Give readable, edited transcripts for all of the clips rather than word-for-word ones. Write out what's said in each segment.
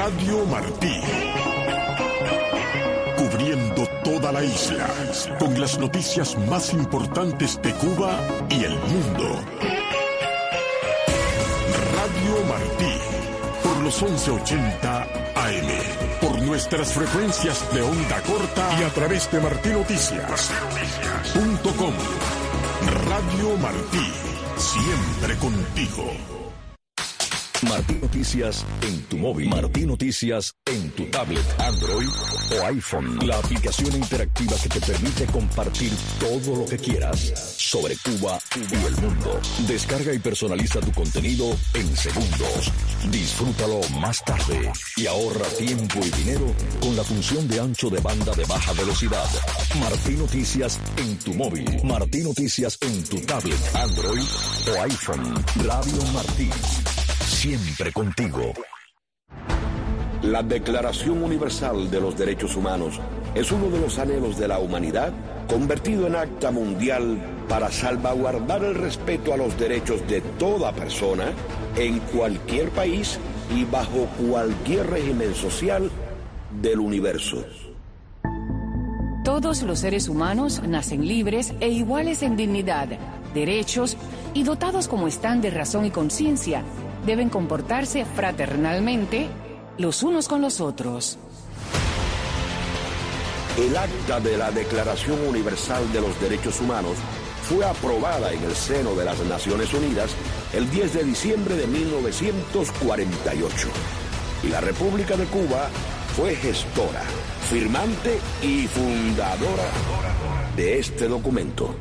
Radio Martí. Cubriendo toda la isla, con las noticias más importantes de Cuba y el mundo. Radio Martí, por los 1180 AM, por nuestras frecuencias de onda corta y a través de martinoticias.com. Radio Martí, siempre contigo. Martí Noticias en tu móvil, Martí Noticias en tu tablet, Android o iPhone. La aplicación interactiva que te permite compartir todo lo que quieras sobre Cuba y el mundo. Descarga y personaliza tu contenido en segundos. Disfrútalo más tarde y ahorra tiempo y dinero con la función de ancho de banda de baja velocidad. Martí Noticias en tu móvil, Martí Noticias en tu tablet, Android o iPhone. Radio Martí. Siempre contigo. La Declaración Universal de los Derechos Humanos es uno de los anhelos de la humanidad convertido en acta mundial para salvaguardar el respeto a los derechos de toda persona en cualquier país y bajo cualquier régimen social del universo. Todos los seres humanos nacen libres e iguales en dignidad, derechos y dotados como están de razón y conciencia. Deben comportarse fraternalmente los unos con los otros. El acta de la Declaración Universal de los Derechos Humanos fue aprobada en el seno de las Naciones Unidas el 10 de diciembre de 1948. Y la República de Cuba fue gestora, firmante y fundadora de este documento.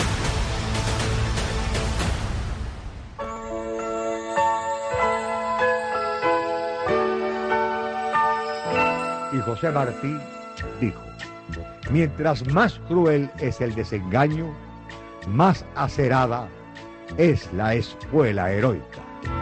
Y José Martí dijo: mientras más cruel es el desengaño, más acerada es la espuela heroica.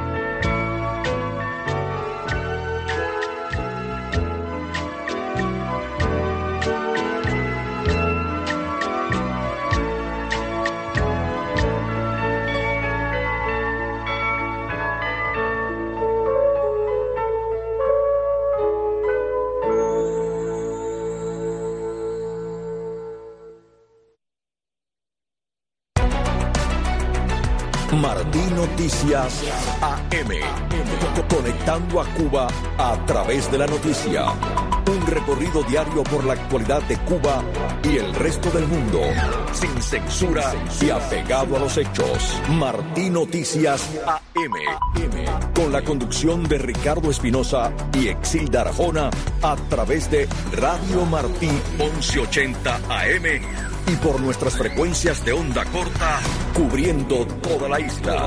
Martí Noticias AM. Conectando a Cuba a través de la noticia. Un recorrido diario por la actualidad de Cuba y el resto del mundo. Sin censura y apegado a los hechos. Martí Noticias AM. Con la conducción de Ricardo Espinosa y Exilda Arjona a través de Radio Martí 1180 AM. Y por nuestras frecuencias de onda corta, cubriendo toda la isla.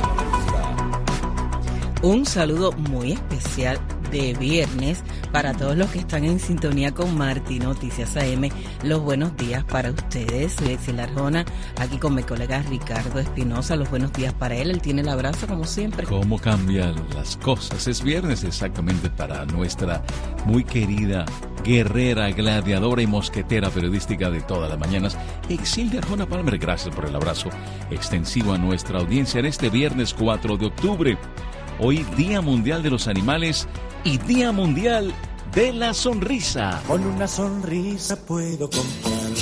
Un saludo muy especial de viernes para todos los que están en sintonía con Martí Noticias AM. Los buenos días para ustedes. Soy Exilda Arjona, aquí con mi colega Ricardo Espinosa. Los buenos días para él. Él tiene el abrazo como siempre. ¿Cómo cambian las cosas? Es viernes exactamente para nuestra muy querida guerrera, gladiadora y mosquetera periodística de todas las mañanas, Exilda Arjona Palmer. Gracias por el abrazo extensivo a nuestra audiencia en este viernes 4 de octubre. Hoy Día Mundial de los Animales y Día Mundial de la Sonrisa. Con una sonrisa puedo comprar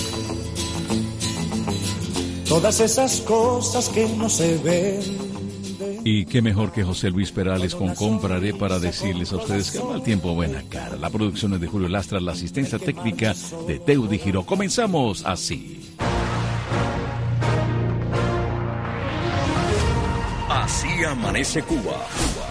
todas esas cosas que no se ven. Y qué mejor que José Luis Perales con Compraré para decirles a ustedes que al mal tiempo buena cara. La producción es de Julio Lastra, la asistencia técnica de Teudi Giró. Comenzamos así. Así amanece Cuba.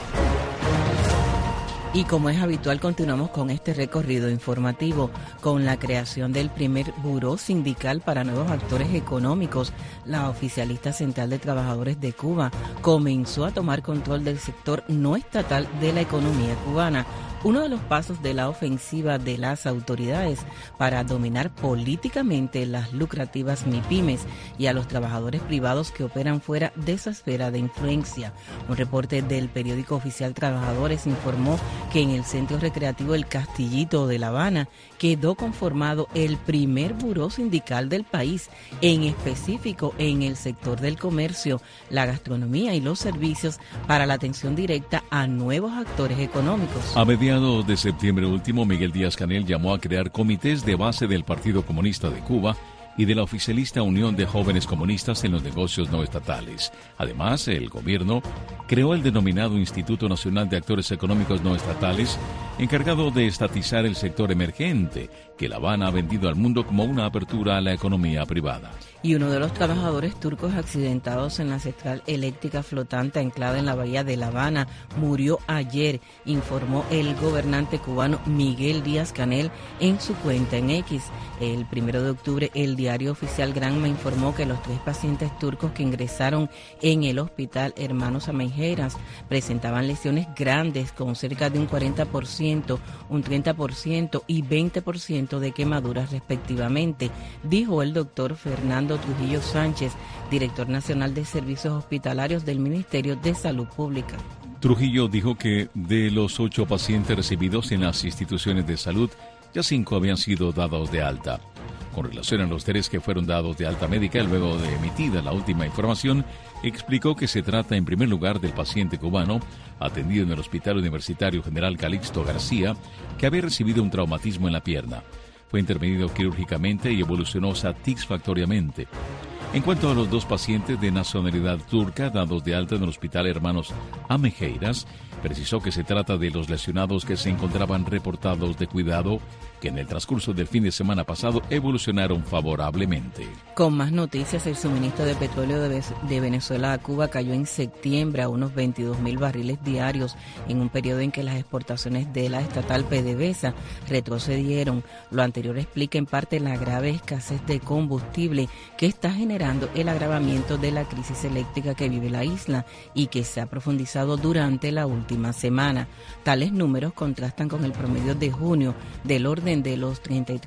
Y como es habitual, continuamos con este recorrido informativo con la creación del primer buró sindical para nuevos actores económicos. La Oficialista Central de Trabajadores de Cuba comenzó a tomar control del sector no estatal de la economía cubana. Uno de los pasos de la ofensiva de las autoridades para dominar políticamente las lucrativas MIPYMES y a los trabajadores privados que operan fuera de esa esfera de influencia. Un reporte del periódico oficial Trabajadores informó que en el Centro Recreativo El Castillito de La Habana quedó conformado el primer buró sindical del país, en específico en el sector del comercio, la gastronomía y los servicios, para la atención directa a nuevos actores económicos. A medida mediados de septiembre último, Miguel Díaz-Canel llamó a crear comités de base del Partido Comunista de Cuba y de la oficialista Unión de Jóvenes Comunistas en los Negocios No Estatales. Además, el gobierno creó el denominado Instituto Nacional de Actores Económicos No Estatales, encargado de estatizar el sector emergente, que La Habana ha vendido al mundo como una apertura a la economía privada. Y uno de los trabajadores turcos accidentados en la central eléctrica flotante anclada en la bahía de La Habana murió ayer, informó el gobernante cubano Miguel Díaz-Canel en su cuenta en X. El 1 de octubre, el diario oficial Granma informó que los 3 pacientes turcos que ingresaron en el hospital Hermanos Ameijeras presentaban lesiones grandes con cerca de un 40%, un 30% y 20% de quemaduras respectivamente, dijo el doctor Fernando Trujillo Sánchez, director nacional de servicios hospitalarios del Ministerio de Salud Pública. Trujillo dijo que de los 8 pacientes recibidos en las instituciones de salud, ya 5 habían sido dados de alta. Con relación a los 3 que fueron dados de alta médica luego de emitida la última información, explicó que se trata en primer lugar del paciente cubano atendido en el Hospital Universitario General Calixto García, que había recibido un traumatismo en la pierna. Fue intervenido quirúrgicamente y evolucionó satisfactoriamente. En cuanto a los 2 pacientes de nacionalidad turca dados de alta en el Hospital Hermanos Ameijeras, precisó que se trata de los lesionados que se encontraban reportados de cuidado, que en el transcurso del fin de semana pasado evolucionaron favorablemente. Con más noticias, el suministro de petróleo de Venezuela a Cuba cayó en septiembre a unos 22.000 barriles diarios, en un periodo en que las exportaciones de la estatal PDVSA retrocedieron. Lo anterior explica en parte la grave escasez de combustible que está generando el agravamiento de la crisis eléctrica que vive la isla y que se ha profundizado durante la última semana. Tales números contrastan con el promedio de junio del orden de los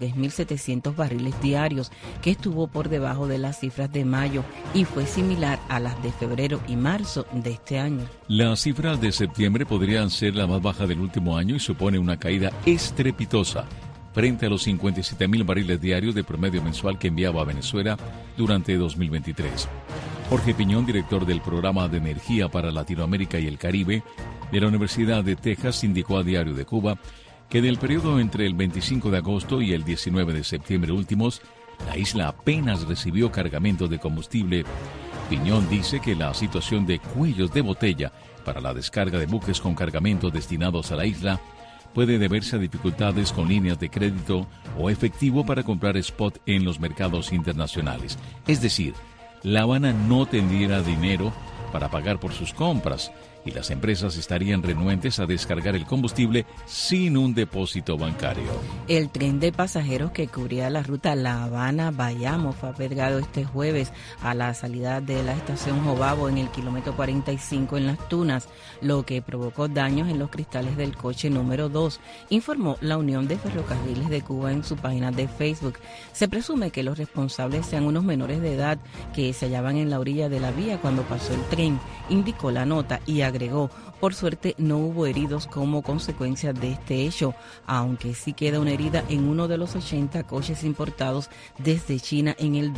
33.700 barriles diarios, que estuvo por debajo de las cifras de mayo y fue similar a las de febrero y marzo de este año. Las cifras de septiembre podrían ser la más baja del último año y supone una caída estrepitosa frente a los 57.000 barriles diarios de promedio mensual que enviaba a Venezuela durante 2023. Jorge Piñón, director del Programa de Energía para Latinoamérica y el Caribe de la Universidad de Texas, indicó a Diario de Cuba que del periodo entre el 25 de agosto y el 19 de septiembre últimos, la isla apenas recibió cargamentos de combustible. Piñón dice que la situación de cuellos de botella para la descarga de buques con cargamentos destinados a la isla puede deberse a dificultades con líneas de crédito o efectivo para comprar spot en los mercados internacionales. Es decir, La Habana no tendría dinero para pagar por sus compras y las empresas estarían renuentes a descargar el combustible sin un depósito bancario. El tren de pasajeros que cubría la ruta La Habana-Bayamo fue apergado este jueves a la salida de la estación Jobabo en el kilómetro 45 en Las Tunas, lo que provocó daños en los cristales del coche número 2, informó la Unión de Ferrocarriles de Cuba en su página de Facebook. Se presume que los responsables sean unos menores de edad que se hallaban en la orilla de la vía cuando pasó el tren, indicó la nota y agregó: por suerte no hubo heridos como consecuencia de este hecho, aunque sí queda una herida en uno de los 80 coches importados desde China en el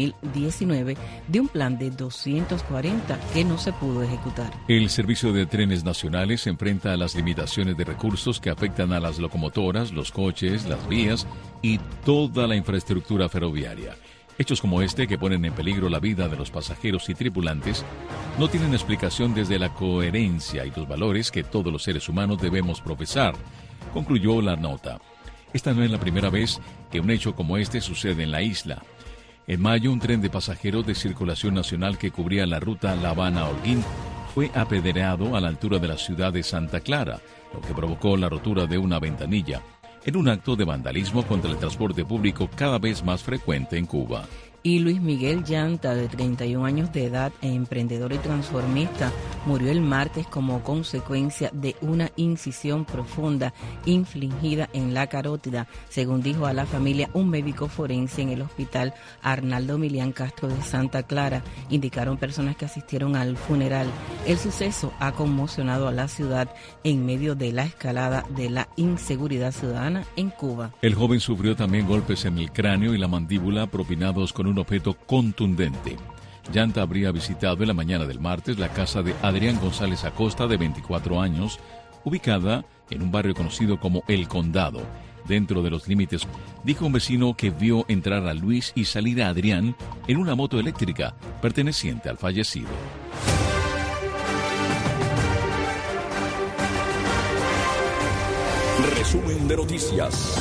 2019 de un plan de 240 que no se pudo ejecutar. El servicio de trenes nacionales se enfrenta a las limitaciones de recursos que afectan a las locomotoras, los coches, las vías y toda la infraestructura ferroviaria. Hechos como este, que ponen en peligro la vida de los pasajeros y tripulantes, no tienen explicación desde la coherencia y los valores que todos los seres humanos debemos profesar, concluyó la nota. Esta no es la primera vez que un hecho como este sucede en la isla. En mayo, un tren de pasajeros de circulación nacional que cubría la ruta La Habana-Holguín fue apedreado a la altura de la ciudad de Santa Clara, lo que provocó la rotura de una ventanilla, en un acto de vandalismo contra el transporte público cada vez más frecuente en Cuba. Y Luis Miguel Llanta, de 31 años de edad, emprendedor y transformista, murió el martes como consecuencia de una incisión profunda infligida en la carótida, según dijo a la familia un médico forense en el hospital Arnaldo Milián Castro de Santa Clara. Indicaron personas que asistieron al funeral. El suceso ha conmocionado a la ciudad en medio de la escalada de la inseguridad ciudadana en Cuba. El joven sufrió también golpes en el cráneo y la mandíbula propinados con un objeto contundente. Llanta habría visitado en la mañana del martes la casa de Adrián González Acosta, de 24 años, ubicada en un barrio conocido como El Condado, dentro de los límites. Dijo un vecino que vio entrar a Luis y salir a Adrián en una moto eléctrica perteneciente al fallecido. Resumen de noticias.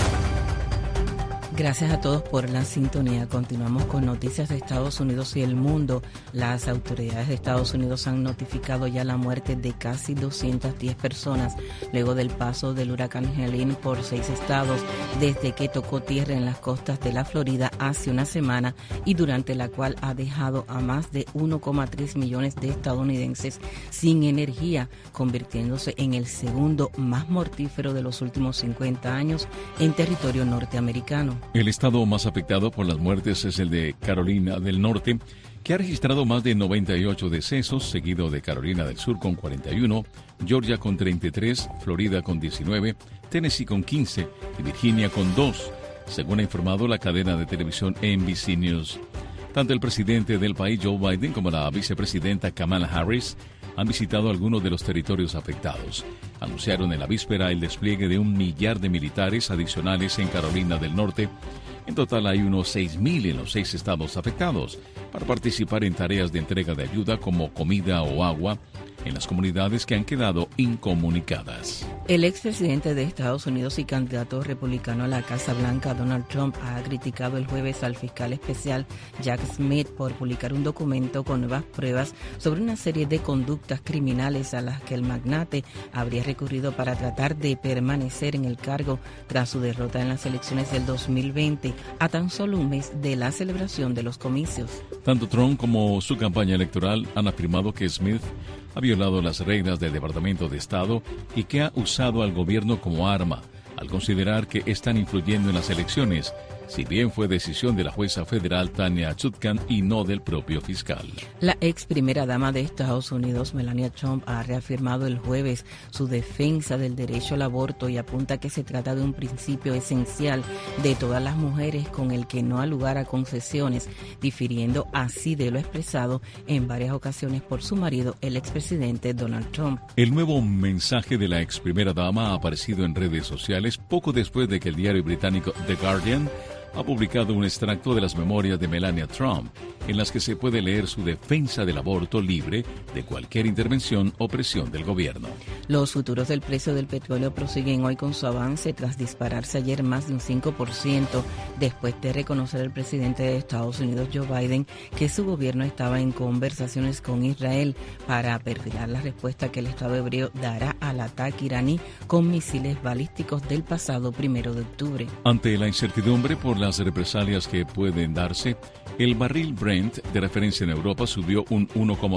Gracias a todos por la sintonía. Continuamos con noticias de Estados Unidos y el mundo. Las autoridades de Estados Unidos han notificado ya la muerte de casi 210 personas luego del paso del huracán Helene por 6 estados desde que tocó tierra en las costas de la Florida hace una semana y durante la cual ha dejado a más de 1,3 millones de estadounidenses sin energía, convirtiéndose en el segundo más mortífero de los últimos 50 años en territorio norteamericano. El estado más afectado por las muertes es el de Carolina del Norte, que ha registrado más de 98 decesos, seguido de Carolina del Sur con 41, Georgia con 33, Florida con 19, Tennessee con 15 y Virginia con 2, según ha informado la cadena de televisión NBC News. Tanto el presidente del país, Joe Biden, como la vicepresidenta Kamala Harris han visitado algunos de los territorios afectados. Anunciaron en la víspera el despliegue de 1 millar de militares adicionales en Carolina del Norte. En total hay unos 6,000 en los 6 estados afectados para participar en tareas de entrega de ayuda como comida o agua en las comunidades que han quedado incomunicadas. El expresidente de Estados Unidos y candidato republicano a la Casa Blanca, Donald Trump, ha criticado el jueves al fiscal especial Jack Smith por publicar un documento con nuevas pruebas sobre una serie de conductas criminales a las que el magnate habría recurrido para tratar de permanecer en el cargo tras su derrota en las elecciones del 2020, a tan solo un mes de la celebración de los comicios. Tanto Trump como su campaña electoral han afirmado que Smith ha violado las reglas del Departamento de Estado y que ha usado al gobierno como arma, al considerar que están influyendo en las elecciones, si bien fue decisión de la jueza federal Tanya Chutkan y no del propio fiscal. La ex primera dama de Estados Unidos, Melania Trump, ha reafirmado el jueves su defensa del derecho al aborto y apunta que se trata de un principio esencial de todas las mujeres con el que no ha lugar a concesiones, difiriendo así de lo expresado en varias ocasiones por su marido, el expresidente Donald Trump. El nuevo mensaje de la ex primera dama ha aparecido en redes sociales poco después de que el diario británico The Guardian ha publicado un extracto de las memorias de Melania Trump, en las que se puede leer su defensa del aborto libre de cualquier intervención o presión del gobierno. Los futuros del precio del petróleo prosiguen hoy con su avance tras dispararse ayer más de un 5%, después de reconocer al presidente de Estados Unidos, Joe Biden, que su gobierno estaba en conversaciones con Israel para perfilar la respuesta que el Estado hebreo dará al ataque iraní con misiles balísticos del pasado 1 de octubre. Ante la incertidumbre por las represalias que pueden darse, el barril Brent de referencia en Europa subió un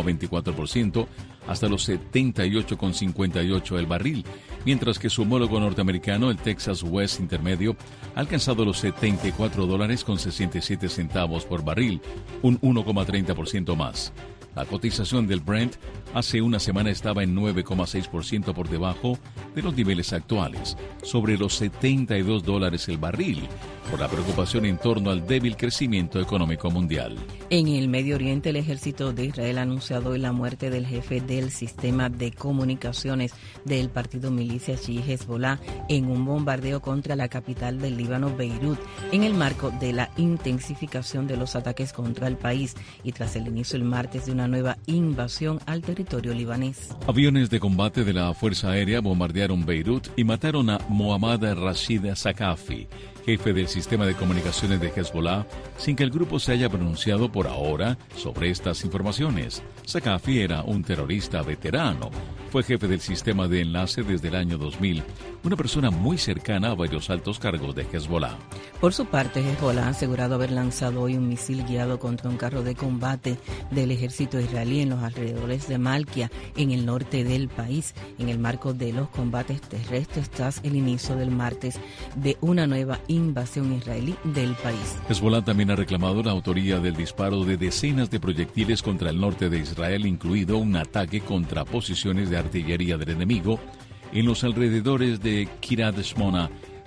1,24% hasta los 78,58 el barril, mientras que su homólogo norteamericano, el Texas West Intermedio, ha alcanzado los $74.67 por barril, un 1,30% más. La cotización del Brent hace una semana estaba en 9,6% por debajo de los niveles actuales, sobre los $72 el barril, por la preocupación en torno al débil crecimiento económico mundial. En el Medio Oriente, el ejército de Israel ha anunciado hoy la muerte del jefe del sistema de comunicaciones del partido milicia chií Hezbollah en un bombardeo contra la capital del Líbano, Beirut, en el marco de la intensificación de los ataques contra el país y tras el inicio el martes de una nueva invasión al territorio libanés. Aviones de combate de la Fuerza Aérea bombardearon Beirut y mataron a Mohammad Rashid Saqafi, jefe del sistema de comunicaciones de Hezbollah, sin que el grupo se haya pronunciado por ahora sobre estas informaciones. Saqafi era un terrorista veterano. Fue jefe del sistema de enlace desde el año 2000, una persona muy cercana a varios altos cargos de Hezbollah. Por su parte, Hezbollah ha asegurado haber lanzado hoy un misil guiado contra un carro de combate del ejército israelí en los alrededores de Malkia, en el norte del país. En el marco de los combates terrestres tras el inicio del martes de una nueva invasión israelí del país. Hezbollah también ha reclamado la autoría del disparo de decenas de proyectiles contra el norte de Israel, incluido un ataque contra posiciones de artillería del enemigo en los alrededores de Kiryat Shmona,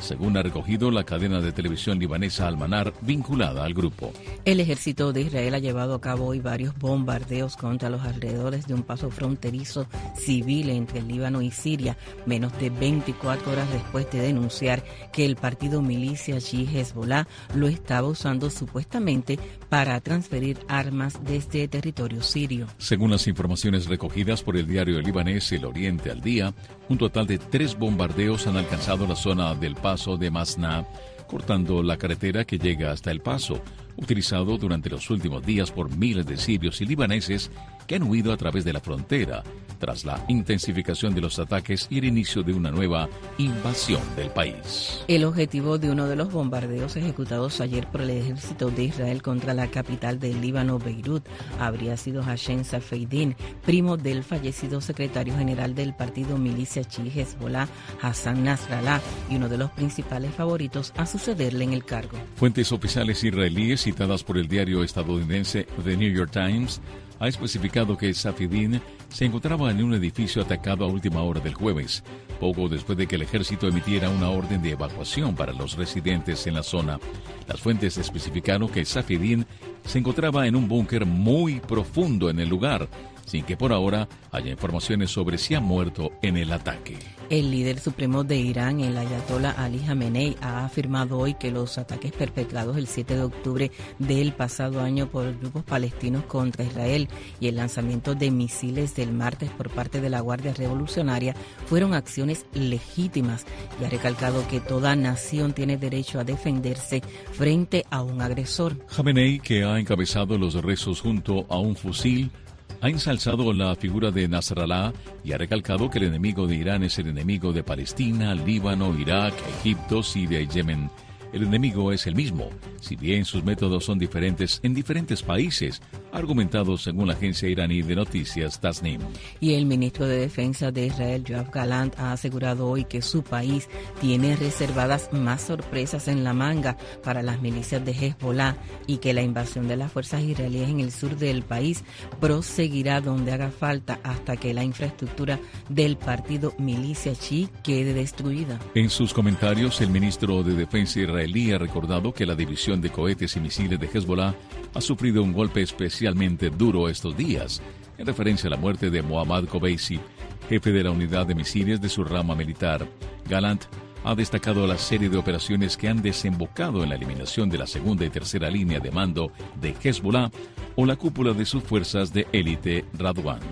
según ha recogido la cadena de televisión libanesa Al-Manar, vinculada al grupo. El ejército de Israel ha llevado a cabo hoy varios bombardeos contra los alrededores de un paso fronterizo civil entre el Líbano y Siria, menos de 24 horas después de denunciar que el partido milicia chií Hezbollah lo estaba usando supuestamente para transferir armas desde territorio sirio. Según las informaciones recogidas por el diario libanés El Oriente al Día, un total de 3 bombardeos han alcanzado la zona del paso de Masná, cortando la carretera que llega hasta el paso, utilizado durante los últimos días por miles de sirios y libaneses que han huido a través de la frontera, tras la intensificación de los ataques y el inicio de una nueva invasión del país. El objetivo de uno de los bombardeos ejecutados ayer por el ejército de Israel contra la capital del Líbano, Beirut, habría sido Hashem Safieddine, primo del fallecido secretario general del partido milicia chií Hezbollah, Hassan Nasrallah, y uno de los principales favoritos a sucederle en el cargo. Fuentes oficiales israelíes citadas por el diario estadounidense The New York Times ha especificado que Safieddine se encontraba en un edificio atacado a última hora del jueves, poco después de que el ejército emitiera una orden de evacuación para los residentes en la zona. Las fuentes especificaron que Safieddine se encontraba en un búnker muy profundo en el lugar, sin que por ahora haya informaciones sobre si ha muerto en el ataque. El líder supremo de Irán, el ayatolá Ali Jamenei, ha afirmado hoy que los ataques perpetrados el 7 de octubre del pasado año por grupos palestinos contra Israel y el lanzamiento de misiles del martes por parte de la Guardia Revolucionaria fueron acciones legítimas y ha recalcado que toda nación tiene derecho a defenderse frente a un agresor. Jamenei, que ha encabezado los rezos junto a un fusil, ha ensalzado la figura de Nasrallah y ha recalcado que el enemigo de Irán es el enemigo de Palestina, Líbano, Irak, Egipto, Siria y Yemen. El enemigo es el mismo, si bien sus métodos son diferentes en diferentes países, ha argumentado según la agencia iraní de noticias Tasnim. Y el ministro de Defensa de Israel, Yoav Gallant, ha asegurado hoy que su país tiene reservadas más sorpresas en la manga para las milicias de Hezbollah y que la invasión de las fuerzas israelíes en el sur del país proseguirá donde haga falta hasta que la infraestructura del partido milicia chií quede destruida. En sus comentarios, el ministro de Defensa israelí ha recordado que la división de cohetes y misiles de Hezbollah ha sufrido un golpe especialmente duro estos días, en referencia a la muerte de Mohammad Kobeissi, jefe de la unidad de misiles de su rama militar. Gallant ha destacado la serie de operaciones que han desembocado en la eliminación de la segunda y tercera línea de mando de Hezbollah o la cúpula de sus fuerzas de élite Radwan.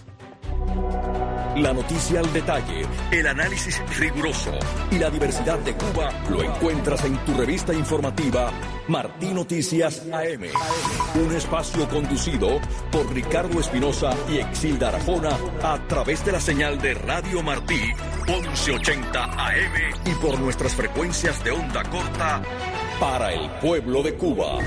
La noticia al detalle, el análisis riguroso y la diversidad de Cuba lo encuentras en tu revista informativa Martí Noticias AM. Un espacio conducido por Ricardo Espinosa y Exilda Arjona a través de la señal de Radio Martí 1180 AM y por nuestras frecuencias de onda corta para el pueblo de Cuba.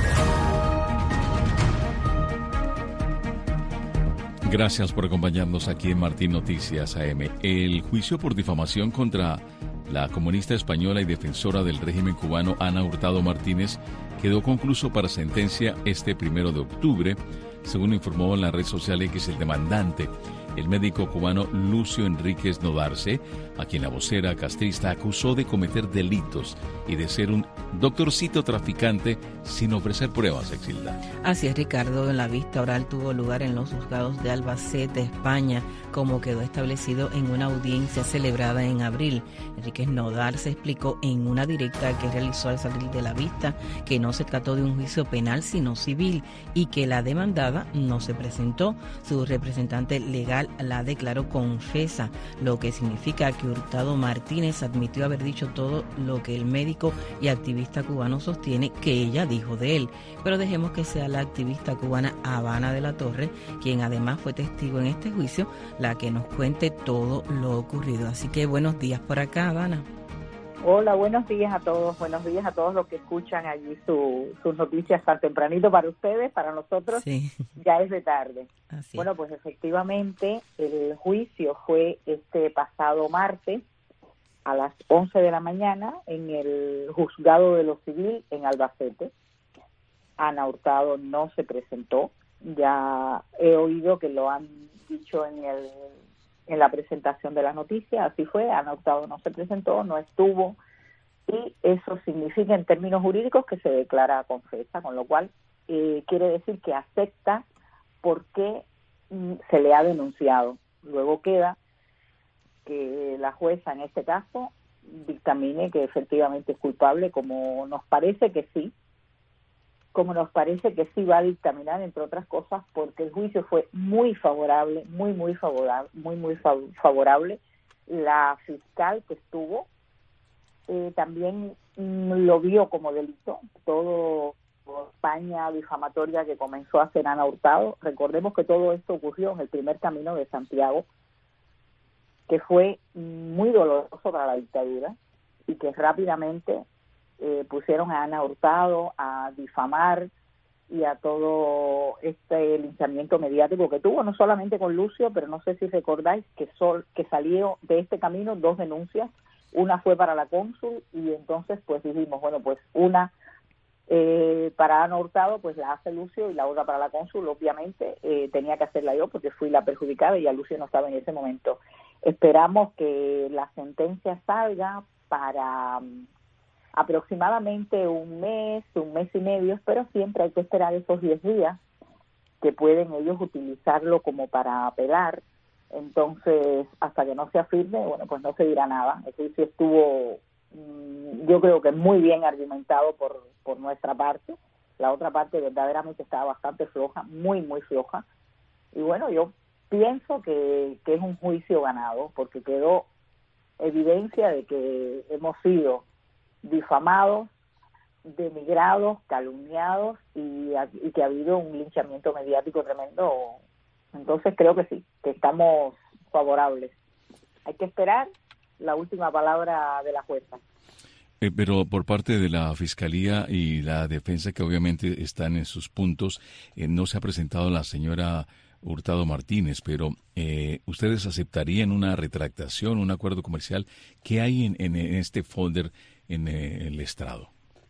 Gracias por acompañarnos aquí en Martí Noticias AM. El juicio por difamación contra la comunista española y defensora del régimen cubano Ana Hurtado Martínez quedó concluso para sentencia este 1 de octubre, según informó en la red social X el demandante, el médico cubano Lucio Enríquez Nodarce, a quien la vocera castrista acusó de cometer delitos y de ser un doctorcito traficante sin ofrecer pruebas, Exilda. Así es, Ricardo. La vista oral tuvo lugar en los juzgados de Albacete, España, como quedó establecido en una audiencia celebrada en abril. Enríquez Nodarce explicó en una directa que realizó al salir de la vista que no se trató de un juicio penal sino civil y que la demandada no se presentó. Su representante legal la declaró confesa, lo que significa que Hurtado Martínez admitió haber dicho todo lo que el médico y activista cubano sostiene que ella dijo de él. Pero dejemos que sea la activista cubana Habana de la Torre, quien además fue testigo en este juicio, la que nos cuente todo lo ocurrido. Así que buenos días por acá, Habana. Hola, buenos días a todos los que escuchan allí sus noticias tan tempranito para ustedes, para nosotros sí. Ya es de tarde. Así bueno, pues efectivamente el juicio fue este pasado martes a las 11 de la mañana en el juzgado de lo civil en Albacete. Ana Hurtado no se presentó, ya he oído que lo han dicho en la presentación de la noticia, así fue. Ana Hurtado no se presentó, no estuvo y eso significa en términos jurídicos que se declara confesa, con lo cual quiere decir que acepta por qué se le ha denunciado. Luego queda que la jueza en este caso dictamine que efectivamente es culpable, como nos parece que sí va a dictaminar, entre otras cosas, porque el juicio fue muy favorable, muy favorable. La fiscal que estuvo también lo vio como delito, todo campaña difamatoria que comenzó a hacer Ana Hurtado. Recordemos que todo esto ocurrió en el primer Camino de Santiago, que fue muy doloroso para la dictadura y que rápidamente pusieron a Ana Hurtado a difamar y a todo este linchamiento mediático que tuvo, no solamente con Lucio, pero no sé si recordáis que salió de este camino 2 denuncias. Una fue para la cónsul y entonces pues dijimos, bueno, pues una para Ana Hurtado pues la hace Lucio y la otra para la cónsul, obviamente tenía que hacerla yo porque fui la perjudicada y ya Lucio no estaba en ese momento. Esperamos que la sentencia salga para aproximadamente un mes y medio, pero siempre hay que esperar esos 10 días que pueden ellos utilizarlo como para apelar. Entonces, hasta que no se afirme, bueno, pues no se dirá nada. El juicio estuvo, yo creo que muy bien argumentado por nuestra parte. La otra parte verdaderamente estaba bastante floja, muy floja. Y bueno, yo pienso que es un juicio ganado, porque quedó evidencia de que hemos sido difamados, denigrados, calumniados y que ha habido un linchamiento mediático tremendo. Entonces creo que sí, que estamos favorables. Hay que esperar la última palabra de la jueza. Pero por parte de la Fiscalía y la defensa, que obviamente están en sus puntos, no se ha presentado la señora Hurtado Martínez, pero ¿ustedes aceptarían una retractación, un acuerdo comercial? ¿Qué hay en este folder en el estrado?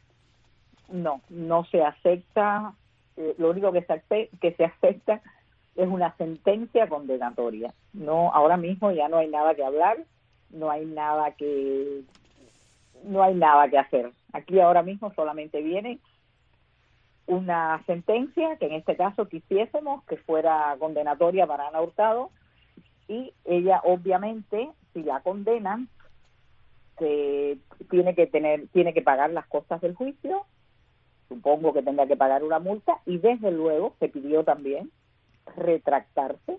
No se acepta. Lo único que se acepta es una sentencia condenatoria. No, ahora mismo ya no hay nada que hablar, no hay nada que hacer. Aquí ahora mismo solamente viene una sentencia que en este caso quisiésemos que fuera condenatoria para Ana Hurtado, y ella obviamente, si la condenan, tiene que pagar las costas del juicio. Supongo que tendrá que pagar una multa y desde luego se pidió también retractarse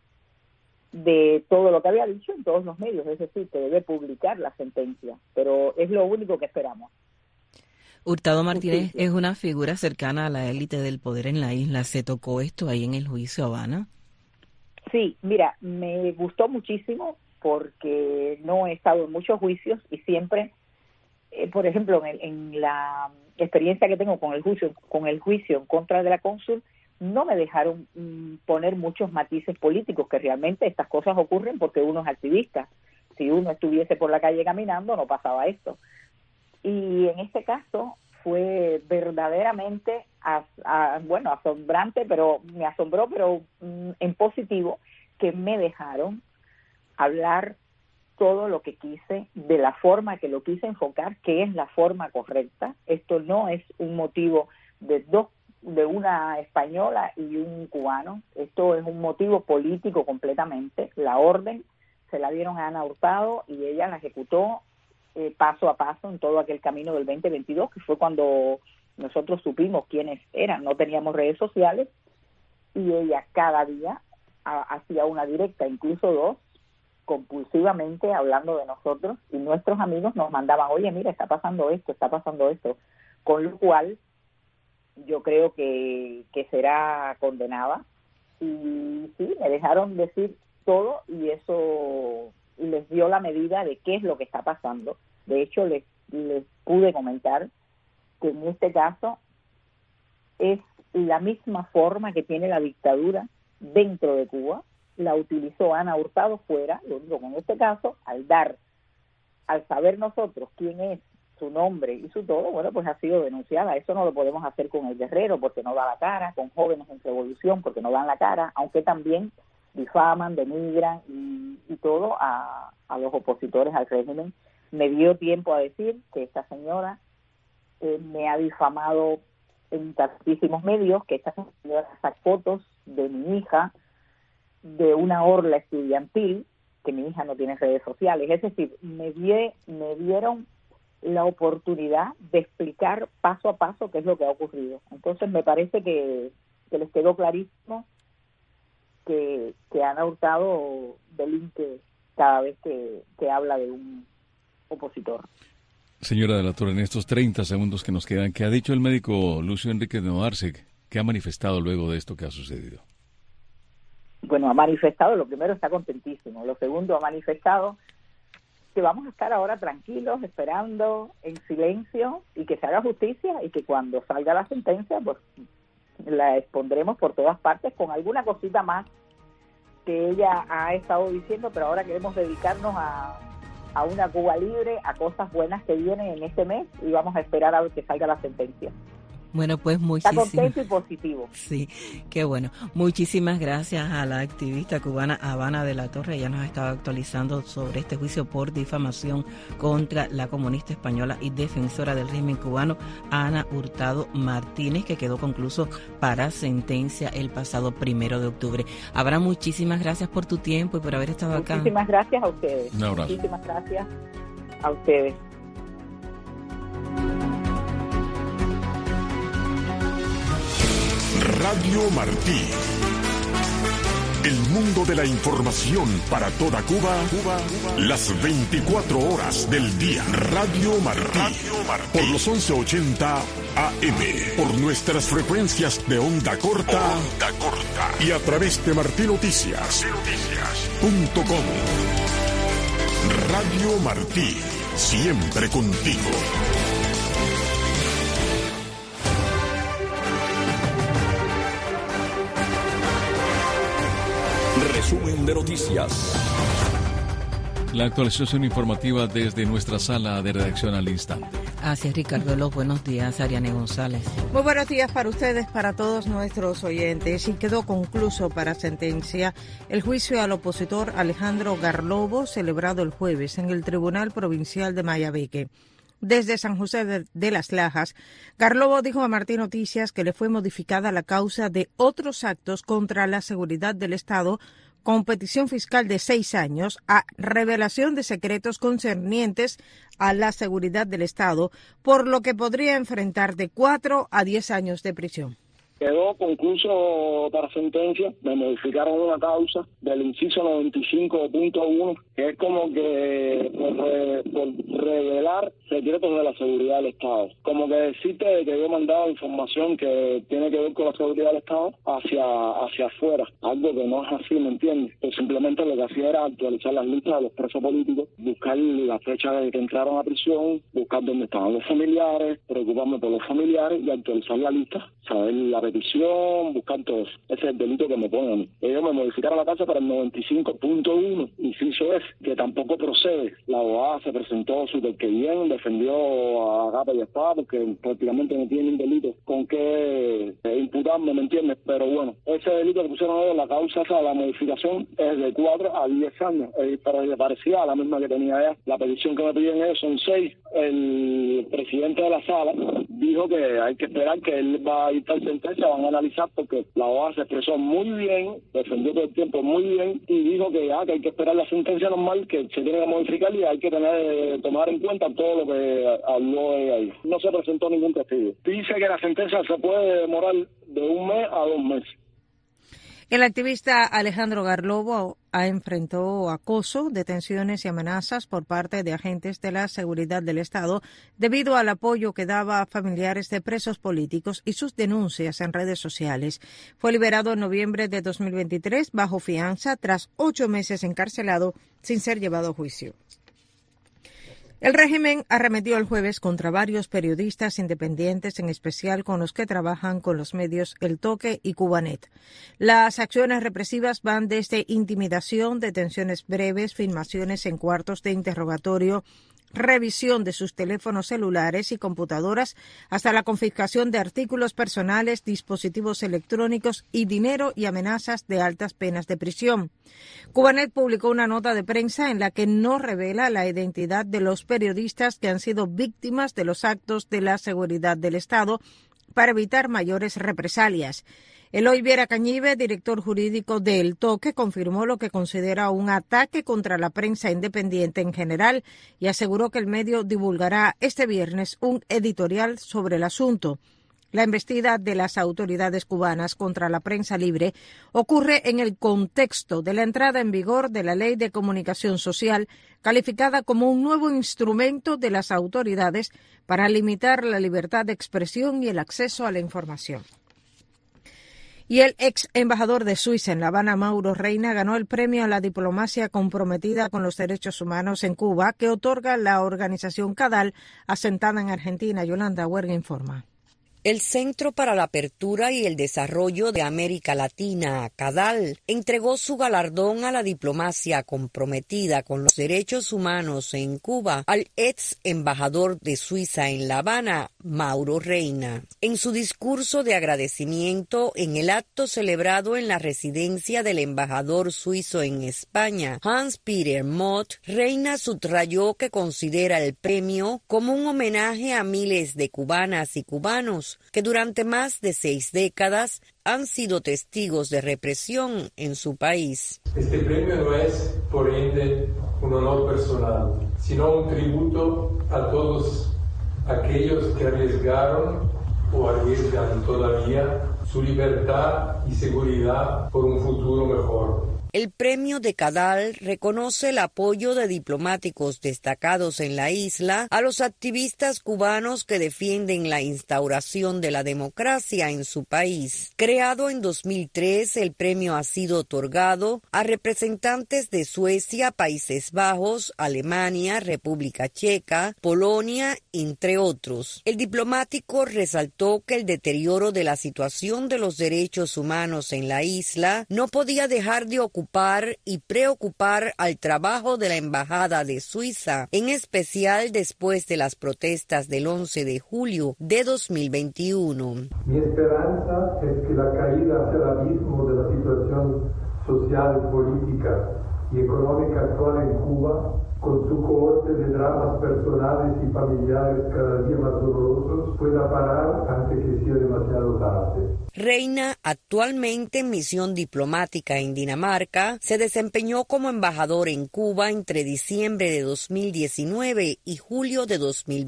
de todo lo que había dicho en todos los medios, es decir, que debe publicar la sentencia, pero es lo único que esperamos. Hurtado Martínez es una figura cercana a la élite del poder en la isla. ¿Se tocó esto ahí en el juicio, Habana? Sí, mira, me gustó muchísimo porque no he estado en muchos juicios y siempre, por ejemplo, en la experiencia que tengo con el juicio en contra de la cónsul, no me dejaron poner muchos matices políticos, que realmente estas cosas ocurren porque uno es activista. Si uno estuviese por la calle caminando, no pasaba esto. Y en este caso fue verdaderamente asombrante, pero me asombró, pero en positivo, que me dejaron hablar todo lo que quise, de la forma que lo quise enfocar, que es la forma correcta. Esto no es un motivo de una española y un cubano. Esto es un motivo político completamente. La orden se la dieron a Ana Hurtado y ella la ejecutó paso a paso en todo aquel camino del 2022, que fue cuando nosotros supimos quiénes eran. No teníamos redes sociales y ella cada día hacía una directa, incluso 2, compulsivamente hablando de nosotros, y nuestros amigos nos mandaban, oye, mira, está pasando esto, con lo cual yo creo que será condenada. Y sí, me dejaron decir todo y eso les dio la medida de qué es lo que está pasando. De hecho, les pude comentar que en este caso es la misma forma que tiene la dictadura dentro de Cuba, la utilizó Ana Hurtado fuera. Lo único que en este caso, al saber nosotros quién es, su nombre y su todo, bueno, pues ha sido denunciada. Eso no lo podemos hacer con el guerrero porque no da la cara, con jóvenes en revolución porque no dan la cara, aunque también difaman, denigran y todo a los opositores al régimen. me dio tiempo a decir que esta señora me ha difamado en tantísimos medios, que esta señora saca fotos de mi hija de una orla estudiantil, que mi hija no tiene redes sociales. Es decir, me dieron la oportunidad de explicar paso a paso qué es lo que ha ocurrido. Entonces me parece que les quedó clarísimo que Ana Hurtado delinque cada vez que habla de un opositor. Señora de la Torre, en estos 30 segundos que nos quedan, ¿qué ha dicho el médico Lucio Enrique de Noarse? ¿Qué ha manifestado luego de esto que ha sucedido? Bueno, ha manifestado, lo primero, está contentísimo. Lo segundo, ha manifestado que vamos a estar ahora tranquilos, esperando en silencio y que se haga justicia, y que cuando salga la sentencia, pues la expondremos por todas partes con alguna cosita más que ella ha estado diciendo, pero ahora queremos dedicarnos a una Cuba libre, a cosas buenas que vienen en este mes, y vamos a esperar a ver que salga la sentencia. Bueno, pues está contento y positivo. Sí, qué bueno. Muchísimas gracias a la activista cubana Habana de la Torre. Ella nos estaba actualizando sobre este juicio por difamación contra la comunista española y defensora del régimen cubano, Ana Hurtado Martínez, que quedó concluso para sentencia el pasado 1 de octubre. Habana, muchísimas gracias por tu tiempo y por haber estado acá. Muchísimas gracias a ustedes. Un abrazo. Muchísimas gracias a ustedes. Radio Martí. El mundo de la información para toda Cuba, las 24 horas del día. Radio Martí. Por los 1180 AM. Por nuestras frecuencias de onda corta. Y a través de martinoticias.com. Radio Martí. Siempre contigo. Resumen de noticias. La actualización informativa desde nuestra sala de redacción al instante. Así es, Ricardo. Los buenos días, Ariane González. Muy buenos días para ustedes, para todos nuestros oyentes. Y quedó concluso para sentencia el juicio al opositor Alejandro Garlobo, celebrado el jueves en el Tribunal Provincial de Mayabeque. Desde San José de las Lajas, Garlobo dijo a Martín Noticias que le fue modificada la causa de otros actos contra la seguridad del Estado, con petición fiscal de 6 años, a revelación de secretos concernientes a la seguridad del Estado, por lo que podría enfrentar de 4 a 10 años de prisión. Quedó concluso para sentencia, me modificaron una causa del inciso 95.1, que es como que por revelar secretos de la seguridad del Estado. Como que decirte que yo he mandado información que tiene que ver con la seguridad del Estado hacia afuera, algo que no es así, ¿me entiendes? Pues simplemente lo que hacía era actualizar las listas de los presos políticos, buscar la fecha de que entraron a prisión, buscar dónde estaban los familiares, preocuparme por los familiares y actualizar la lista, saber la petición, buscar todo eso. Ese es el delito que me ponen a mí. Ellos me modificaron la causa para el 95.1, inciso es, que tampoco procede. La abogada se presentó súper que bien, defendió a capa y espada, porque prácticamente no tiene un delito con que imputarme, ¿me entiendes? Pero bueno, ese delito que pusieron ellos, la causa esa, la modificación, es de 4 a 10 años, pero parecía a la misma que tenía ella. La petición que me piden ellos son 6. El presidente de la sala dijo que hay que esperar que él va a dictar sentencia, van a analizar, porque la abogada se expresó muy bien, defendió todo el tiempo muy bien, y dijo que hay que esperar la sentencia normal, que se tiene que modificar y hay que tomar en cuenta todo lo que habló ella ahí. No se presentó ningún testigo. Dice que la sentencia se puede demorar de 1 mes a 2 meses. El activista Alejandro Garlobo enfrentó acoso, detenciones y amenazas por parte de agentes de la seguridad del Estado debido al apoyo que daba a familiares de presos políticos y sus denuncias en redes sociales. Fue liberado en noviembre de 2023 bajo fianza tras 8 meses encarcelado sin ser llevado a juicio. El régimen arremetió el jueves contra varios periodistas independientes, en especial con los que trabajan con los medios El Toque y Cubanet. Las acciones represivas van desde intimidación, detenciones breves, filmaciones en cuartos de interrogatorio, revisión de sus teléfonos celulares y computadoras, hasta la confiscación de artículos personales, dispositivos electrónicos y dinero y amenazas de altas penas de prisión. Cubanet publicó una nota de prensa en la que no revela la identidad de los periodistas que han sido víctimas de los actos de la seguridad del Estado para evitar mayores represalias. Eloy Viera Cañive, director jurídico de El Toque, confirmó lo que considera un ataque contra la prensa independiente en general y aseguró que el medio divulgará este viernes un editorial sobre el asunto. La embestida de las autoridades cubanas contra la prensa libre ocurre en el contexto de la entrada en vigor de la Ley de Comunicación Social, calificada como un nuevo instrumento de las autoridades para limitar la libertad de expresión y el acceso a la información. Y el ex embajador de Suiza en La Habana, Mauro Reina, ganó el premio a la diplomacia comprometida con los derechos humanos en Cuba que otorga la organización CADAL, asentada en Argentina. Yolanda Huerga informa. El Centro para la Apertura y el Desarrollo de América Latina, CADAL, entregó su galardón a la diplomacia comprometida con los derechos humanos en Cuba al ex embajador de Suiza en La Habana, Mauro Reina. En su discurso de agradecimiento en el acto celebrado en la residencia del embajador suizo en España, Hans-Peter Mott, Reina subrayó que considera el premio como un homenaje a miles de cubanas y cubanos que durante más de 6 décadas han sido testigos de represión en su país. Este premio no es, por ende, un honor personal, sino un tributo a todos aquellos que arriesgaron o arriesgan todavía su libertad y seguridad por un futuro mejor. El premio de CADAL reconoce el apoyo de diplomáticos destacados en la isla a los activistas cubanos que defienden la instauración de la democracia en su país. Creado en 2003, el premio ha sido otorgado a representantes de Suecia, Países Bajos, Alemania, República Checa, Polonia, entre otros. El diplomático resaltó que el deterioro de la situación de los derechos humanos en la isla no podía dejar de ocupar y preocupar al trabajo de la Embajada de Suiza, en especial después de las protestas del 11 de julio de 2021. Mi esperanza es que la caída hacia el abismo de la situación social, política y económica actual en Cuba, con su cohorte de dramas personales y familiares cada día más dolorosos, pueda parar antes que sea demasiado tarde. Reina, actualmente en misión diplomática en Dinamarca, se desempeñó como embajador en Cuba entre diciembre de 2019 y julio de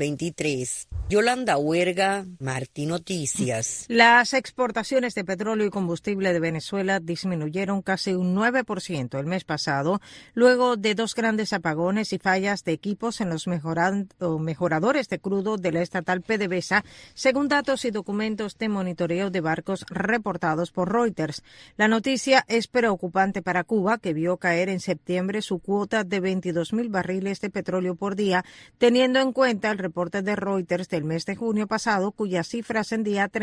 2023. Yolanda Huerga, Martí Noticias. Las exportaciones de petróleo y combustible de Venezuela disminuyeron casi un 9% el mes pasado, luego de 2 grandes apagones y fallas de equipos en los mejoradores de crudo de la estatal PDVSA, según datos y documentos de monitoreo de barcos reportados por Reuters. La noticia es preocupante para Cuba, que vio caer en septiembre su cuota de 22.000 barriles de petróleo por día, teniendo en cuenta el reporte de Reuters del mes de junio pasado, cuya cifra ascendía a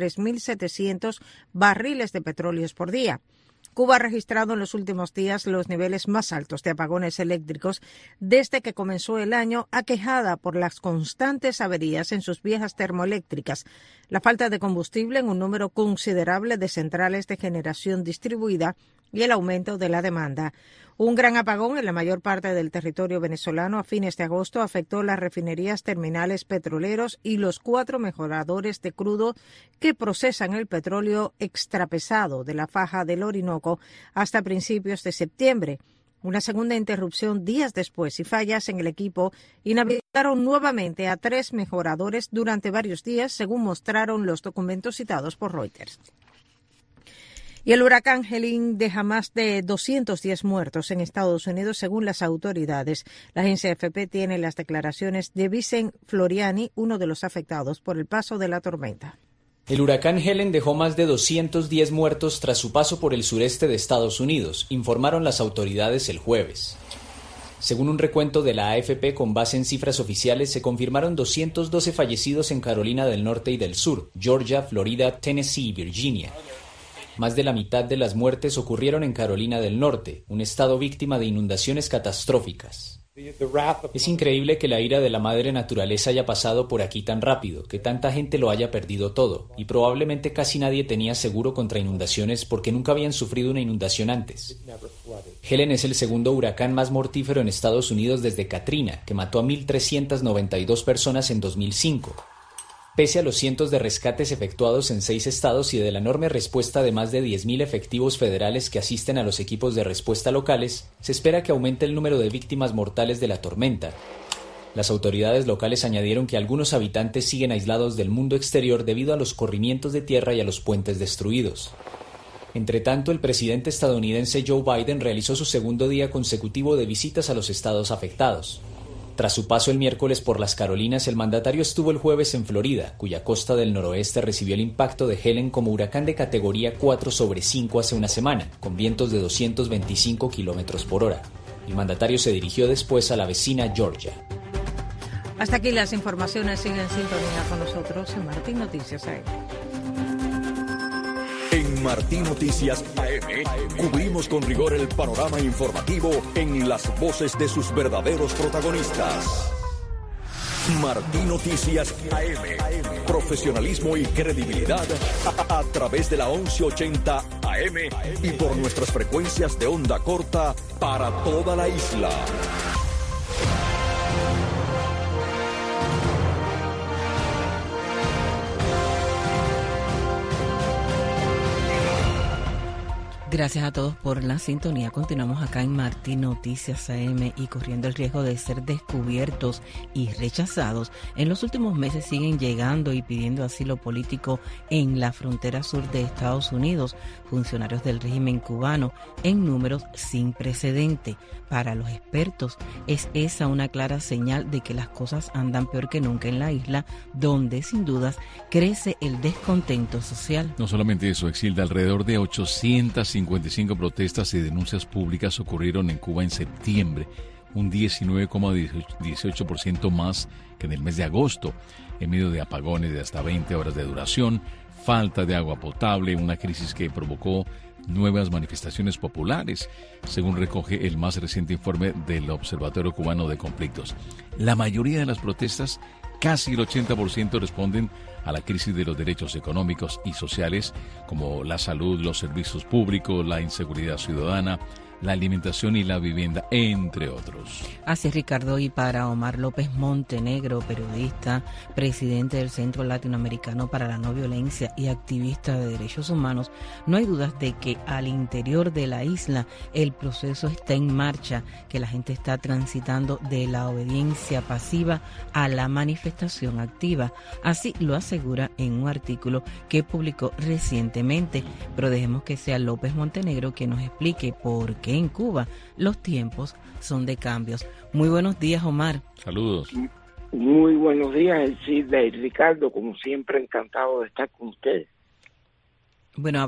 33.700 barriles de petróleo por día. Cuba ha registrado en los últimos días los niveles más altos de apagones eléctricos desde que comenzó el año, aquejada por las constantes averías en sus viejas termoeléctricas, la falta de combustible en un número considerable de centrales de generación distribuida y el aumento de la demanda. Un gran apagón en la mayor parte del territorio venezolano a fines de agosto afectó las refinerías, terminales petroleros y los 4 mejoradores de crudo que procesan el petróleo extrapesado de la faja del Orinoco hasta principios de septiembre. Una segunda interrupción días después y fallas en el equipo inhabilitaron nuevamente a 3 mejoradores durante varios días, según mostraron los documentos citados por Reuters. Y el huracán Helene deja más de 210 muertos en Estados Unidos, según las autoridades. La agencia AFP tiene las declaraciones de Vicent Floriani, uno de los afectados por el paso de la tormenta. El huracán Helen dejó más de 210 muertos tras su paso por el sureste de Estados Unidos, informaron las autoridades el jueves. Según un recuento de la AFP con base en cifras oficiales, se confirmaron 212 fallecidos en Carolina del Norte y del Sur, Georgia, Florida, Tennessee y Virginia. Más de la mitad de las muertes ocurrieron en Carolina del Norte, un estado víctima de inundaciones catastróficas. Es increíble que la ira de la madre naturaleza haya pasado por aquí tan rápido, que tanta gente lo haya perdido todo, y probablemente casi nadie tenía seguro contra inundaciones porque nunca habían sufrido una inundación antes. Helen es el segundo huracán más mortífero en Estados Unidos desde Katrina, que mató a 1.392 personas en 2005. Pese a los cientos de rescates efectuados en 6 estados y de la enorme respuesta de más de 10.000 efectivos federales que asisten a los equipos de respuesta locales, se espera que aumente el número de víctimas mortales de la tormenta. Las autoridades locales añadieron que algunos habitantes siguen aislados del mundo exterior debido a los corrimientos de tierra y a los puentes destruidos. Entretanto, el presidente estadounidense Joe Biden realizó su segundo día consecutivo de visitas a los estados afectados. Tras su paso el miércoles por las Carolinas, el mandatario estuvo el jueves en Florida, cuya costa del noroeste recibió el impacto de Helen como huracán de categoría 4/5 hace una semana, con vientos de 225 kilómetros por hora. El mandatario se dirigió después a la vecina Georgia. Hasta aquí las informaciones. Sigue en sintonía con nosotros en Martín Noticias AM. En Martín Noticias AM cubrimos con rigor el panorama informativo en las voces de sus verdaderos protagonistas. Martín Noticias AM. Profesionalismo y credibilidad a través de la 1180 AM y por nuestras frecuencias de onda corta para toda la isla. Gracias a todos por la sintonía. Continuamos acá en Martín Noticias AM y corriendo el riesgo de ser descubiertos y rechazados. En los últimos meses siguen llegando y pidiendo asilo político en la frontera sur de Estados Unidos funcionarios del régimen cubano en números sin precedente. Para los expertos, es esa una clara señal de que las cosas andan peor que nunca en la isla, donde sin dudas crece el descontento social. No solamente eso, Exilda, alrededor de 855 protestas y denuncias públicas ocurrieron en Cuba en septiembre, un 19,18% más que en el mes de agosto, en medio de apagones de hasta 20 horas de duración, falta de agua potable, una crisis que provocó nuevas manifestaciones populares, según recoge el más reciente informe del Observatorio Cubano de Conflictos. La mayoría de las protestas, casi el 80%, responden a la crisis de los derechos económicos y sociales, como la salud, los servicios públicos, la inseguridad ciudadana, la alimentación y la vivienda, entre otros. Así es, Ricardo, y para Omar López Montenegro, periodista, presidente del Centro Latinoamericano para la No Violencia y activista de derechos humanos, no hay dudas de que al interior de la isla el proceso está en marcha, que la gente está transitando de la obediencia pasiva a la manifestación activa. Así lo asegura en un artículo que publicó recientemente, pero dejemos que sea López Montenegro que nos explique por qué en Cuba los tiempos son de cambios. Muy buenos días, Omar. Saludos. Muy buenos días, Elcida y Ricardo. Como siempre, encantado de estar con ustedes. Bueno,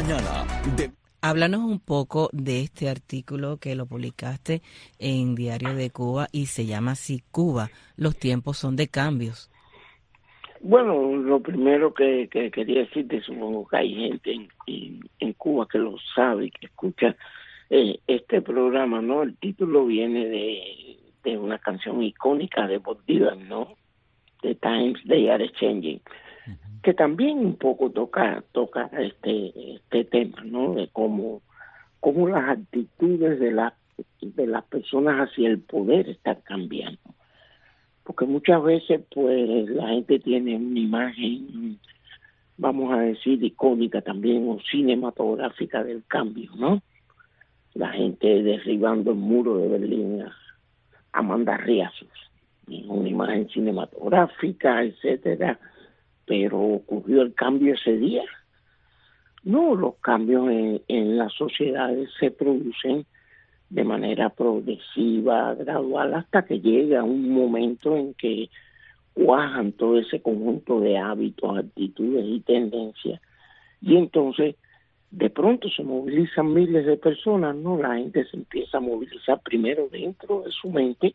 háblanos un poco de este artículo que lo publicaste en Diario de Cuba y se llama así: Cuba, los tiempos son de cambios. Bueno, lo primero que quería decirte, supongo que hay gente en Cuba que lo sabe y que escucha este programa, ¿no? El título viene de una canción icónica de Bob Dylan, ¿no? The Times They Are Changing, que también un poco toca este tema, ¿no? De cómo las actitudes de las personas hacia el poder están cambiando. Porque muchas veces, pues, la gente tiene una imagen, vamos a decir, icónica también, o cinematográfica del cambio, ¿no? La gente derribando el muro de Berlín a mandarriazos, una imagen cinematográfica, etcétera, pero ocurrió el cambio ese día. No, los cambios en las sociedades se producen de manera progresiva, gradual, hasta que llega un momento en que cuajan todo ese conjunto de hábitos, actitudes y tendencias, y entonces de pronto se movilizan miles de personas, ¿no? La gente se empieza a movilizar primero dentro de su mente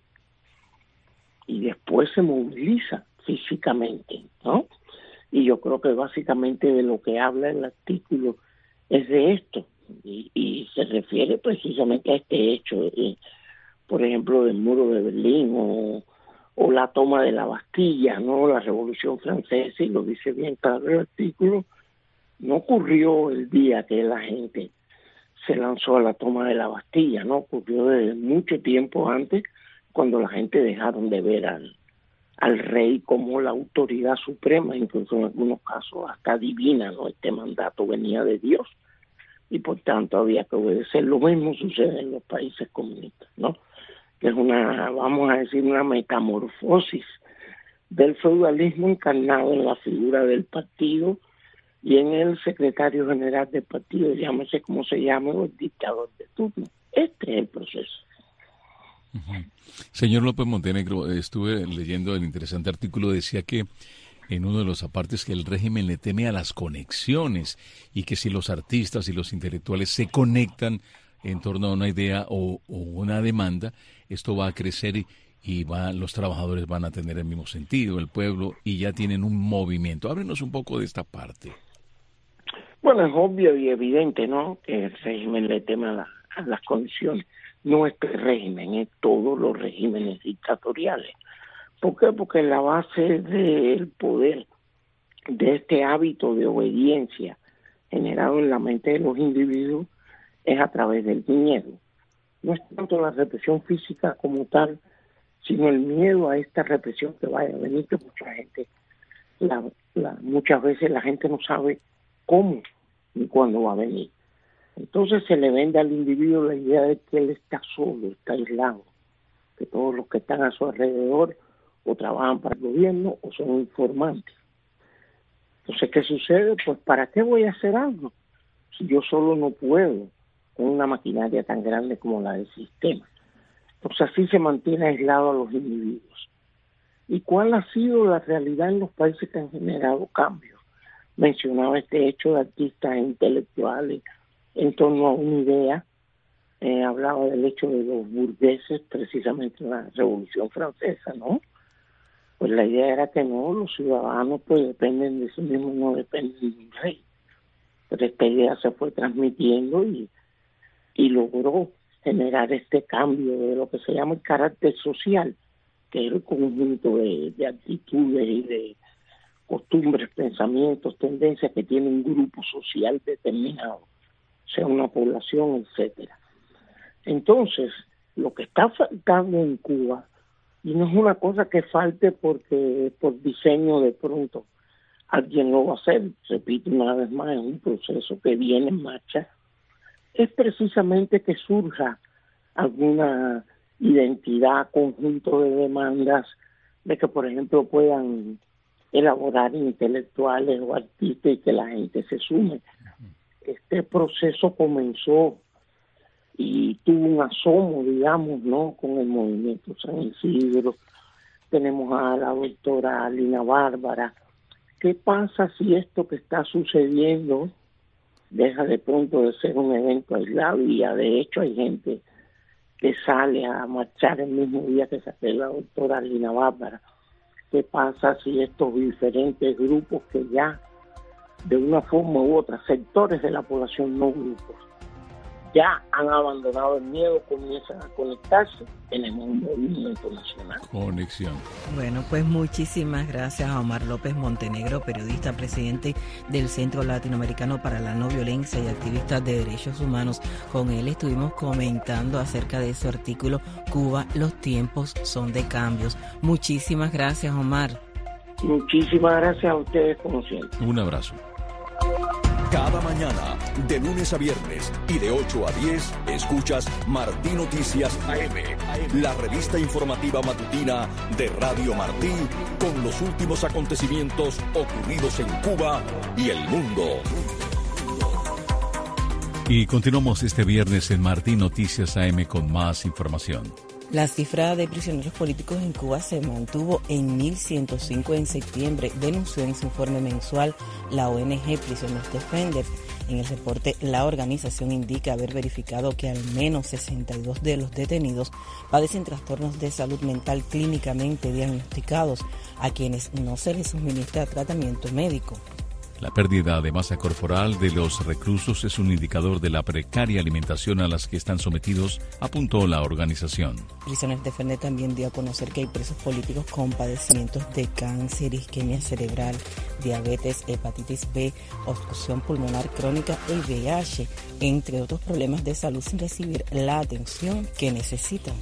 y después se moviliza físicamente, ¿no? Y yo creo que básicamente de lo que habla el artículo es de esto, y se refiere precisamente a este hecho, por ejemplo, del muro de Berlín o la toma de la Bastilla, ¿no? La Revolución Francesa, y lo dice bien claro el artículo, no ocurrió el día que la gente se lanzó a la toma de la Bastilla, ¿no? Ocurrió desde mucho tiempo antes, cuando la gente dejaron de ver al rey como la autoridad suprema, incluso en algunos casos hasta divina, ¿no? Este mandato venía de Dios y por tanto había que obedecer. Lo mismo sucede en los países comunistas, ¿no? Que es vamos a decir, una metamorfosis del feudalismo encarnado en la figura del partido y en el secretario general del partido, llámese como se llame, o el dictador de turno. Este es el proceso. Uh-huh. Señor López Montenegro, estuve leyendo el interesante artículo, decía que en uno de los apartes que el régimen le teme a las conexiones y que si los artistas y los intelectuales se conectan en torno a una idea o una demanda, esto va a crecer y los trabajadores van a tener el mismo sentido, el pueblo, y ya tienen un movimiento. Háblenos un poco de esta parte. Bueno, es obvio y evidente, ¿no?, que el régimen le teme a las condiciones. No este régimen, es todos los regímenes dictatoriales. ¿Por qué? Porque la base del poder, de este hábito de obediencia generado en la mente de los individuos, es a través del miedo. No es tanto la represión física como tal, sino el miedo a esta represión que vaya a venir, que mucha gente, muchas veces la gente no sabe cómo ni cuándo va a venir. Entonces se le vende al individuo la idea de que él está solo, está aislado, que todos los que están a su alrededor o trabajan para el gobierno o son informantes. Entonces, ¿qué sucede? Pues, ¿para qué voy a hacer algo si yo solo no puedo con una maquinaria tan grande como la del sistema? Entonces así se mantiene aislado a los individuos. ¿Y cuál ha sido la realidad en los países que han generado cambios? Mencionaba este hecho de artistas e intelectuales en torno a una idea. Hablaba del hecho de los burgueses, precisamente en la Revolución Francesa, ¿no? Pues la idea era que no, los ciudadanos pues dependen de sí mismos, no dependen de un rey. Pero esta idea se fue transmitiendo y logró generar este cambio de lo que se llama el carácter social, que es el conjunto de actitudes y de costumbres, pensamientos, tendencias que tiene un grupo social determinado, sea una población, etcétera. Entonces, lo que está faltando en Cuba, y no es una cosa que falte porque por diseño de pronto alguien lo va a hacer, repito una vez más, es un proceso que viene en marcha, es precisamente que surja alguna identidad, conjunto de demandas, de que por ejemplo puedan elaborar intelectuales o artistas y que la gente se sume. Este proceso comenzó y tuvo un asomo, digamos, ¿no?, con el movimiento San Isidro. Tenemos a la doctora Lina Bárbara. ¿Qué pasa si esto que está sucediendo deja de pronto de ser un evento aislado? Y ya de hecho hay gente que sale a marchar el mismo día que sale la doctora Lina Bárbara. ¿Qué pasa si estos diferentes grupos que ya, de una forma u otra, sectores de la población, no grupos, ya han abandonado el miedo, comienzan a conectarse? Tenemos un movimiento nacional. Conexión. Bueno, pues muchísimas gracias a Omar López Montenegro, periodista, presidente del Centro Latinoamericano para la No Violencia y activista de derechos humanos. Con él estuvimos comentando acerca de su artículo Cuba, los tiempos son de cambios. Muchísimas gracias, Omar. Muchísimas gracias a ustedes, como siempre. Un abrazo. Cada mañana, de lunes a viernes y de 8 a 10, escuchas Martí Noticias AM, la revista informativa matutina de Radio Martí, con los últimos acontecimientos ocurridos en Cuba y el mundo. Y continuamos este viernes en Martí Noticias AM con más información. La cifra de prisioneros políticos en Cuba se mantuvo en 1.105 en septiembre, denunció en su informe mensual la ONG Prisoners Defender. En el reporte, la organización indica haber verificado que al menos 62 de los detenidos padecen trastornos de salud mental clínicamente diagnosticados, a quienes no se les suministra tratamiento médico. La pérdida de masa corporal de los reclusos es un indicador de la precaria alimentación a las que están sometidos, apuntó la organización. Prisioneros Defender también dio a conocer que hay presos políticos con padecimientos de cáncer, isquemia cerebral, diabetes, hepatitis B, obstrucción pulmonar crónica y VIH, entre otros problemas de salud sin recibir la atención que necesitan.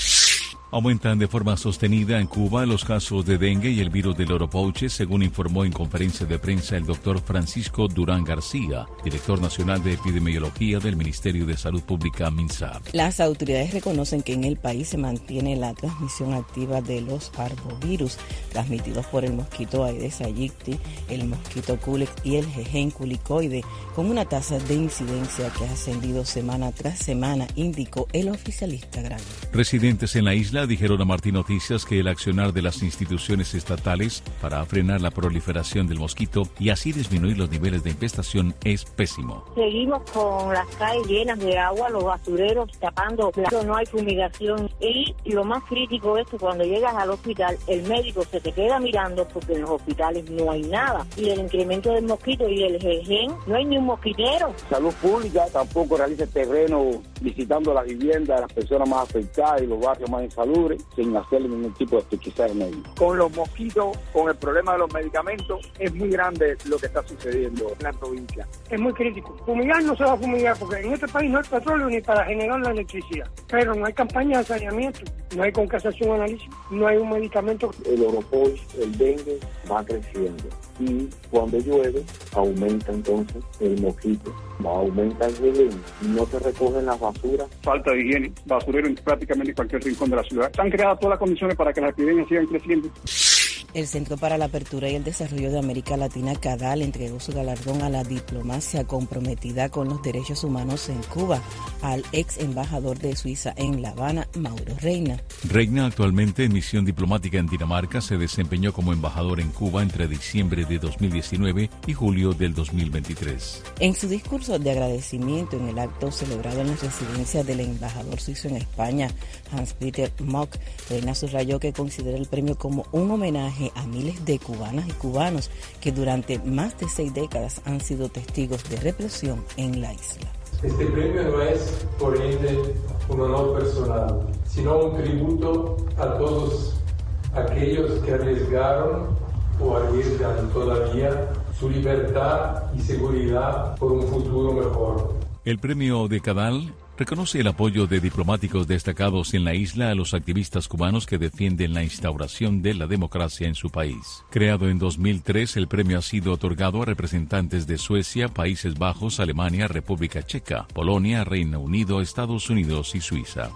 Aumentan de forma sostenida en Cuba los casos de dengue y el virus del oropouche, según informó en conferencia de prensa el doctor Francisco Durán García, director nacional de epidemiología del Ministerio de Salud Pública, MINSAP. Las autoridades reconocen que en el país se mantiene la transmisión activa de los parvovirus, transmitidos por el mosquito Aedes aegypti, el mosquito Culex y el Jejen culicoide, con una tasa de incidencia que ha ascendido semana tras semana, indicó el oficialista grande. Residentes en la isla dijeron a Martín Noticias que el accionar de las instituciones estatales para frenar la proliferación del mosquito y así disminuir los niveles de infestación es pésimo. Seguimos con las calles llenas de agua, los basureros tapando, no hay fumigación y lo más crítico es que cuando llegas al hospital el médico se te queda mirando porque en los hospitales no hay nada y el incremento del mosquito y el jejen, no hay ni un mosquitero. Salud Pública tampoco realiza el terreno visitando las viviendas de las personas más afectadas y los barrios más insalubres sin hacerle ningún tipo de pesquisa médico. Con los mosquitos, con el problema de los medicamentos, es muy grande lo que está sucediendo en la provincia. Es muy crítico. Fumigar no se va a fumigar porque en este país no hay petróleo ni para generar la electricidad. Pero no hay campaña de saneamiento, no hay con qué hacerse un análisis, no hay un medicamento. El oropouche, el dengue va creciendo y cuando llueve aumenta entonces el mosquito, aumenta el jejen, no se recogen las basuras. Falta de higiene, basurero en prácticamente cualquier rincón de la ciudad. Están creadas todas las condiciones para que las epidemias sigan creciendo. El Centro para la Apertura y el Desarrollo de América Latina, CADAL, entregó su galardón a la diplomacia comprometida con los derechos humanos en Cuba al ex embajador de Suiza en La Habana, Mauro Reina. Reina, actualmente en misión diplomática en Dinamarca, se desempeñó como embajador en Cuba entre diciembre de 2019 y julio del 2023. En su discurso de agradecimiento en el acto celebrado en la residencia del embajador suizo en España, Hans-Peter Mock, Reina subrayó que considera el premio como un homenaje a miles de cubanas y cubanos que durante más de 6 décadas han sido testigos de represión en la isla. Este premio no es, por ende, un honor personal, sino un tributo a todos aquellos que arriesgaron o arriesgan todavía su libertad y seguridad por un futuro mejor. El premio de CADAL reconoce el apoyo de diplomáticos destacados en la isla a los activistas cubanos que defienden la instauración de la democracia en su país. Creado en 2003, el premio ha sido otorgado a representantes de Suecia, Países Bajos, Alemania, República Checa, Polonia, Reino Unido, Estados Unidos y Suiza.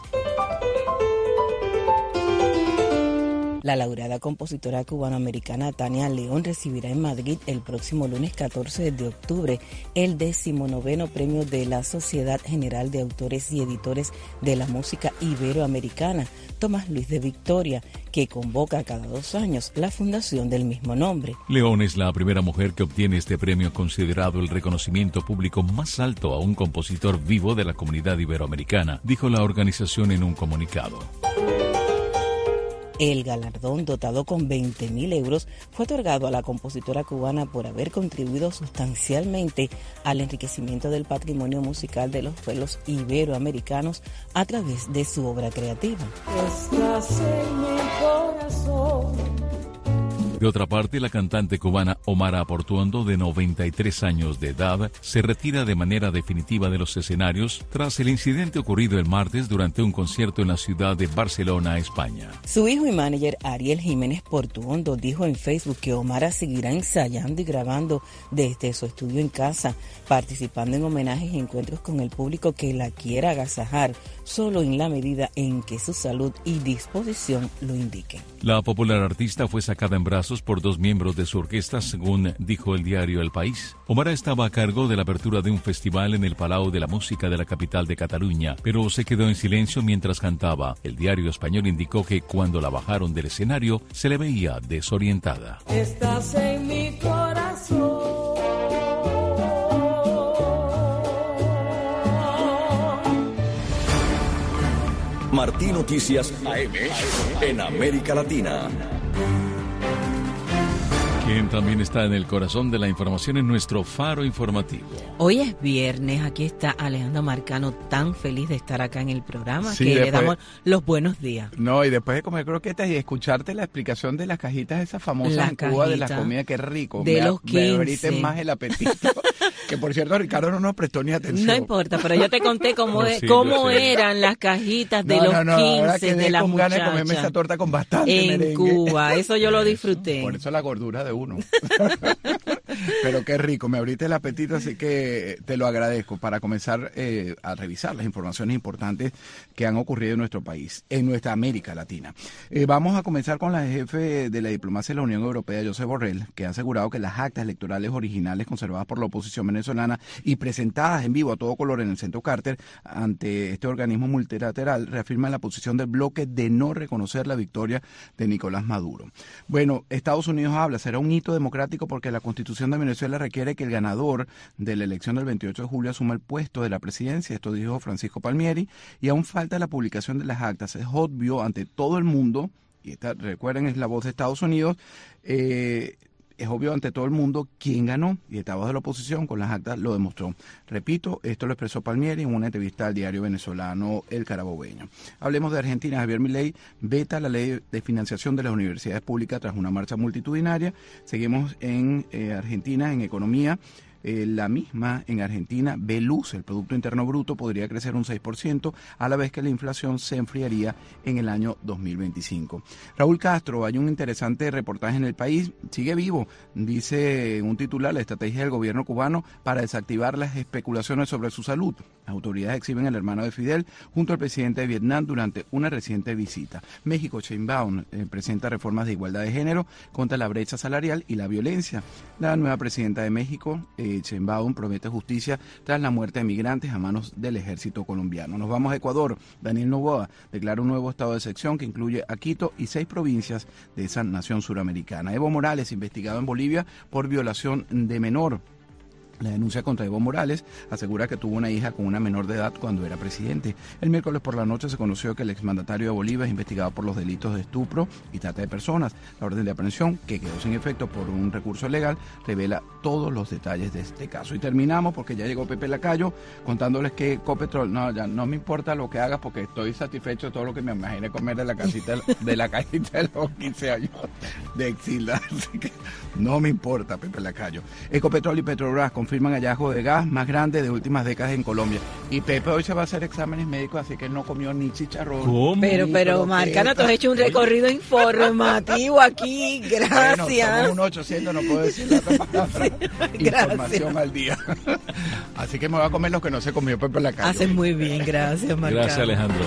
La laureada compositora cubanoamericana Tania León recibirá en Madrid el próximo lunes 14 de octubre el 19º premio de la Sociedad General de Autores y Editores de la Música Iberoamericana, Tomás Luis de Victoria, que convoca cada 2 años la fundación del mismo nombre. León es la primera mujer que obtiene este premio, considerado el reconocimiento público más alto a un compositor vivo de la comunidad iberoamericana, dijo la organización en un comunicado. El galardón, dotado con 20.000 euros, fue otorgado a la compositora cubana por haber contribuido sustancialmente al enriquecimiento del patrimonio musical de los pueblos iberoamericanos a través de su obra creativa. Estás en mi corazón. De otra parte, la cantante cubana Omara Portuondo, de 93 años de edad, se retira de manera definitiva de los escenarios tras el incidente ocurrido el martes durante un concierto en la ciudad de Barcelona, España. Su hijo y manager Ariel Jiménez Portuondo dijo en Facebook que Omara seguirá ensayando y grabando desde su estudio en casa, participando en homenajes y encuentros con el público que la quiera agasajar, solo en la medida en que su salud y disposición lo indiquen. La popular artista fue sacada en brazos por 2 miembros de su orquesta, según dijo el diario El País. Omara estaba a cargo de la apertura de un festival en el Palau de la Música de la capital de Cataluña, pero se quedó en silencio mientras cantaba. El diario español indicó que cuando la bajaron del escenario se le veía desorientada. Estás en mi corazón. Martín Noticias AM en América Latina. Quien también está en el corazón de la información en nuestro faro informativo. Hoy es viernes, aquí está Alejandro Marcano, tan feliz de estar acá en el programa, sí, que después, le damos los buenos días. No, y después de comer croquetas y escucharte la explicación de las cajitas esas famosas en Cuba de las comidas, qué rico. De los 15. Me abriste más el apetito. Que por cierto, Ricardo no nos prestó ni atención. No importa, pero yo te conté cómo eran las cajitas de los 15 de las muchachas. Ganas de comerme esa torta con bastante en merengue. Cuba, eso yo lo disfruté. Por eso la gordura de uno. Pero qué rico, me abriste el apetito, así que te lo agradezco para comenzar a revisar las informaciones importantes que han ocurrido en nuestro país, en nuestra América Latina. Vamos a comenzar con la jefe de la diplomacia de la Unión Europea, Josep Borrell, que ha asegurado que las actas electorales originales conservadas por la oposición venezolana y presentadas en vivo a todo color en el Centro Carter ante este organismo multilateral reafirman la posición del bloque de no reconocer la victoria de Nicolás Maduro. Bueno, Estados Unidos habla, será un hito democrático porque la Constitución de Venezuela requiere que el ganador de la elección del 28 de julio asuma el puesto de la presidencia, esto dijo Francisco Palmieri, y aún falta la publicación de las actas. Es obvio ante todo el mundo, y esta, recuerden, es la voz de Estados Unidos, es obvio ante todo el mundo quién ganó, y esta voz de la oposición con las actas lo demostró. Repito, esto lo expresó Palmieri en una entrevista al diario venezolano El Carabobeño. Hablemos de Argentina. Javier Milei veta la ley de financiación de las universidades públicas tras una marcha multitudinaria. Seguimos en Argentina, en economía. La misma en Argentina ve luz, el Producto Interno Bruto podría crecer un 6%, a la vez que la inflación se enfriaría en el año 2025. Raúl Castro, hay un interesante reportaje en El País, sigue vivo, dice en un titular, la estrategia del gobierno cubano para desactivar las especulaciones sobre su salud. Las autoridades exhiben al hermano de Fidel junto al presidente de Vietnam durante una reciente visita. México, Sheinbaum, presenta reformas de igualdad de género contra la brecha salarial y la violencia. La nueva presidenta de México, Sheinbaum, promete justicia tras la muerte de migrantes a manos del ejército colombiano. Nos vamos a Ecuador. Daniel Noboa declara un nuevo estado de excepción que incluye a Quito y 6 provincias de esa nación suramericana. Evo Morales, investigado en Bolivia por violación de menor. La denuncia contra Evo Morales asegura que tuvo una hija con una menor de edad cuando era presidente. El miércoles por la noche se conoció que el exmandatario de Bolivia es investigado por los delitos de estupro y trata de personas. La orden de aprehensión, que quedó sin efecto por un recurso legal, revela todos los detalles de este caso. Y terminamos porque ya llegó Pepe Lacayo contándoles que Ecopetrol, no, ya no me importa lo que hagas porque estoy satisfecho de todo lo que me imaginé comer de la cajita de los 15 años de Exilda. Así que no me importa, Pepe Lacayo. Ecopetrol y Petrobras confirman hallazgo de gas más grande de últimas décadas en Colombia. Y Pepe hoy se va a hacer exámenes médicos, así que él no comió ni chicharrón. ¿Cómo? Pero Marcana, tú has hecho un recorrido informativo aquí. Gracias. Bueno, somos un 800, no puedo decir la otra palabra. Sí, información al día. Así que me voy a comer lo que no se comió Pepe Lacayo. Haces muy bien, gracias, Marcana. Gracias, Alejandro.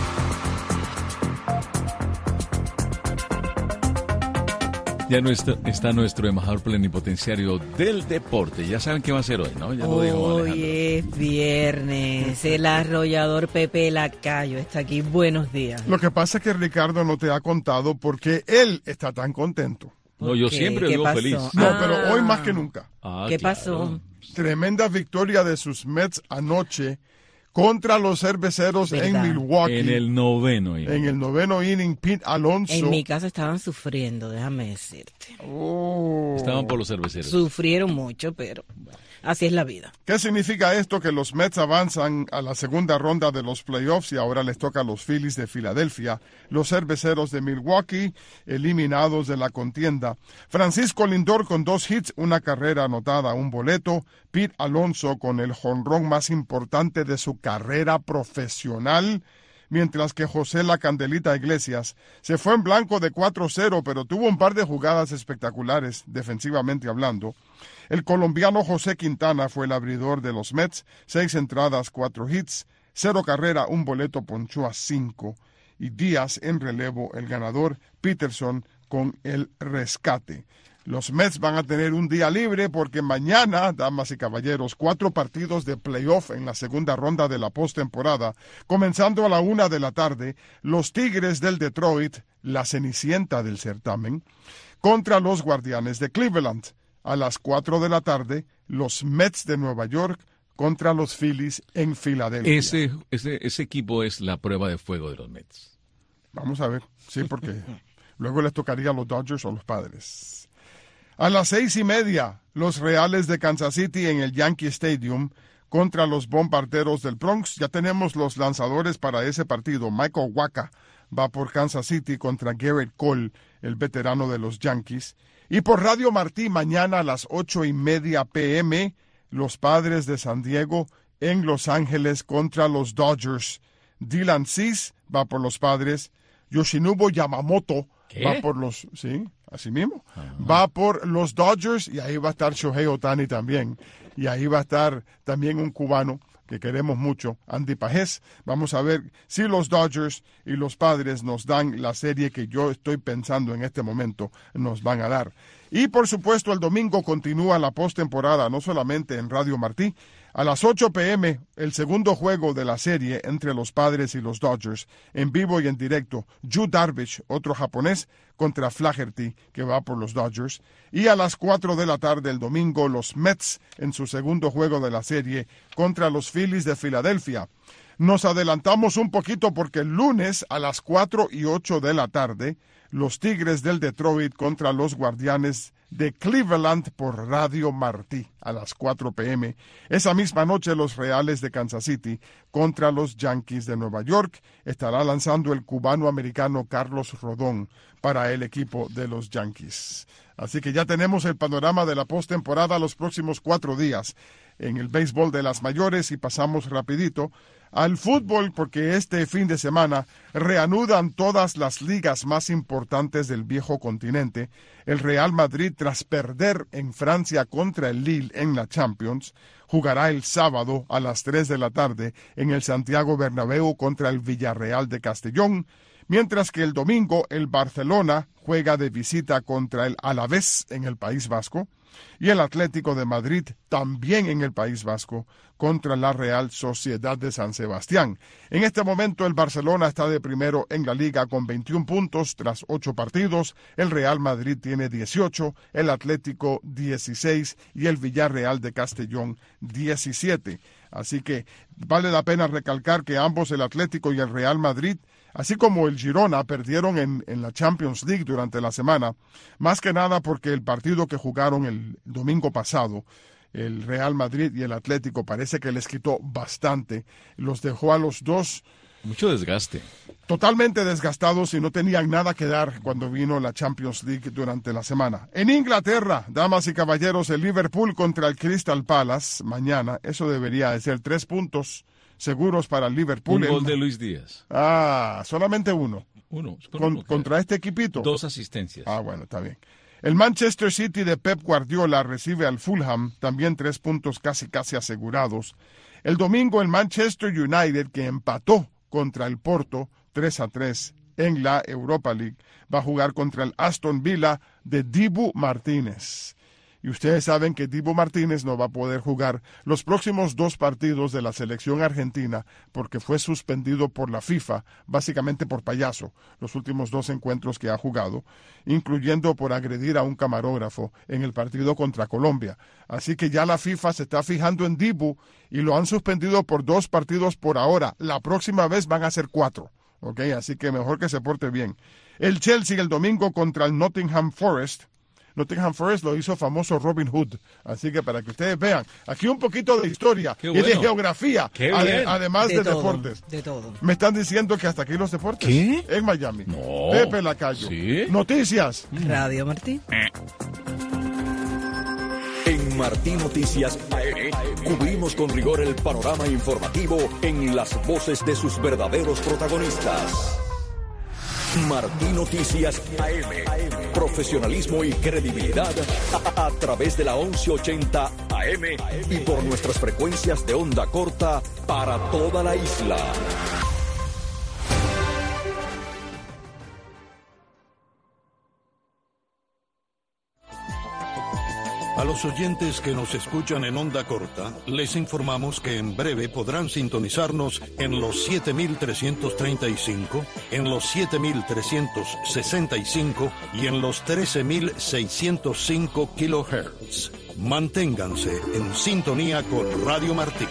Ya está nuestro embajador plenipotenciario del deporte. Ya saben qué va a ser hoy, ¿no? Ya lo dijo Alejandro. Hoy es viernes. El arrollador Pepe Lacayo está aquí. Buenos días. Lo que pasa es que Ricardo no te ha contado por qué él está tan contento. No, yo siempre lo veo feliz. No, pero hoy más que nunca. ¿Qué pasó? Tremenda victoria de sus Mets anoche contra los Cerveceros en Milwaukee. En el noveno inning. En el noveno inning, Pete Alonso. En mi casa estaban sufriendo, déjame decirte. Estaban por los Cerveceros. Sufrieron mucho, pero así es la vida. ¿Qué significa esto? Que los Mets avanzan a la segunda ronda de los playoffs y ahora les toca a los Phillies de Filadelfia, los Cerveceros de Milwaukee, eliminados de la contienda. Francisco Lindor con 2 hits, una carrera anotada, un boleto. Pete Alonso con el jonrón más importante de su carrera profesional, mientras que José La Candelita Iglesias se fue en blanco de 4-0, pero tuvo un par de jugadas espectaculares, defensivamente hablando. El colombiano José Quintana fue el abridor de los Mets, 6 entradas, 4 hits, 0 carrera, un boleto, ponchó a 5. Y Díaz en relevo, el ganador Peterson con el rescate. Los Mets van a tener un día libre porque mañana, damas y caballeros, 4 partidos de playoff en la segunda ronda de la postemporada. Comenzando a la 1 de la tarde, los Tigres del Detroit, la cenicienta del certamen, contra los Guardianes de Cleveland. A las 4 de la tarde, los Mets de Nueva York contra los Phillies en Filadelfia. Ese equipo es la prueba de fuego de los Mets. Vamos a ver, sí, porque luego les tocaría a los Dodgers o los Padres. A las 6:30, los Reales de Kansas City en el Yankee Stadium contra los Bombarderos del Bronx. Ya tenemos los lanzadores para ese partido. Michael Wacha va por Kansas City contra Garrett Cole, el veterano de los Yankees. Y por Radio Martí, mañana a las 8:30 p.m., los Padres de San Diego en Los Ángeles contra los Dodgers. Dylan Cease va por los Padres. Yoshinobu Yamamoto va por los... Sí, así mismo. Va por los Dodgers y ahí va a estar Shohei Ohtani también. Y ahí va a estar también un cubano que queremos mucho, Andy Pajés. Vamos a ver si los Dodgers y los Padres nos dan la serie que yo estoy pensando en este momento nos van a dar. Y por supuesto el domingo continúa la postemporada, no solamente en Radio Martí. A las 8 p.m., el segundo juego de la serie entre los Padres y los Dodgers, en vivo y en directo, Yu Darvish, otro japonés, contra Flaherty, que va por los Dodgers. Y a las 4 de la tarde el domingo, los Mets, en su segundo juego de la serie, contra los Phillies de Filadelfia. Nos adelantamos un poquito porque el lunes, a las 4:08 de la tarde, los Tigres del Detroit contra los Guardianes de Cleveland por Radio Martí a las 4 p.m. Esa misma noche los Reales de Kansas City contra los Yankees de Nueva York. Estará lanzando el cubano-americano Carlos Rodón para el equipo de los Yankees. Así que ya tenemos el panorama de la postemporada los próximos 4 días en el béisbol de las mayores y pasamos rapidito al fútbol porque este fin de semana reanudan todas las ligas más importantes del viejo continente. El Real Madrid, tras perder en Francia contra el Lille en la Champions, jugará el sábado a las 3 de la tarde en el Santiago Bernabéu contra el Villarreal de Castellón, mientras que el domingo el Barcelona juega de visita contra el Alavés en el País Vasco y el Atlético de Madrid también en el País Vasco contra la Real Sociedad de San Sebastián. En este momento el Barcelona está de primero en la liga con 21 puntos tras 8 partidos, el Real Madrid tiene 18, el Atlético 16 y el Villarreal de Castellón 17. Así que vale la pena recalcar que ambos, el Atlético y el Real Madrid, así como el Girona, perdieron en la Champions League durante la semana, más que nada porque el partido que jugaron el domingo pasado, el Real Madrid y el Atlético, parece que les quitó bastante, los dejó a los dos mucho desgaste, totalmente desgastados y no tenían nada que dar cuando vino la Champions League durante la semana. En Inglaterra, damas y caballeros, el Liverpool contra el Crystal Palace mañana, eso debería de ser 3 puntos seguros para el Liverpool. Un gol de Luis Díaz. Solamente uno. Contra este equipito. 2 asistencias. Bueno, está bien. El Manchester City de Pep Guardiola recibe al Fulham, también 3 puntos casi asegurados. El domingo el Manchester United, que empató contra el Porto 3-3 en la Europa League, va a jugar contra el Aston Villa de Dibu Martínez. Y ustedes saben que Dibu Martínez no va a poder jugar los próximos 2 partidos de la selección argentina porque fue suspendido por la FIFA, básicamente por payaso, los últimos 2 encuentros que ha jugado, incluyendo por agredir a un camarógrafo en el partido contra Colombia. Así que ya la FIFA se está fijando en Dibu y lo han suspendido por 2 partidos por ahora. La próxima vez van a ser 4. Así que mejor que se porte bien. El Chelsea el domingo contra el Nottingham Forest. Nottingham Forest lo hizo famoso Robin Hood. Así que para que ustedes vean, aquí un poquito de historia y de geografía, además de deportes. De todo. Me están diciendo que hasta aquí los deportes. ¿Qué? En Miami. No. Pepe Lacayo. ¿Sí? Noticias. Radio Martí. En Martí Noticias AM, cubrimos con rigor el panorama informativo en las voces de sus verdaderos protagonistas. Martí Noticias AM. Profesionalismo y credibilidad a través de la 1180 AM y por nuestras frecuencias de onda corta para toda la isla. A los oyentes que nos escuchan en onda corta, les informamos que en breve podrán sintonizarnos en los 7.335, en los 7.365 y en los 13.605 kHz. Manténganse en sintonía con Radio Martí.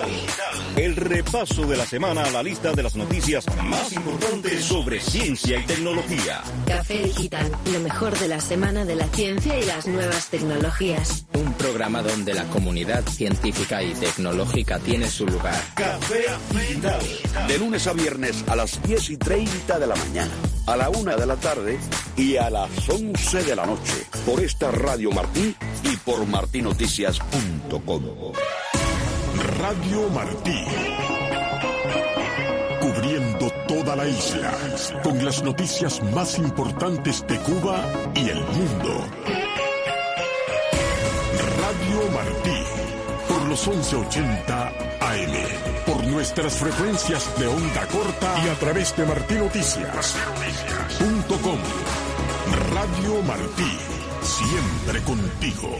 El repaso de la semana a la lista de las noticias más importantes sobre ciencia y tecnología. Café Digital, lo mejor de la semana de la ciencia y las nuevas tecnologías. Un programa donde la comunidad científica y tecnológica tiene su lugar. Café Digital. De lunes a viernes a las 10:30 de la mañana, a la 1 de la tarde y a las 11 de la noche. Por esta Radio Martí y por martinoticias.com. Radio Martí. Cubriendo toda la isla con las noticias más importantes de Cuba y el mundo. Radio Martí. Por los 1180 AM. Por nuestras frecuencias de onda corta y a través de martinoticias.com. Radio Martí. Siempre contigo.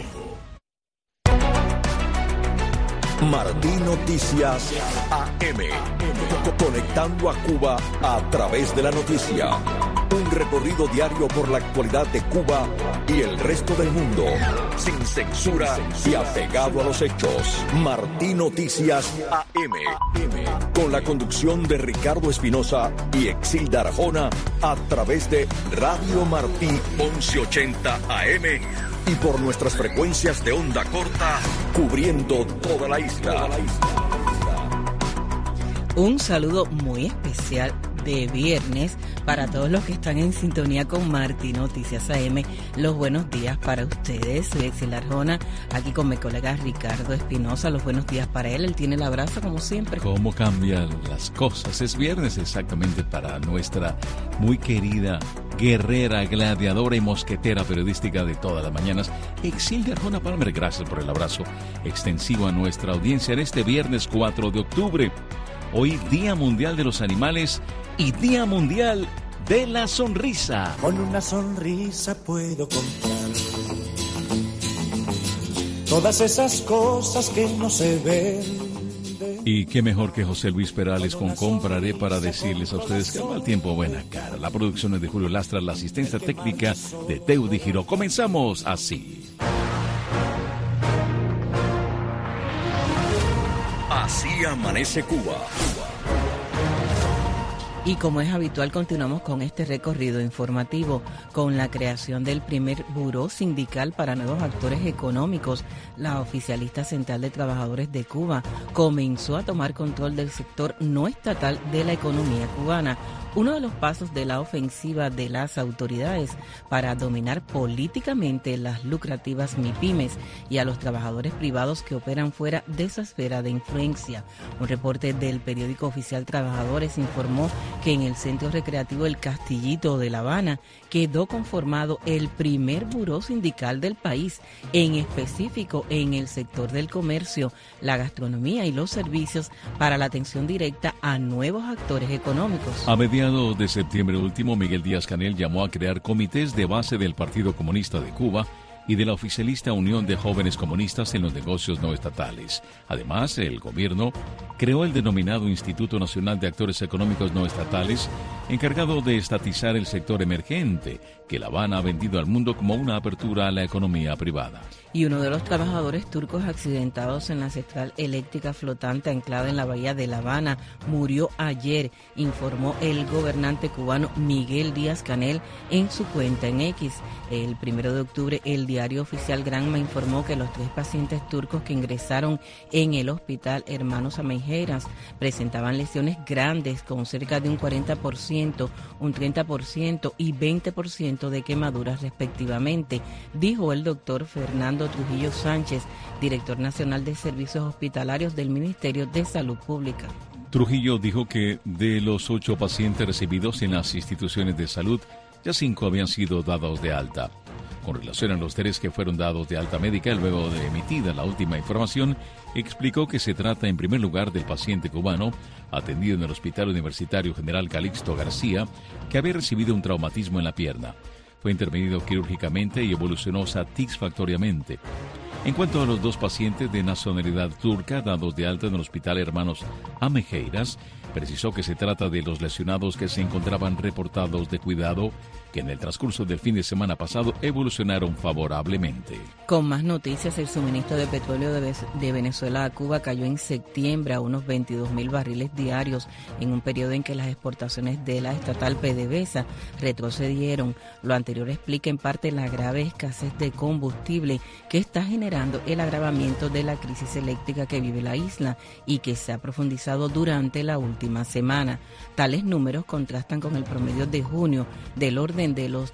Martí Noticias AM. Conectando a Cuba a través de la noticia. Un recorrido diario por la actualidad de Cuba y el resto del mundo. Sin censura y apegado a los hechos. Martí Noticias AM. Con la conducción de Ricardo Espinosa y Exilda Arjona a través de Radio Martí 1180 AM. Y por nuestras frecuencias de onda corta, cubriendo toda la isla. Un saludo muy especial de viernes para todos los que están en sintonía con Martí Noticias AM. Los buenos días para ustedes. Soy Exilda Arjona, aquí con mi colega Ricardo Espinosa. Los buenos días para él. Él tiene el abrazo como siempre. ¿Cómo cambian las cosas? Es viernes exactamente para nuestra muy querida guerrera, gladiadora y mosquetera periodística de todas las mañanas, Exilda Arjona Palmer. Gracias por el abrazo extensivo a nuestra audiencia en este viernes 4 de octubre. Hoy Día Mundial de los Animales y Día Mundial de la Sonrisa. Con una sonrisa puedo comprar todas esas cosas que no se ven. Y qué mejor que José Luis Perales con Compraré para decirles a ustedes que al mal tiempo buena cara. La producción es de Julio Lastra, la asistencia técnica de Teudi Giró. Comenzamos así. Así amanece Cuba. Y como es habitual, continuamos con este recorrido informativo. Con la creación del primer buró sindical para nuevos actores económicos, la Oficialista Central de Trabajadores de Cuba comenzó a tomar control del sector no estatal de la economía cubana. Uno de los pasos de la ofensiva de las autoridades para dominar políticamente las lucrativas MIPYMES y a los trabajadores privados que operan fuera de esa esfera de influencia. Un reporte del periódico oficial Trabajadores informó que en el centro recreativo El Castillito de La Habana quedó conformado el primer buró sindical del país, en específico en el sector del comercio, la gastronomía y los servicios para la atención directa a nuevos actores económicos. A mediados de septiembre último, Miguel Díaz-Canel llamó a crear comités de base del Partido Comunista de Cuba y de la oficialista Unión de Jóvenes Comunistas en los negocios no estatales. Además, el gobierno creó el denominado Instituto Nacional de Actores Económicos No Estatales, encargado de estatizar el sector emergente, que La Habana ha vendido al mundo como una apertura a la economía privada. Y uno de los trabajadores turcos accidentados en la central eléctrica flotante anclada en la bahía de La Habana murió ayer, informó el gobernante cubano Miguel Díaz-Canel en su cuenta en X. El 1 de octubre, el diario oficial Granma informó que los 3 pacientes turcos que ingresaron en el hospital Hermanos Ameijeras presentaban lesiones grandes con cerca de un 40%, un 30% y 20% de quemaduras respectivamente, dijo el doctor Fernando Trujillo Sánchez, director nacional de servicios hospitalarios del Ministerio de Salud Pública. Trujillo dijo que de los 8 pacientes recibidos en las instituciones de salud, ya 5 habían sido dados de alta. Con relación a los 3 que fueron dados de alta médica luego de emitida la última información, explicó que se trata en primer lugar del paciente cubano atendido en el Hospital Universitario General Calixto García, que había recibido un traumatismo en la pierna. Fue intervenido quirúrgicamente y evolucionó satisfactoriamente. En cuanto a los 2 pacientes de nacionalidad turca dados de alta en el hospital Hermanos Amejeiras, precisó que se trata de los lesionados que se encontraban reportados de cuidado, que en el transcurso del fin de semana pasado evolucionaron favorablemente. Con más noticias, el suministro de petróleo de Venezuela a Cuba cayó en septiembre a unos 22,000 barriles diarios, en un periodo en que las exportaciones de la estatal PDVSA retrocedieron. Lo anterior explica en parte la grave escasez de combustible que está generando el agravamiento de la crisis eléctrica que vive la isla y que se ha profundizado durante la última semana. Tales números contrastan con el promedio de junio del orden de los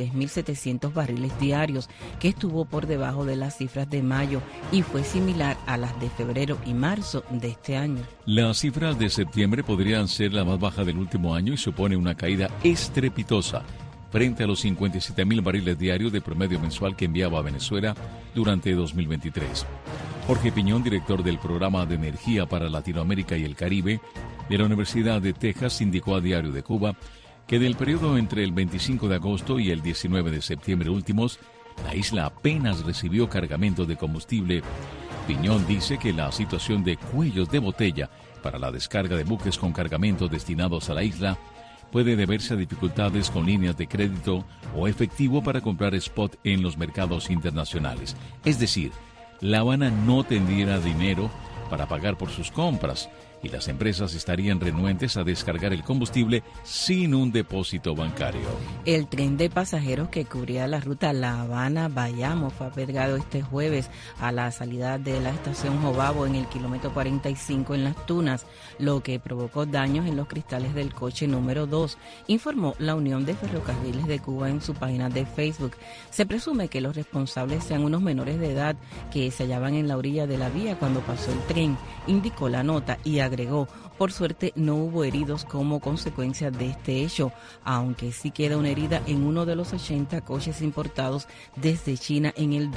33.700 barriles diarios, que estuvo por debajo de las cifras de mayo y fue similar a las de febrero y marzo de este año. Las cifras de septiembre podrían ser la más baja del último año y supone una caída estrepitosa frente a los 57,000 barriles diarios de promedio mensual que enviaba a Venezuela durante 2023. Jorge Piñón, director del Programa de Energía para Latinoamérica y el Caribe de la Universidad de Texas, indicó a Diario de Cuba que del periodo entre el 25 de agosto y el 19 de septiembre últimos, la isla apenas recibió cargamentos de combustible. Piñón dice que la situación de cuellos de botella para la descarga de buques con cargamentos destinados a la isla puede deberse a dificultades con líneas de crédito o efectivo para comprar spot en los mercados internacionales. Es decir, La Habana no tendría dinero para pagar por sus compras y las empresas estarían renuentes a descargar el combustible sin un depósito bancario. El tren de pasajeros que cubría la ruta La Habana-Bayamo fue apergado este jueves a la salida de la estación Jobabo en el kilómetro 45 en Las Tunas, lo que provocó daños en los cristales del coche número 2, informó la Unión de Ferrocarriles de Cuba en su página de Facebook. Se presume que los responsables sean unos menores de edad que se hallaban en la orilla de la vía cuando pasó el tren, indicó la nota y agregó: por suerte no hubo heridos como consecuencia de este hecho, aunque sí queda una herida en uno de los 80 coches importados desde China en el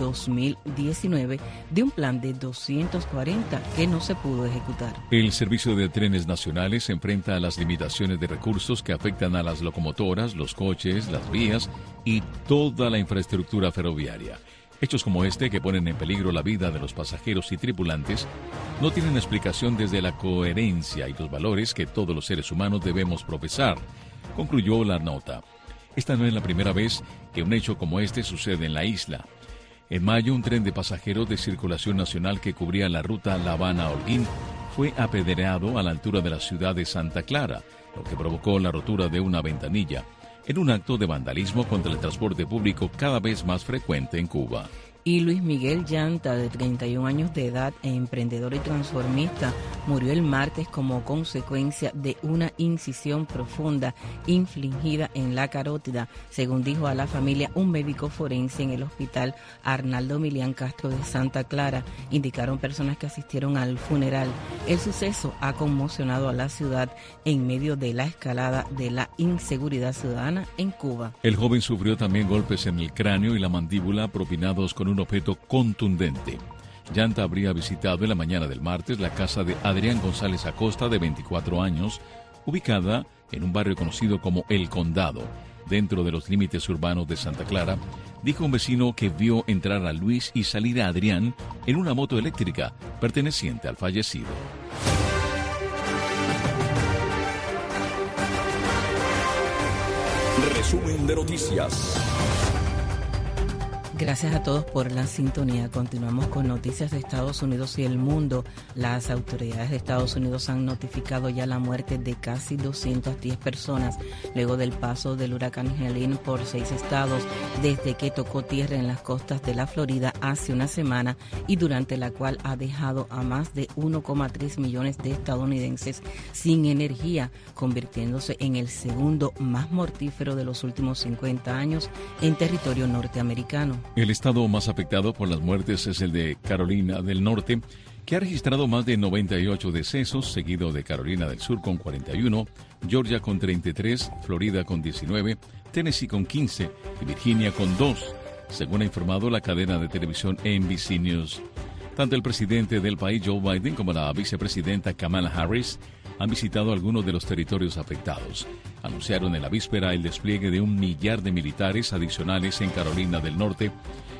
2019 de un plan de 240 que no se pudo ejecutar. El Servicio de Trenes Nacionales se enfrenta a las limitaciones de recursos que afectan a las locomotoras, los coches, las vías y toda la infraestructura ferroviaria. Hechos como este, que ponen en peligro la vida de los pasajeros y tripulantes, no tienen explicación desde la coherencia y los valores que todos los seres humanos debemos profesar, concluyó la nota. Esta no es la primera vez que un hecho como este sucede en la isla. En mayo, un tren de pasajeros de circulación nacional que cubría la ruta La Habana-Holguín fue apedreado a la altura de la ciudad de Santa Clara, lo que provocó la rotura de una ventanilla, en un acto de vandalismo contra el transporte público cada vez más frecuente en Cuba. Y Luis Miguel Llanta, de 31 años de edad e emprendedor y transformista, murió el martes como consecuencia de una incisión profunda infligida en la carótida, según dijo a la familia un médico forense en el hospital Arnaldo Milián Castro de Santa Clara. Indicaron personas que asistieron al funeral. El suceso ha conmocionado a la ciudad en medio de la escalada de la inseguridad ciudadana en Cuba. El joven sufrió también golpes en el cráneo y la mandíbula propinados con un objeto contundente. Llanta habría visitado en la mañana del martes la casa de Adrián González Acosta, de 24 años, ubicada en un barrio conocido como El Condado, dentro de los límites urbanos de Santa Clara. Dijo un vecino que vio entrar a Luis y salir a Adrián en una moto eléctrica perteneciente al fallecido. Resumen de noticias. Gracias a todos por la sintonía. Continuamos con noticias de Estados Unidos y el mundo. Las autoridades de Estados Unidos han notificado ya la muerte de casi 210 personas luego del paso del huracán Helene por 6 estados desde que tocó tierra en las costas de la Florida hace una semana y durante la cual ha dejado a más de 1,3 millones de estadounidenses sin energía, convirtiéndose en el segundo más mortífero de los últimos 50 años en territorio norteamericano. El estado más afectado por las muertes es el de Carolina del Norte, que ha registrado más de 98 decesos, seguido de Carolina del Sur con 41, Georgia con 33, Florida con 19, Tennessee con 15 y Virginia con 2, según ha informado la cadena de televisión NBC News. Tanto el presidente del país, Joe Biden, como la vicepresidenta Kamala Harris han visitado algunos de los territorios afectados. Anunciaron en la víspera el despliegue de 1 millar de militares adicionales en Carolina del Norte,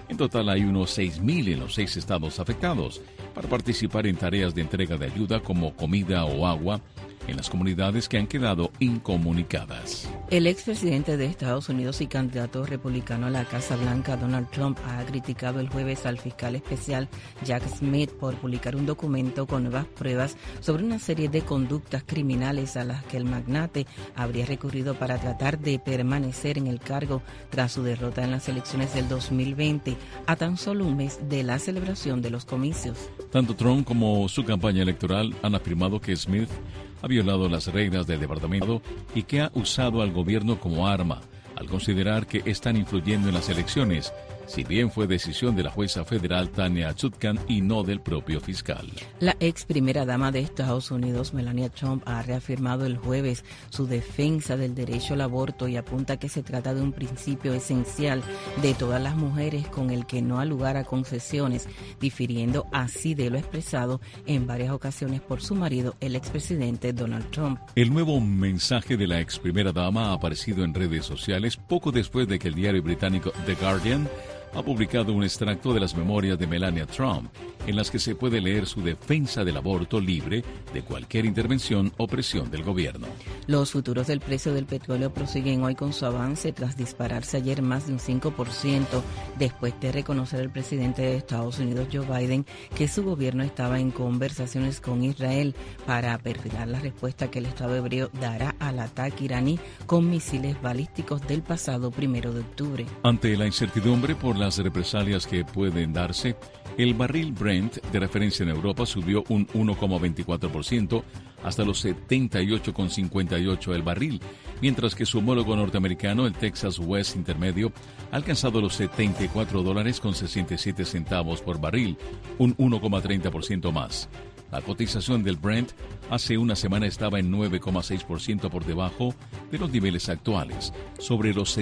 En total hay unos 6.000 en los 6 estados afectados para participar en tareas de entrega de ayuda como comida o agua en las comunidades que han quedado incomunicadas. El expresidente de Estados Unidos y candidato republicano a la Casa Blanca, Donald Trump, ha criticado el jueves al fiscal especial Jack Smith por publicar un documento con nuevas pruebas sobre una serie de conductas criminales a las que el magnate habría recurrido para tratar de permanecer en el cargo tras su derrota en las elecciones del 2020, a tan solo un mes de la celebración de los comicios. Tanto Trump como su campaña electoral han afirmado que Smith ha violado las reglas del departamento y que ha usado al gobierno como arma, al considerar que están influyendo en las elecciones, si bien fue decisión de la jueza federal Tanya Chutkan y no del propio fiscal. La ex primera dama de Estados Unidos, Melania Trump, ha reafirmado el jueves su defensa del derecho al aborto y apunta que se trata de un principio esencial de todas las mujeres con el que no ha lugar a concesiones, difiriendo así de lo expresado en varias ocasiones por su marido, el expresidente Donald Trump. El nuevo mensaje de la ex primera dama ha aparecido en redes sociales poco después de que el diario británico The Guardian ha publicado un extracto de las memorias de Melania Trump, en las que se puede leer su defensa del aborto libre de cualquier intervención o presión del gobierno. Los futuros del precio del petróleo prosiguen hoy con su avance tras dispararse ayer más de un 5%, después de reconocer el presidente de Estados Unidos, Joe Biden, que su gobierno estaba en conversaciones con Israel para perfilar la respuesta que el Estado hebreo dará al ataque iraní con misiles balísticos del pasado 1 de octubre. Ante la incertidumbre por las represalias que pueden darse, el barril Brent de referencia en Europa subió un 1,24% hasta los 78,58 el barril, mientras que su homólogo norteamericano, el Texas West Intermedio, ha alcanzado los $74.67 por barril, un 1,30% más. La cotización del Brent hace una semana estaba en 9,6% por debajo de los niveles actuales, sobre los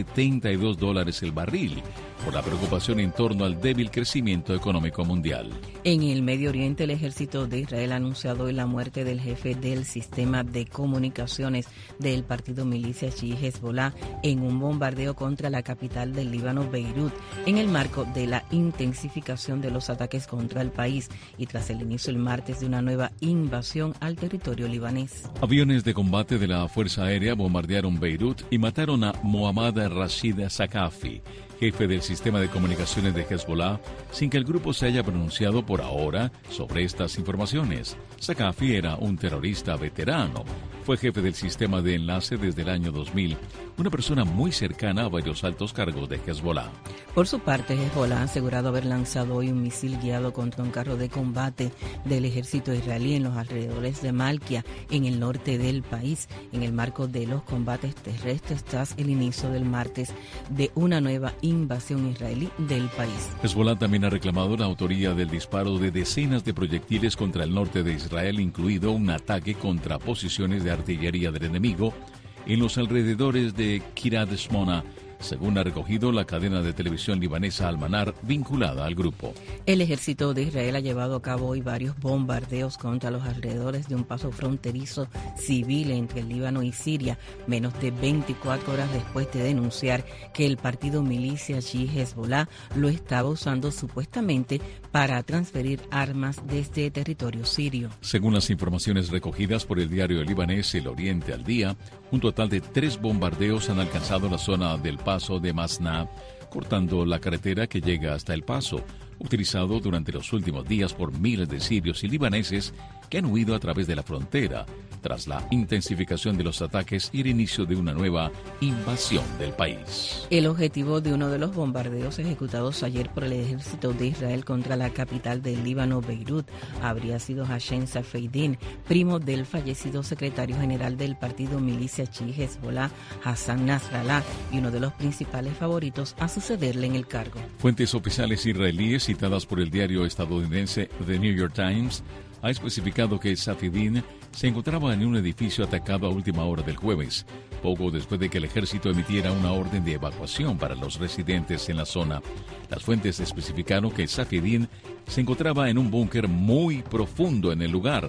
$72 el barril, por la preocupación en torno al débil crecimiento económico mundial. En el Medio Oriente, el ejército de Israel ha anunciado hoy la muerte del jefe del sistema de comunicaciones del partido milicia chií Hezbollah en un bombardeo contra la capital del Líbano, Beirut, en el marco de la intensificación de los ataques contra el país y tras el inicio el martes de una nueva invasión al territorio libanés. Aviones de combate de la Fuerza Aérea bombardearon Beirut y mataron a Mohammad Rashid Saqafi, jefe del sistema de comunicaciones de Hezbollah, sin que el grupo se haya pronunciado por ahora sobre estas informaciones. Saqafi era un terrorista veterano. Fue jefe del sistema de enlace desde el año 2000, una persona muy cercana a varios altos cargos de Hezbollah. Por su parte, Hezbollah ha asegurado haber lanzado hoy un misil guiado contra un carro de combate del ejército israelí en los alrededores de Malkia, en el norte del país, en el marco de los combates terrestres tras el inicio del martes de una nueva invasión israelí del país. Hezbollah también ha reclamado la autoría del disparo de decenas de proyectiles contra el norte de Israel, incluido un ataque contra posiciones de artillería del enemigo en los alrededores de Kiryat Shmona, según ha recogido la cadena de televisión libanesa Al-Manar, vinculada al grupo. El ejército de Israel ha llevado a cabo hoy varios bombardeos contra los alrededores de un paso fronterizo civil entre el Líbano y Siria, menos de 24 horas después de denunciar que el partido milicia chií Hezbollah lo estaba usando supuestamente para transferir armas desde territorio sirio. Según las informaciones recogidas por el diario libanés El Oriente al Día, un total de 3 bombardeos han alcanzado la zona del paso de Masná, cortando la carretera que llega hasta el paso, utilizado durante los últimos días por miles de sirios y libaneses que han huido a través de la frontera, tras la intensificación de los ataques y el inicio de una nueva invasión del país. El objetivo de uno de los bombardeos ejecutados ayer por el ejército de Israel contra la capital del Líbano, Beirut, habría sido Hashem Safieddine, primo del fallecido secretario general del partido milicia chií Hezbollah, Hassan Nasrallah, y uno de los principales favoritos a sucederle en el cargo. Fuentes oficiales israelíes citadas por el diario estadounidense The New York Times ha especificado que Safieddine se encontraba en un edificio atacado a última hora del jueves, poco después de que el ejército emitiera una orden de evacuación para los residentes en la zona. Las fuentes especificaron que Safieddine se encontraba en un búnker muy profundo en el lugar,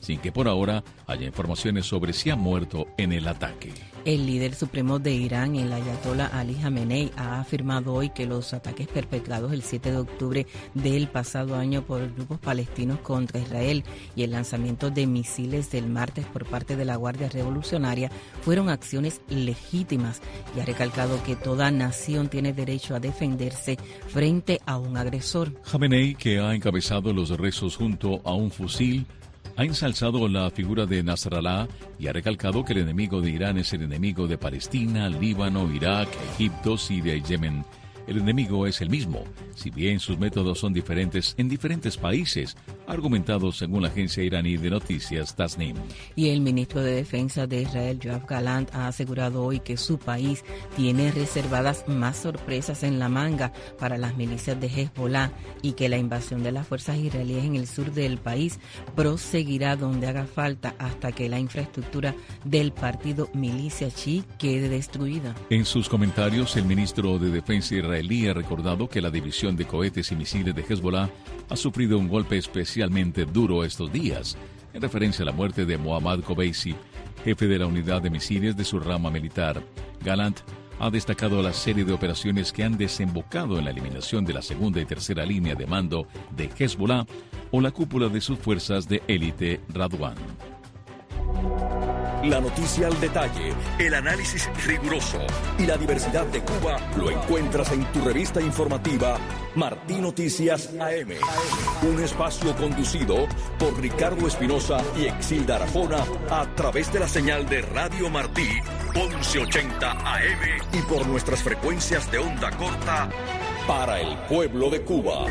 sin que por ahora haya informaciones sobre si ha muerto en el ataque. El líder supremo de Irán, el ayatolá Ali Jamenei, ha afirmado hoy que los ataques perpetrados el 7 de octubre del pasado año por grupos palestinos contra Israel y el lanzamiento de misiles del martes por parte de la Guardia Revolucionaria fueron acciones legítimas y ha recalcado que toda nación tiene derecho a defenderse frente a un agresor. Jamenei, que ha encabezado los rezos junto a un fusil, ha ensalzado la figura de Nasrallah y ha recalcado que el enemigo de Irán es el enemigo de Palestina, Líbano, Irak, Egipto y de Yemen. El enemigo es el mismo, si bien sus métodos son diferentes en diferentes países, argumentado según la agencia iraní de noticias Tasnim. Y el ministro de Defensa de Israel, Yoav Gallant, ha asegurado hoy que su país tiene reservadas más sorpresas en la manga para las milicias de Hezbollah y que la invasión de las fuerzas israelíes en el sur del país proseguirá donde haga falta hasta que la infraestructura del partido milicia chií quede destruida. En sus comentarios, el ministro de Defensa israelí ha recordado que la división de cohetes y misiles de Hezbollah ha sufrido un golpe especialmente duro estos días, en referencia a la muerte de Mohammad Qubaisi, jefe de la unidad de misiles de su rama militar. Gallant ha destacado la serie de operaciones que han desembocado en la eliminación de la segunda y tercera línea de mando de Hezbollah o la cúpula de sus fuerzas de élite Radwan. La noticia al detalle, el análisis riguroso y la diversidad de Cuba lo encuentras en tu revista informativa Martí Noticias AM. Un espacio conducido por Ricardo Espinosa y Exilda Arjona a través de la señal de Radio Martí 1180 AM y por nuestras frecuencias de onda corta para el pueblo de Cuba.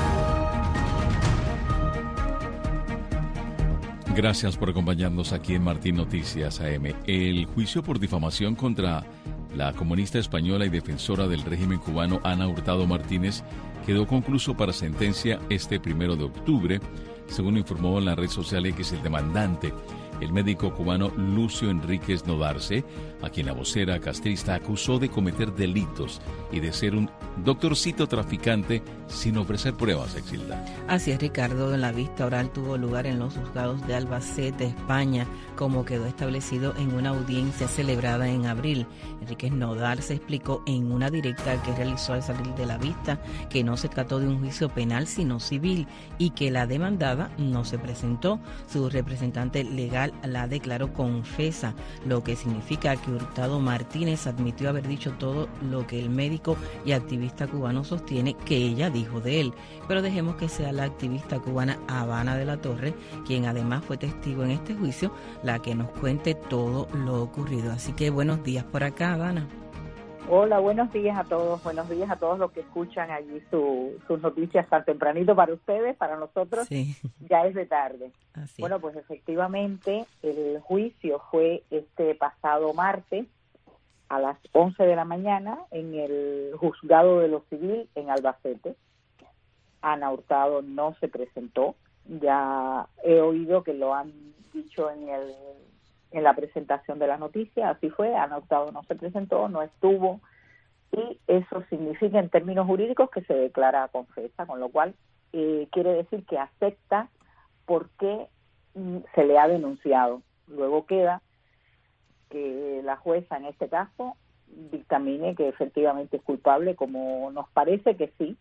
Gracias por acompañarnos aquí en Martí Noticias AM. El juicio por difamación contra la comunista española y defensora del régimen cubano Ana Hurtado Martínez quedó concluso para sentencia este 1 de octubre, según informó en la red social X el demandante, el médico cubano Lucio Enríquez Nodarse, a quien la vocera castrista acusó de cometer delitos y de ser un doctorcito traficante sin ofrecer pruebas, Exilda. Así es, Ricardo. La vista oral tuvo lugar en los juzgados de Albacete, España, como quedó establecido en una audiencia celebrada en abril. Enríquez Nodarse explicó en una directa que realizó al salir de la vista que no se trató de un juicio penal sino civil y que la demandada no se presentó. Su representante legal la declaró confesa, lo que significa que Hurtado Martínez admitió haber dicho todo lo que el médico y activista cubano sostiene que ella dijo de él. Pero dejemos que sea la activista cubana Habana de la Torre, quien además fue testigo en este juicio, la que nos cuente todo lo ocurrido. Así que buenos días por acá, Habana. Hola, buenos días a todos los que escuchan allí sus noticias tan tempranito para ustedes, para nosotros sí. Ya es de tarde. Así. Bueno, pues efectivamente el juicio fue este pasado martes a las 11 de la mañana en el juzgado de lo civil en Albacete. Ana Hurtado no se presentó, ya he oído que lo han dicho en la presentación de la noticia, así fue. Ana Hurtado no se presentó, no estuvo, y eso significa en términos jurídicos que se declara confesa, con lo cual quiere decir que acepta por qué se le ha denunciado. Luego queda que la jueza en este caso dictamine que efectivamente es culpable, como nos parece que sí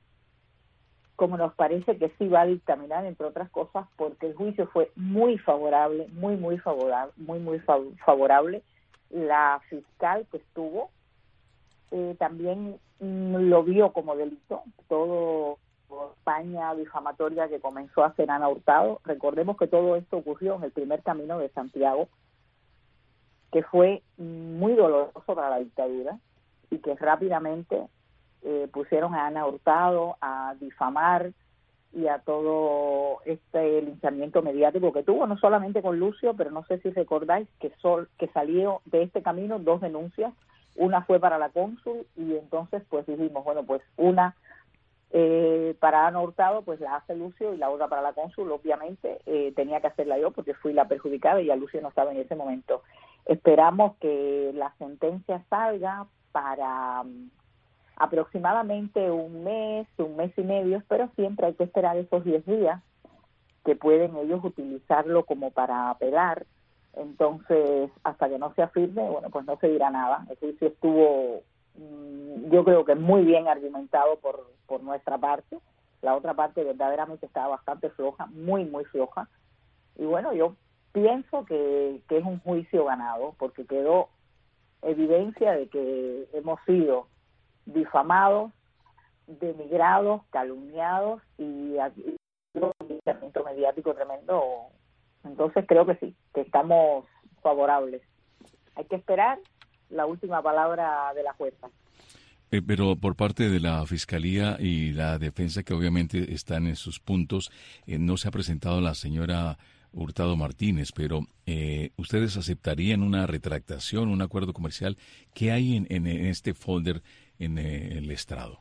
va a dictaminar, entre otras cosas, porque el juicio fue muy favorable, muy favorable. La fiscal que estuvo también lo vio como delito, todo campaña difamatoria que comenzó a hacer Ana Hurtado. Recordemos que todo esto ocurrió en el primer Camino de Santiago, que fue muy doloroso para la dictadura y que rápidamente pusieron a Ana Hurtado a difamar y a todo este linchamiento mediático que tuvo, no solamente con Lucio, pero no sé si recordáis que salió de este camino 2 denuncias. Una fue para la cónsul y entonces pues dijimos, bueno, pues una para Ana Hurtado pues la hace Lucio y la otra para la cónsul, obviamente tenía que hacerla yo porque fui la perjudicada y ya Lucio no estaba en ese momento. Esperamos que la sentencia salga para aproximadamente un mes y medio, pero siempre hay que esperar esos 10 días que pueden ellos utilizarlo como para apelar. Entonces, hasta que no se afirme, bueno, pues no se dirá nada. El juicio estuvo, yo creo que muy bien argumentado por nuestra parte. La otra parte verdaderamente estaba bastante floja, muy, muy floja. Y bueno, yo pienso que es un juicio ganado, porque quedó evidencia de que hemos sido difamados, denigrados, calumniados y un linchamiento mediático tremendo. Entonces creo que sí, que estamos favorables. Hay que esperar la última palabra de la jueza. Pero por parte de la Fiscalía y la defensa, que obviamente están en sus puntos, no se ha presentado la señora Hurtado Martínez, pero ¿ustedes aceptarían una retractación, un acuerdo comercial? ¿Qué hay en este folder en el estrado?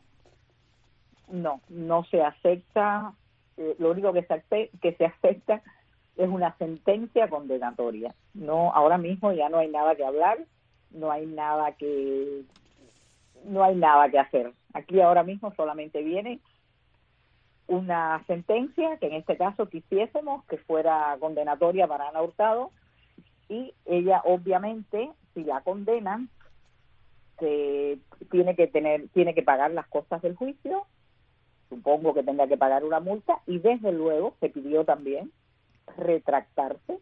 No se acepta. Lo único que se acepta es una sentencia condenatoria. No, ahora mismo ya no hay nada que hablar, no hay nada que hacer. Aquí ahora mismo solamente viene una sentencia que en este caso quisiésemos que fuera condenatoria para Ana Hurtado, y ella obviamente, si la condenan, tiene que pagar las costas del juicio. Supongo que tendrá que pagar una multa, y desde luego se pidió también retractarse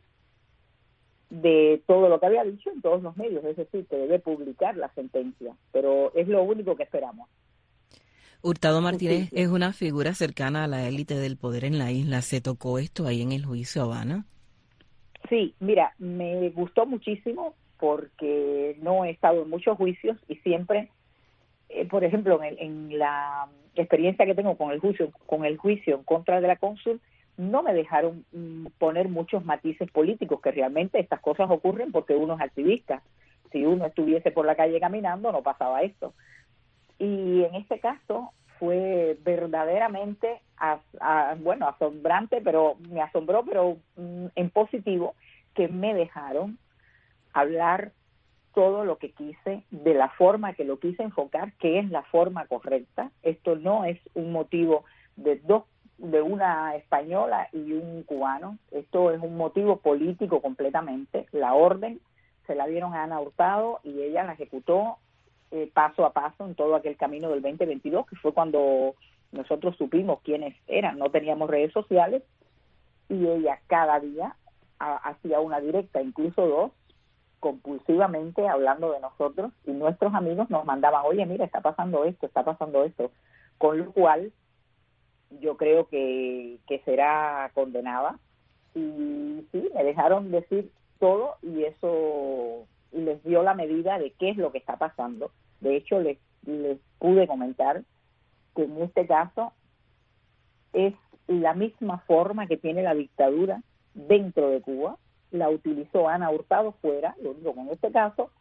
de todo lo que había dicho en todos los medios, es decir, que debe publicar la sentencia, pero es lo único que esperamos. Hurtado Martínez es una figura cercana a la élite del poder en la isla. ¿Se tocó esto ahí en el juicio, Habana? Sí, mira, me gustó muchísimo porque no he estado en muchos juicios y siempre, por ejemplo, en la experiencia que tengo con el juicio en contra de la cónsul, no me dejaron poner muchos matices políticos, que realmente estas cosas ocurren porque uno es activista. Si uno estuviese por la calle caminando, no pasaba esto. Y en este caso fue verdaderamente asombrante, pero me asombró, pero en positivo, que me dejaron hablar todo lo que quise, de la forma que lo quise enfocar, que es la forma correcta. Esto no es un motivo de una española y un cubano. Esto es un motivo político completamente. La orden se la dieron a Ana Hurtado y ella la ejecutó paso a paso en todo aquel camino del 2022, que fue cuando nosotros supimos quiénes eran. No teníamos redes sociales y ella cada día hacía una directa, incluso dos, compulsivamente hablando de nosotros, y nuestros amigos nos mandaban, oye, mira, está pasando esto, con lo cual yo creo que será condenada. Y sí, me dejaron decir todo, y eso les dio la medida de qué es lo que está pasando. De hecho, les pude comentar que en este caso es la misma forma que tiene la dictadura dentro de Cuba, la utilizó Ana Hurtado fuera. Lo único que en este caso,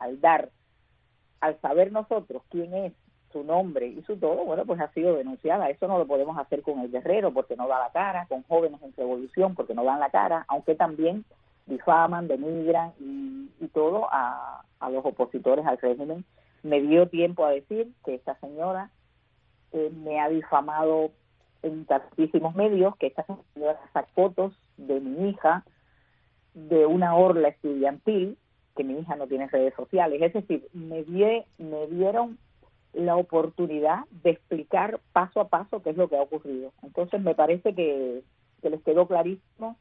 al saber nosotros quién es, su nombre y su todo, bueno, pues ha sido denunciada. Eso no lo podemos hacer con el Guerrero porque no da la cara, con Jóvenes en Revolución porque no dan la cara, aunque también difaman, denigran y todo a los opositores al régimen. Me dio tiempo a decir que esta señora me ha difamado en tantísimos medios, que esta señora saca fotos de mi hija, de una orla estudiantil, que mi hija no tiene redes sociales. Es decir, me dieron la oportunidad de explicar paso a paso qué es lo que ha ocurrido. Entonces me parece que les quedó clarísimo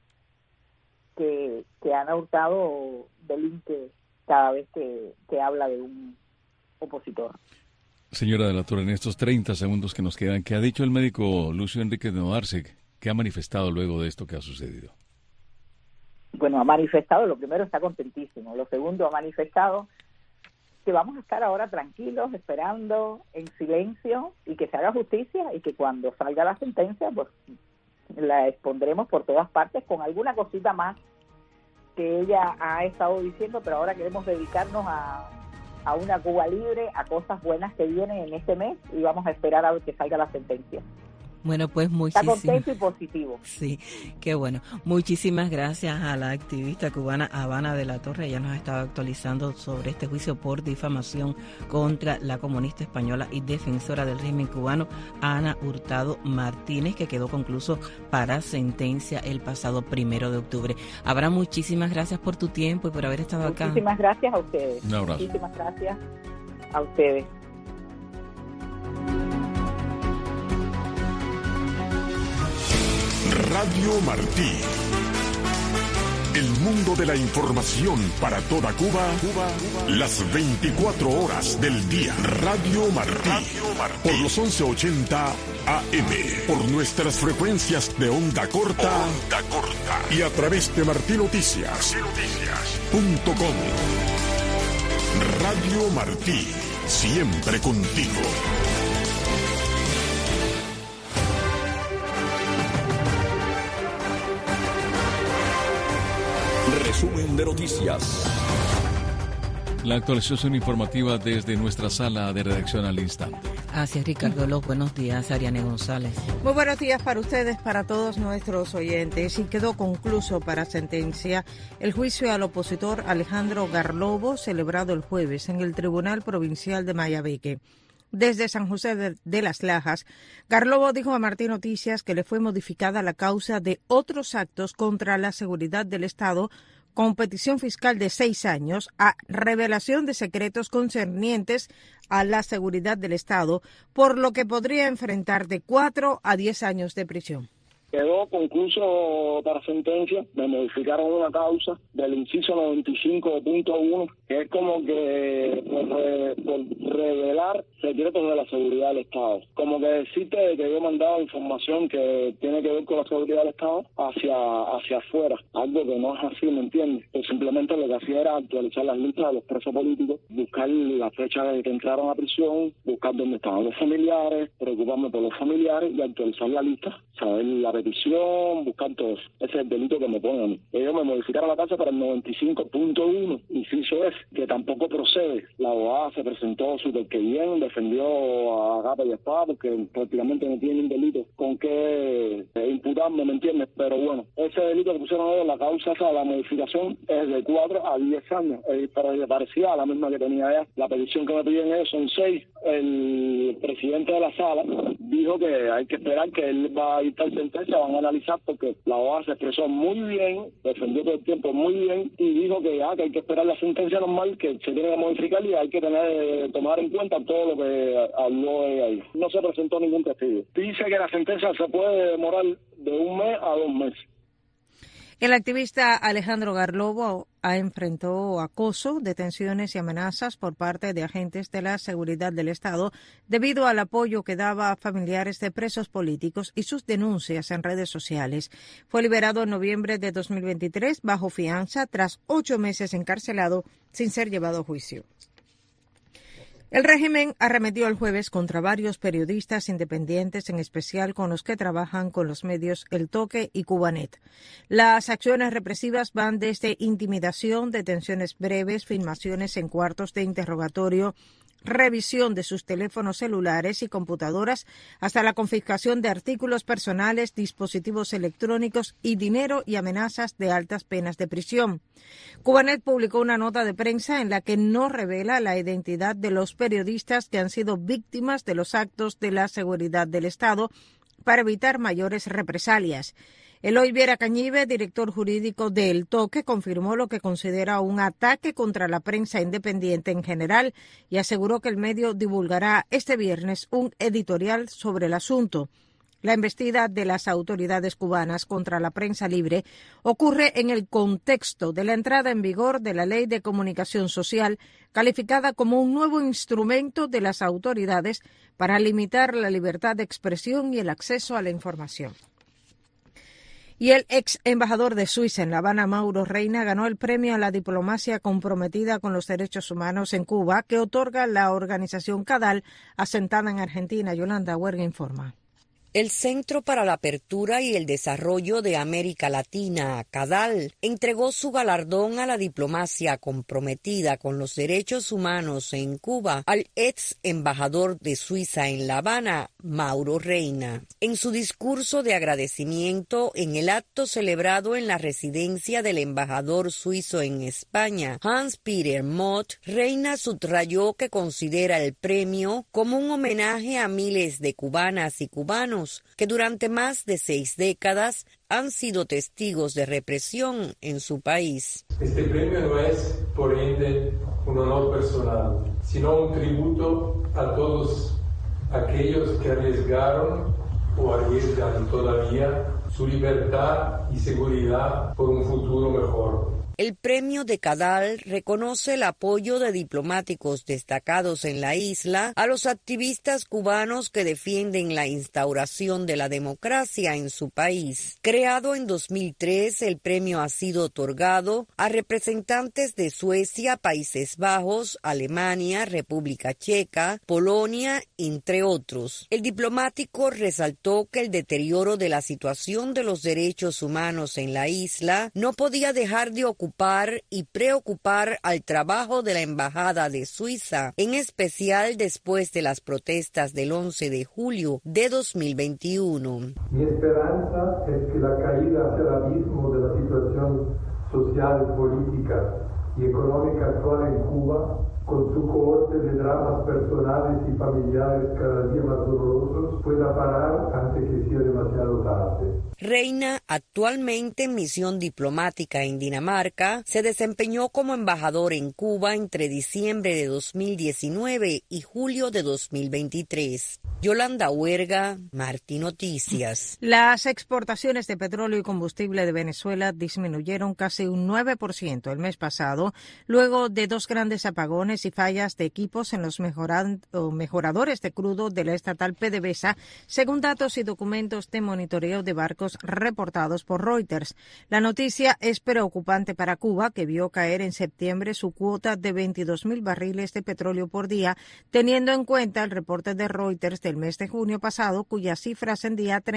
que Ana Hurtado delinque cada vez que habla de un opositor. Señora de la Torre, en estos 30 segundos que nos quedan, ¿qué ha dicho el médico Lucio Enríquez de Nodarse? ¿Qué ha manifestado luego de esto que ha sucedido? Bueno, ha manifestado, lo primero, está contentísimo. Lo segundo, ha manifestado que vamos a estar ahora tranquilos, esperando en silencio, y que se haga justicia, y que cuando salga la sentencia, pues la expondremos por todas partes, con alguna cosita más que ella ha estado diciendo, pero ahora queremos dedicarnos a una Cuba libre, a cosas buenas que vienen en este mes, y vamos a esperar a ver que salga la sentencia. Bueno, pues muchísimas. Está contento y positivo. Sí, qué bueno. Muchísimas gracias a la activista cubana Habana de la Torre. Ella nos ha estado actualizando sobre este juicio por difamación contra la comunista española y defensora del régimen cubano, Ana Hurtado Martínez, que quedó concluso para sentencia el pasado 1 de octubre. Abra, muchísimas gracias por tu tiempo y por haber estado acá. Muchísimas gracias a ustedes. Un abrazo. Muchísimas gracias a ustedes. Radio Martí. El mundo de la información para toda Cuba, las 24 horas del día. Radio Martí. Por los 1180 AM. Por nuestras frecuencias de onda corta. Y a través de martinoticias.com. Radio Martí. Siempre contigo. Resumen de noticias. La actualización informativa desde nuestra sala de redacción al instante. Así es, Ricardo López. Buenos días, Ariane González. Muy buenos días para ustedes, para todos nuestros oyentes. Y quedó concluso para sentencia el juicio al opositor Alejandro Garlobo, celebrado el jueves en el Tribunal Provincial de Mayabeque. Desde San José de las Lajas, Garlobo dijo a Martí Noticias que le fue modificada la causa de otros actos contra la seguridad del Estado con petición fiscal de 6 años a revelación de secretos concernientes a la seguridad del Estado, por lo que podría enfrentar de 4 a 10 años de prisión. Quedó concluso para sentencia, me modificaron una causa del inciso 95.1, que es como que por revelar secretos de la seguridad del Estado. Como que decirte que yo he mandado información que tiene que ver con la seguridad del Estado hacia afuera, algo que no es así, ¿me entiendes? Pues simplemente lo que hacía era actualizar las listas de los presos políticos, buscar la fecha de que entraron a prisión, buscar dónde estaban los familiares, preocuparme por los familiares y actualizar la lista, saber la petición, buscar todo eso. Ese es el delito que me ponen a mí. Ellos me modificaron la causa para el 95.1, inciso es que tampoco procede. La abogada se presentó súper que bien, defendió a capa y espada porque prácticamente no tiene un delito con que imputarme, ¿me entiendes? Pero bueno, ese delito que pusieron ellos, la causa, la modificación es de 4 a 10 años, pero parecía a la misma que tenía ella. La petición que me piden ellos son 6. El presidente de la sala dijo que hay que esperar que él va a dictar sentencia, van a analizar porque la abogada se expresó muy bien, defendió todo el tiempo muy bien y dijo que hay que esperar la sentencia normal, que se tiene que modificar y hay que tomar en cuenta todo lo que habló ella ahí. No se presentó ningún testigo. Dice que la sentencia se puede demorar de 1 mes a 2 meses. El activista Alejandro Garlobo enfrentó acoso, detenciones y amenazas por parte de agentes de la seguridad del Estado debido al apoyo que daba a familiares de presos políticos y sus denuncias en redes sociales. Fue liberado en noviembre de 2023 bajo fianza tras 8 meses encarcelado sin ser llevado a juicio. El régimen arremetió el jueves contra varios periodistas independientes, en especial con los que trabajan con los medios El Toque y Cubanet. Las acciones represivas van desde intimidación, detenciones breves, filmaciones en cuartos de interrogatorio, revisión de sus teléfonos celulares y computadoras, hasta la confiscación de artículos personales, dispositivos electrónicos y dinero y amenazas de altas penas de prisión. Cubanet publicó una nota de prensa en la que no revela la identidad de los periodistas que han sido víctimas de los actos de la seguridad del Estado para evitar mayores represalias. Eloy Viera Cañive, director jurídico de El Toque, confirmó lo que considera un ataque contra la prensa independiente en general y aseguró que el medio divulgará este viernes un editorial sobre el asunto. La embestida de las autoridades cubanas contra la prensa libre ocurre en el contexto de la entrada en vigor de la Ley de Comunicación Social, calificada como un nuevo instrumento de las autoridades para limitar la libertad de expresión y el acceso a la información. Y el ex embajador de Suiza en La Habana, Mauro Reina, ganó el premio a la diplomacia comprometida con los derechos humanos en Cuba que otorga la organización CADAL, asentada en Argentina. Yolanda Huerga informa. El Centro para la Apertura y el Desarrollo de América Latina, CADAL, entregó su galardón a la diplomacia comprometida con los derechos humanos en Cuba al ex embajador de Suiza en La Habana, Mauro Reina. En su discurso de agradecimiento en el acto celebrado en la residencia del embajador suizo en España, Hans-Peter Mott, Reina subrayó que considera el premio como un homenaje a miles de cubanas y cubanos que durante más de 6 décadas han sido testigos de represión en su país. Este premio no es, por ende, un honor personal, sino un tributo a todos aquellos que arriesgaron o arriesgan todavía su libertad y seguridad por un futuro mejor. El premio de CADAL reconoce el apoyo de diplomáticos destacados en la isla a los activistas cubanos que defienden la instauración de la democracia en su país. Creado en 2003, el premio ha sido otorgado a representantes de Suecia, Países Bajos, Alemania, República Checa, Polonia, entre otros. El diplomático resaltó que el deterioro de la situación de los derechos humanos en la isla no podía dejar de ocupar y preocupar al trabajo de la Embajada de Suiza, en especial después de las protestas del 11 de julio de 2021. Mi esperanza es que la caída hacia el abismo de la situación social, política y económica actual en Cuba, con su cohorte de dramas personales y familiares cada día más dolorosos, pueda parar antes que sea demasiado tarde. Reina, actualmente en misión diplomática en Dinamarca, se desempeñó como embajador en Cuba entre diciembre de 2019 y julio de 2023. Yolanda Huerga, Martí Noticias. Las exportaciones de petróleo y combustible de Venezuela disminuyeron casi un 9% el mes pasado, luego de 2 grandes apagones y fallas de equipos en los mejoradores de crudo de la estatal PDVSA, según datos y documentos de monitoreo de barcos reportados por Reuters. La noticia es preocupante para Cuba, que vio caer en septiembre su cuota de 22.000 barriles de petróleo por día, teniendo en cuenta el reporte de Reuters del mes de junio pasado, cuya cifra ascendía a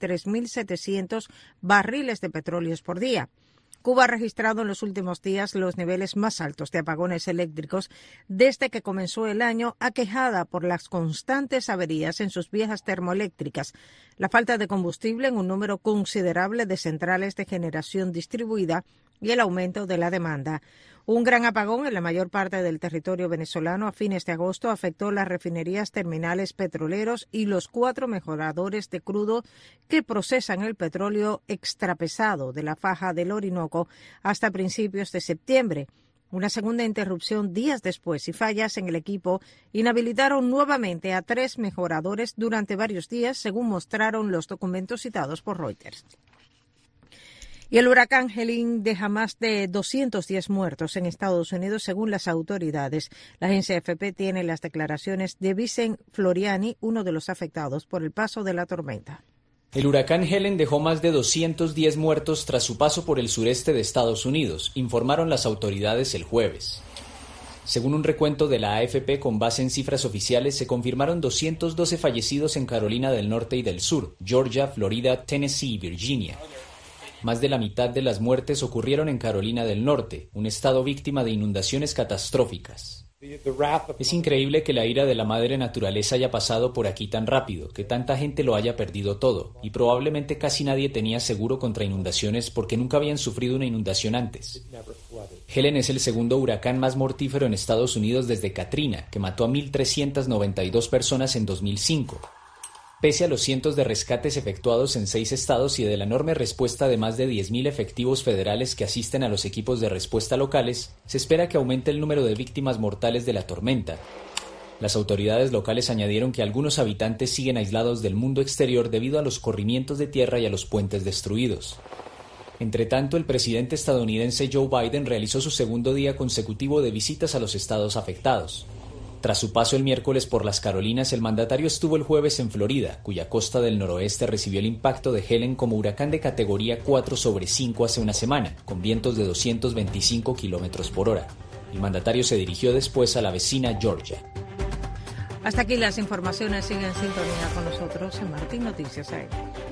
33.700 barriles de petróleo por día. Cuba ha registrado en los últimos días los niveles más altos de apagones eléctricos desde que comenzó el año, aquejada por las constantes averías en sus viejas termoeléctricas, la falta de combustible en un número considerable de centrales de generación distribuida y el aumento de la demanda. Un gran apagón en la mayor parte del territorio venezolano a fines de agosto afectó las refinerías, terminales petroleros y los 4 mejoradores de crudo que procesan el petróleo extrapesado de la faja del Orinoco hasta principios de septiembre. Una segunda interrupción días después y fallas en el equipo inhabilitaron nuevamente a 3 mejoradores durante varios días, según mostraron los documentos citados por Reuters. Y el huracán Helene deja más de 210 muertos en Estados Unidos, según las autoridades. La agencia AFP tiene las declaraciones de Vicent Floriani, uno de los afectados por el paso de la tormenta. El huracán Helen dejó más de 210 muertos tras su paso por el sureste de Estados Unidos, informaron las autoridades el jueves. Según un recuento de la AFP con base en cifras oficiales, se confirmaron 212 fallecidos en Carolina del Norte y del Sur, Georgia, Florida, Tennessee y Virginia. Más de la mitad de las muertes ocurrieron en Carolina del Norte, un estado víctima de inundaciones catastróficas. Es increíble que la ira de la madre naturaleza haya pasado por aquí tan rápido, que tanta gente lo haya perdido todo, y probablemente casi nadie tenía seguro contra inundaciones porque nunca habían sufrido una inundación antes. Helen es el segundo huracán más mortífero en Estados Unidos desde Katrina, que mató a 1.392 personas en 2005. Pese a los cientos de rescates efectuados en 6 estados y de la enorme respuesta de más de 10.000 efectivos federales que asisten a los equipos de respuesta locales, se espera que aumente el número de víctimas mortales de la tormenta. Las autoridades locales añadieron que algunos habitantes siguen aislados del mundo exterior debido a los corrimientos de tierra y a los puentes destruidos. Entretanto, el presidente estadounidense Joe Biden realizó su segundo día consecutivo de visitas a los estados afectados. Tras su paso el miércoles por las Carolinas, el mandatario estuvo el jueves en Florida, cuya costa del noroeste recibió el impacto de Helen como huracán de categoría 4/5 hace una semana, con vientos de 225 kilómetros por hora. El mandatario se dirigió después a la vecina Georgia. Hasta aquí las informaciones. Sigan en sintonía con nosotros en Martín Noticias AM.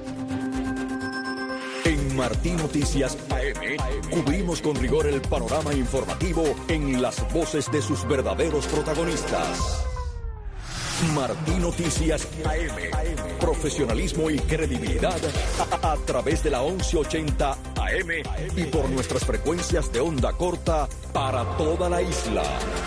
En Martín Noticias AM cubrimos con rigor el panorama informativo en las voces de sus verdaderos protagonistas. Martín Noticias AM. Profesionalismo y credibilidad a través de la 1180 AM y por nuestras frecuencias de onda corta para toda la isla.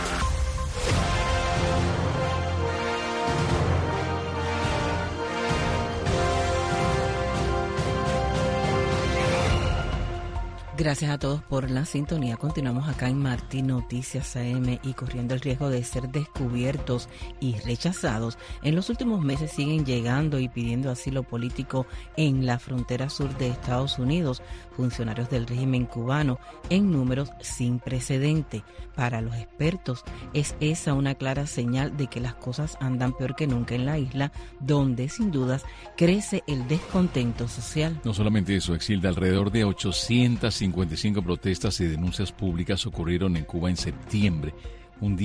Gracias a todos por la sintonía. Continuamos acá en Martín Noticias AM y corriendo el riesgo de ser descubiertos y rechazados. En los últimos meses siguen llegando y pidiendo asilo político en la frontera sur de Estados Unidos funcionarios del régimen cubano en números sin precedente. Para los expertos, es esa una clara señal de que las cosas andan peor que nunca en la isla, donde sin dudas crece el descontento social. No solamente eso, Exilda, alrededor de 855 protestas y denuncias públicas ocurrieron en Cuba en septiembre, un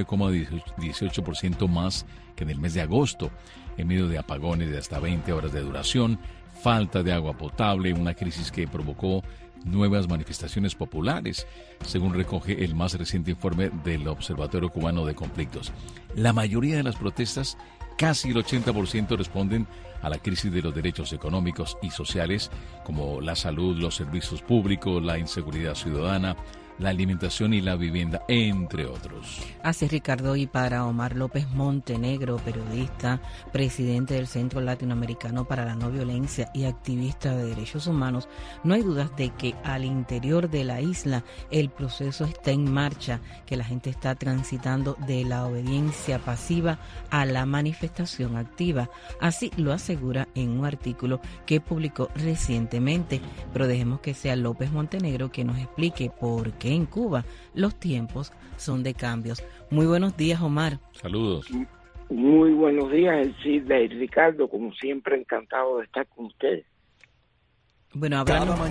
19,18% más que en el mes de agosto, en medio de apagones de hasta 20 horas de duración, falta de agua potable, una crisis que provocó nuevas manifestaciones populares, según recoge el más reciente informe del Observatorio Cubano de Conflictos. La mayoría de las protestas, casi el 80%, responden a la crisis de los derechos económicos y sociales, como la salud, los servicios públicos, la inseguridad ciudadana, la alimentación y la vivienda, entre otros. Así, Ricardo, y para Omar López Montenegro, periodista, presidente del Centro Latinoamericano para la No Violencia y activista de derechos humanos, no hay dudas de que al interior de la isla el proceso está en marcha, que la gente está transitando de la obediencia pasiva a la manifestación activa. Así lo asegura en un artículo que publicó recientemente, pero dejemos que sea López Montenegro que nos explique por qué en Cuba los tiempos son de cambios. Muy buenos días, Omar. Saludos. Muy buenos días, Elcida y Ricardo, como siempre encantado de estar con ustedes. Bueno,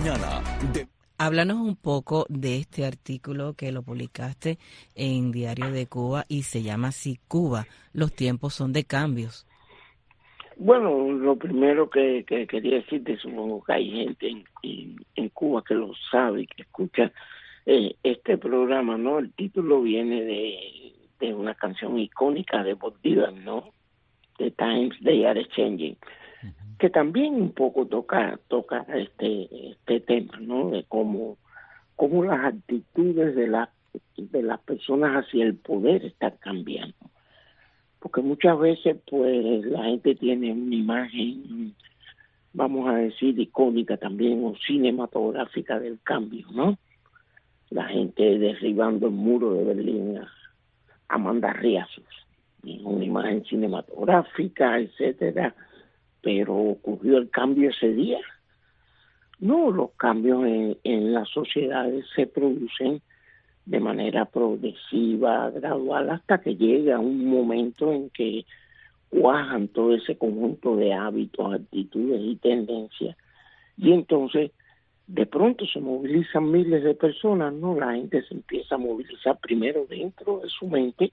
háblanos un poco de este artículo que lo publicaste en Diario de Cuba y se llama así: Cuba, los tiempos son de cambios. Bueno, lo primero que quería decirte, supongo que hay gente en Cuba que lo sabe y que escucha este programa, ¿no? El título viene de una canción icónica de Bob Dylan, ¿no? The Times They Are Changing, que también un poco toca este tema, ¿no? De cómo las actitudes de las personas hacia el poder están cambiando. Porque muchas veces, pues, la gente tiene una imagen, vamos a decir, icónica también, o cinematográfica del cambio, ¿no? La gente derribando el muro de Berlín a mandarriazos, una imagen cinematográfica, etcétera, pero ocurrió el cambio ese día. No, los cambios en las sociedades se producen de manera progresiva, gradual, hasta que llega un momento en que cuajan todo ese conjunto de hábitos, actitudes y tendencias, y entonces de pronto se movilizan miles de personas, ¿no? La gente se empieza a movilizar primero dentro de su mente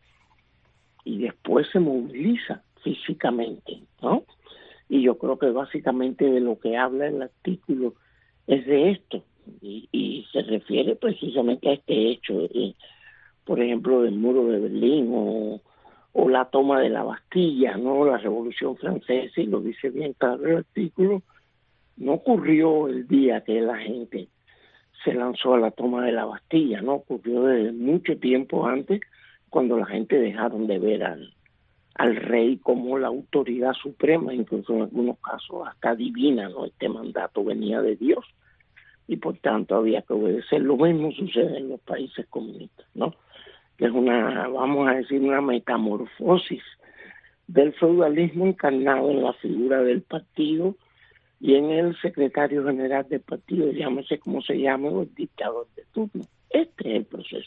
y después se moviliza físicamente, ¿no? Y yo creo que básicamente de lo que habla el artículo es de esto, y se refiere precisamente a este hecho, por ejemplo, del muro de Berlín o la toma de la Bastilla, ¿no? La Revolución Francesa, y lo dice bien claro el artículo, no ocurrió el día que la gente se lanzó a la toma de la Bastilla, no ocurrió desde mucho tiempo antes, cuando la gente dejaron de ver al rey como la autoridad suprema, incluso en algunos casos hasta divina, ¿no? Este mandato venía de Dios y por tanto había que obedecer. Lo mismo sucede en los países comunistas, ¿no? Que es una, vamos a decir, una metamorfosis del feudalismo encarnado en la figura del partido y en el secretario general del partido, llámese como se llame, o el dictador de turno. Este es el proceso.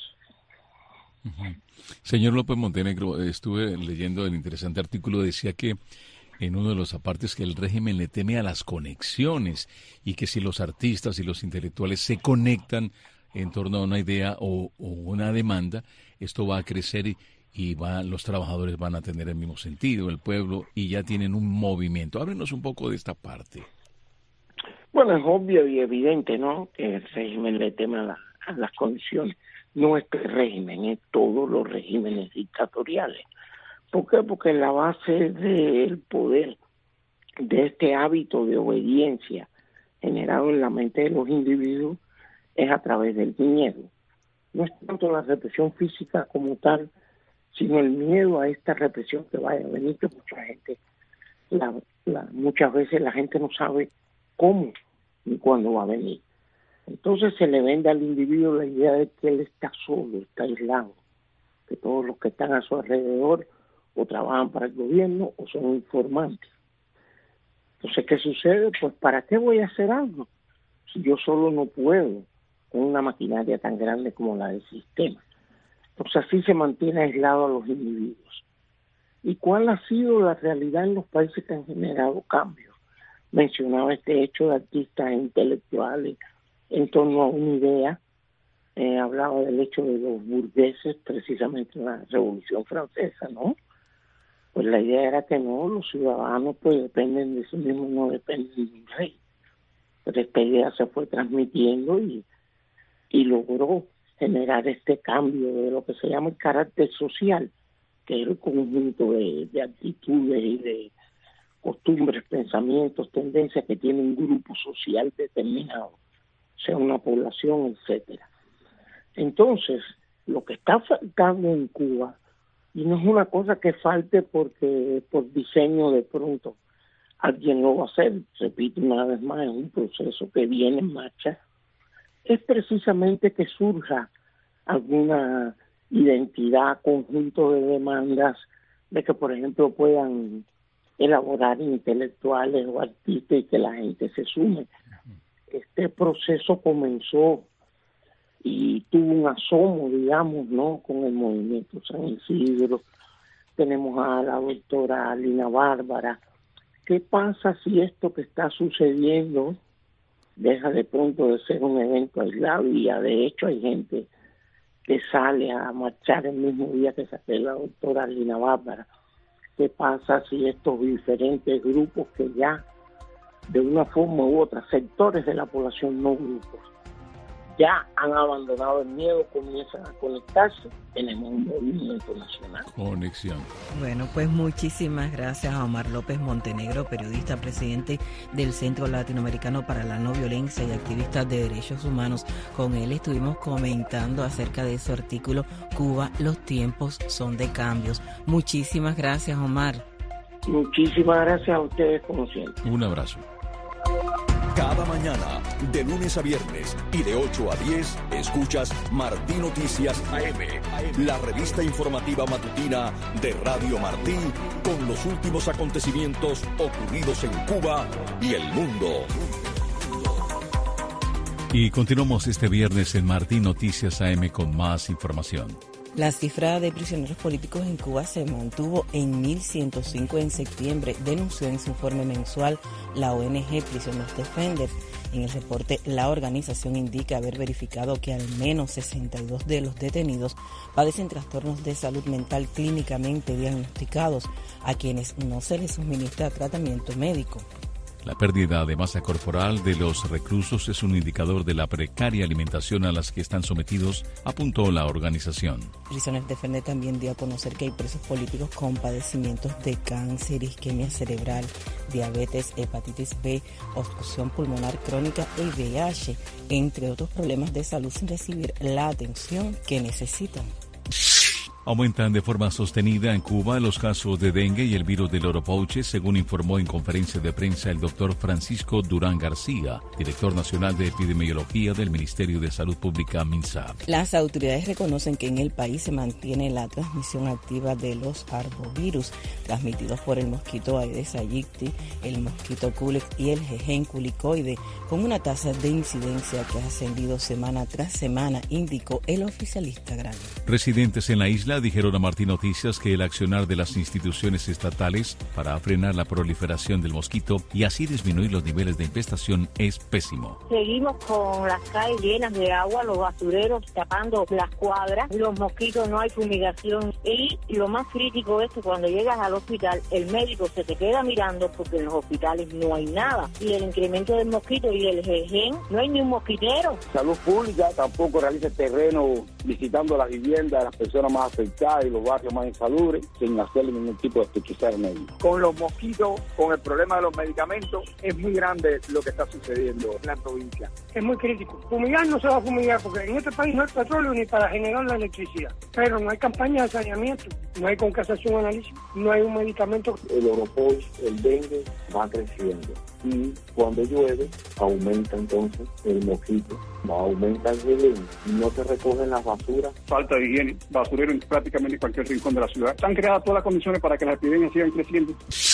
Señor López Montenegro, estuve leyendo el interesante artículo, decía que en uno de los apartes que el régimen le teme a las conexiones y que si los artistas y los intelectuales se conectan en torno a una idea o una demanda, esto va a crecer y los trabajadores van a tener el mismo sentido, el pueblo, y ya tienen un movimiento. Háblenos un poco de esta parte. Bueno, es obvio y evidente, ¿no?, que el régimen le teme a las condiciones. No este régimen, es todos los regímenes dictatoriales. ¿Por qué? Porque la base del poder, de este hábito de obediencia generado en la mente de los individuos, es a través del miedo. No es tanto la represión física como tal, sino el miedo a esta represión que vaya a venir, que mucha gente, muchas veces la gente no sabe cómo ni cuándo va a venir. Entonces se le vende al individuo la idea de que él está solo, está aislado, que todos los que están a su alrededor o trabajan para el gobierno o son informantes. Entonces, ¿qué sucede? Pues, ¿para qué voy a hacer algo si yo solo no puedo con una maquinaria tan grande como la del sistema? Entonces, así se mantiene aislado a los individuos. ¿Y cuál ha sido la realidad en los países que han generado cambios? Mencionaba este hecho de artistas e intelectuales en torno a una idea. Hablaba del hecho de los burgueses, precisamente en la Revolución Francesa, ¿no? Pues la idea era que no, los ciudadanos pues dependen de sí mismos, no dependen de un rey. Pero esta idea se fue transmitiendo y logró generar este cambio de lo que se llama el carácter social, que es el conjunto de actitudes y de costumbres, pensamientos, tendencias que tiene un grupo social determinado, sea una población, etcétera. Entonces, lo que está faltando en Cuba, y no es una cosa que falte porque por diseño de pronto alguien lo va a hacer, repito una vez más, es un proceso que viene en marcha, es precisamente que surja alguna identidad, conjunto de demandas, de que por ejemplo puedan elaborar intelectuales o artistas y que la gente se sume. Este proceso comenzó y tuvo un asomo, digamos, ¿no?, con el movimiento San Isidro. Tenemos a la doctora Lina Bárbara. ¿Qué pasa si esto que está sucediendo deja de pronto de ser un evento aislado? Y ya de hecho hay gente que sale a marchar el mismo día que sale la doctora Lina Bárbara. ¿Qué pasa si estos diferentes grupos que ya, de una forma u otra, sectores de la población, no grupos, ya han abandonado el miedo, comienzan a conectarse? Tenemos un movimiento nacional. Conexión. Bueno, pues muchísimas gracias a Omar López Montenegro, periodista, presidente del Centro Latinoamericano para la No Violencia y activista de derechos humanos. Con él estuvimos comentando acerca de su artículo Cuba, los tiempos son de cambios. Muchísimas gracias, Omar. Muchísimas gracias a ustedes, como siempre. Un abrazo. Cada mañana, de lunes a viernes y de 8 a 10, escuchas Martí Noticias AM, la revista informativa matutina de Radio Martí, con los últimos acontecimientos ocurridos en Cuba y el mundo. Y continuamos este viernes en Martí Noticias AM con más información. La cifra de prisioneros políticos en Cuba se mantuvo en 1.105 en septiembre, denunció en su informe mensual la ONG Prisoners Defender. En el reporte, la organización indica haber verificado que al menos 62 de los detenidos padecen trastornos de salud mental clínicamente diagnosticados, a quienes no se les suministra tratamiento médico. La pérdida de masa corporal de los reclusos es un indicador de la precaria alimentación a las que están sometidos, apuntó la organización. Prisoners Defender también dio a conocer que hay presos políticos con padecimientos de cáncer, isquemia cerebral, diabetes, hepatitis B, obstrucción pulmonar crónica e VIH, entre otros problemas de salud, sin recibir la atención que necesitan. Aumentan de forma sostenida en Cuba los casos de dengue y el virus del oropouche, según informó en conferencia de prensa el doctor Francisco Durán García, director nacional de epidemiología del Ministerio de Salud Pública, MINSAP. Las autoridades reconocen que en el país se mantiene la transmisión activa de los arbovirus, transmitidos por el mosquito Aedes aegypti, el mosquito Culex y el Jejen culicoide, con una tasa de incidencia que ha ascendido semana tras semana, indicó el oficialista grande. Residentes en la isla isla dijeron a Martín Noticias que el accionar de las instituciones estatales para frenar la proliferación del mosquito y así disminuir los niveles de infestación es pésimo. Seguimos con las calles llenas de agua, los basureros tapando las cuadras, los mosquitos, no hay fumigación y lo más crítico es que cuando llegas al hospital el médico se te queda mirando porque en los hospitales no hay nada y el incremento del mosquito y el GEGEN, no hay ni un mosquitero. Salud Pública tampoco realiza terreno visitando las viviendas de las personas más afectadas y los barrios más insalubres sin hacerle ningún tipo de pesquisa médica. Con los mosquitos, con el problema de los medicamentos, es muy grande lo que está sucediendo en la provincia. Es muy crítico. Fumigar no se va a fumigar porque en este país no hay petróleo ni para generar la electricidad. Pero no hay campaña de saneamiento, no hay concasación análisis, no hay un medicamento. El oropox, el dengue va creciendo y cuando llueve aumenta entonces el mosquito, aumenta el GEGEN y no se recogen las basuras. Falta de higiene, basurero en prácticamente cualquier rincón de la ciudad. Están creadas todas las condiciones para que las epidemias sigan creciendo.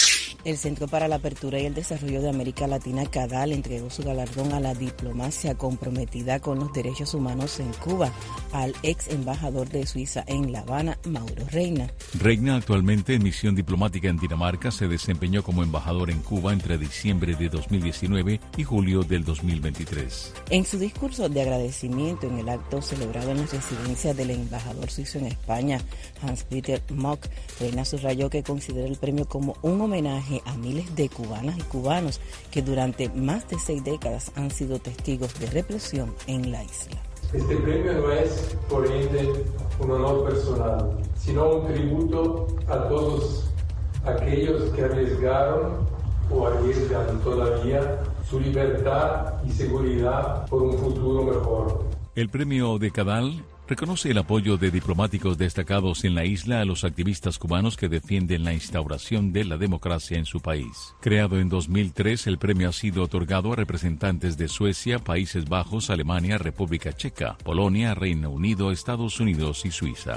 El Centro para la Apertura y el Desarrollo de América Latina, CADAL, entregó su galardón a la diplomacia comprometida con los derechos humanos en Cuba al ex embajador de Suiza en La Habana, Mauro Reina. Reina, actualmente en misión diplomática en Dinamarca, se desempeñó como embajador en Cuba entre diciembre de 2019 y julio del 2023. En su discurso de agradecimiento en el acto celebrado en la residencia del embajador suizo en España, Hans-Peter Mock, Reina subrayó que considera el premio como un homenaje a miles de cubanas y cubanos que durante más de 6 décadas han sido testigos de represión en la isla. Este premio no es, por ende, un honor personal, sino un tributo a todos aquellos que arriesgaron o arriesgan todavía su libertad y seguridad por un futuro mejor. El premio de CADAL reconoce el apoyo de diplomáticos destacados en la isla a los activistas cubanos que defienden la instauración de la democracia en su país. Creado en 2003, el premio ha sido otorgado a representantes de Suecia, Países Bajos, Alemania, República Checa, Polonia, Reino Unido, Estados Unidos y Suiza.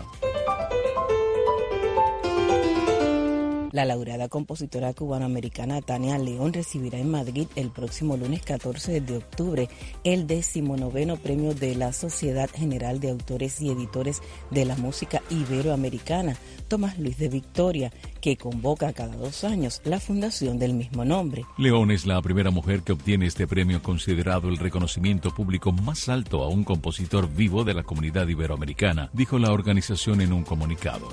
La laureada compositora cubanoamericana Tania León recibirá en Madrid el próximo lunes 14 de octubre el 19º premio de la Sociedad General de Autores y Editores de la Música Iberoamericana, Tomás Luis de Victoria, que convoca cada 2 años la fundación del mismo nombre. León es la primera mujer que obtiene este premio, considerado el reconocimiento público más alto a un compositor vivo de la comunidad iberoamericana, dijo la organización en un comunicado.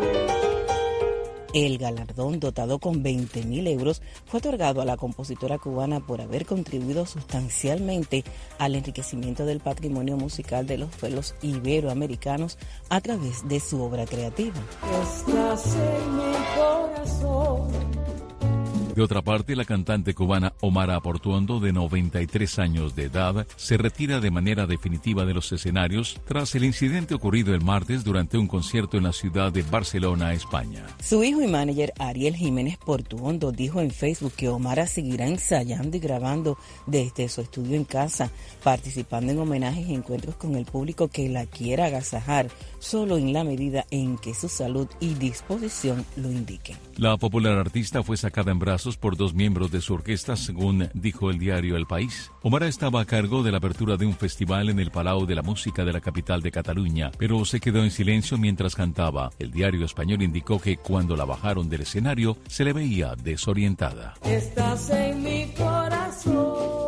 El galardón, dotado con 20.000 euros, fue otorgado a la compositora cubana por haber contribuido sustancialmente al enriquecimiento del patrimonio musical de los pueblos iberoamericanos a través de su obra creativa. Estás en mi corazón. De otra parte, la cantante cubana Omara Portuondo, de 93 años de edad, se retira de manera definitiva de los escenarios tras el incidente ocurrido el martes durante un concierto en la ciudad de Barcelona, España. Su hijo y manager Ariel Jiménez Portuondo dijo en Facebook que Omara seguirá ensayando y grabando desde su estudio en casa, participando en homenajes y encuentros con el público que la quiera agasajar, solo en la medida en que su salud y disposición lo indiquen. La popular artista fue sacada en brazos por 2 miembros de su orquesta, según dijo el diario El País. Omara estaba a cargo de la apertura de un festival en el Palau de la Música de la capital de Cataluña, pero se quedó en silencio mientras cantaba. El diario español indicó que cuando la bajaron del escenario se le veía desorientada. Estás en mi corazón.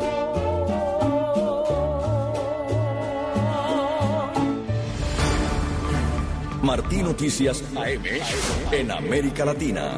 Martí Noticias AM en América Latina.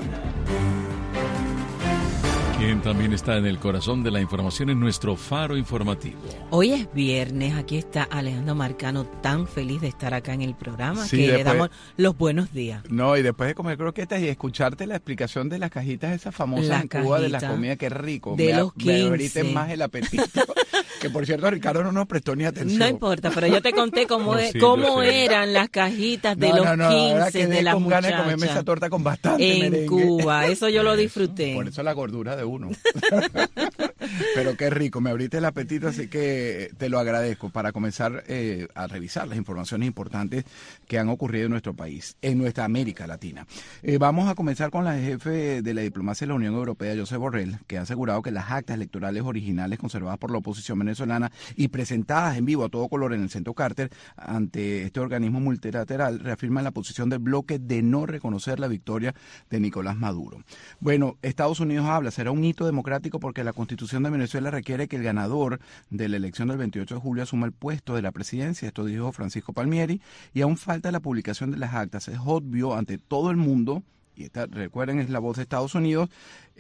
Quien también está en el corazón de la información en nuestro faro informativo. Hoy es viernes, aquí está Alejandro Marcano, tan feliz de estar acá en el programa, sí, que le damos los buenos días. No, y después de comer croquetas y escucharte la explicación de las cajitas esas famosas en Cuba de la comida, qué rico. De los 15. Me abriste más el apetito. Que por cierto, Ricardo no nos prestó ni atención. No importa, pero yo te conté cómo eran las cajitas de los 15 de las muchachas. Con ganas de comerme esa torta con bastante en merengue. Cuba, eso yo lo disfruté. Por eso la gordura de uno. Pero qué rico, me abriste el apetito, así que te lo agradezco para comenzar a revisar las informaciones importantes que han ocurrido en nuestro país, en nuestra América Latina. Vamos a comenzar con la jefe de la diplomacia de la Unión Europea, Josep Borrell, que ha asegurado que las actas electorales originales conservadas por la oposición venezolana y presentadas en vivo a todo color en el Centro Carter ante este organismo multilateral reafirman la posición del bloque de no reconocer la victoria de Nicolás Maduro. Bueno, Estados Unidos habla, será un hito democrático porque la Constitución de Venezuela requiere que el ganador de la elección del 28 de julio asuma el puesto de la presidencia, esto dijo Francisco Palmieri, y aún falta la publicación de las actas. Es obvio ante todo el mundo, y esta, recuerden, es la voz de Estados Unidos,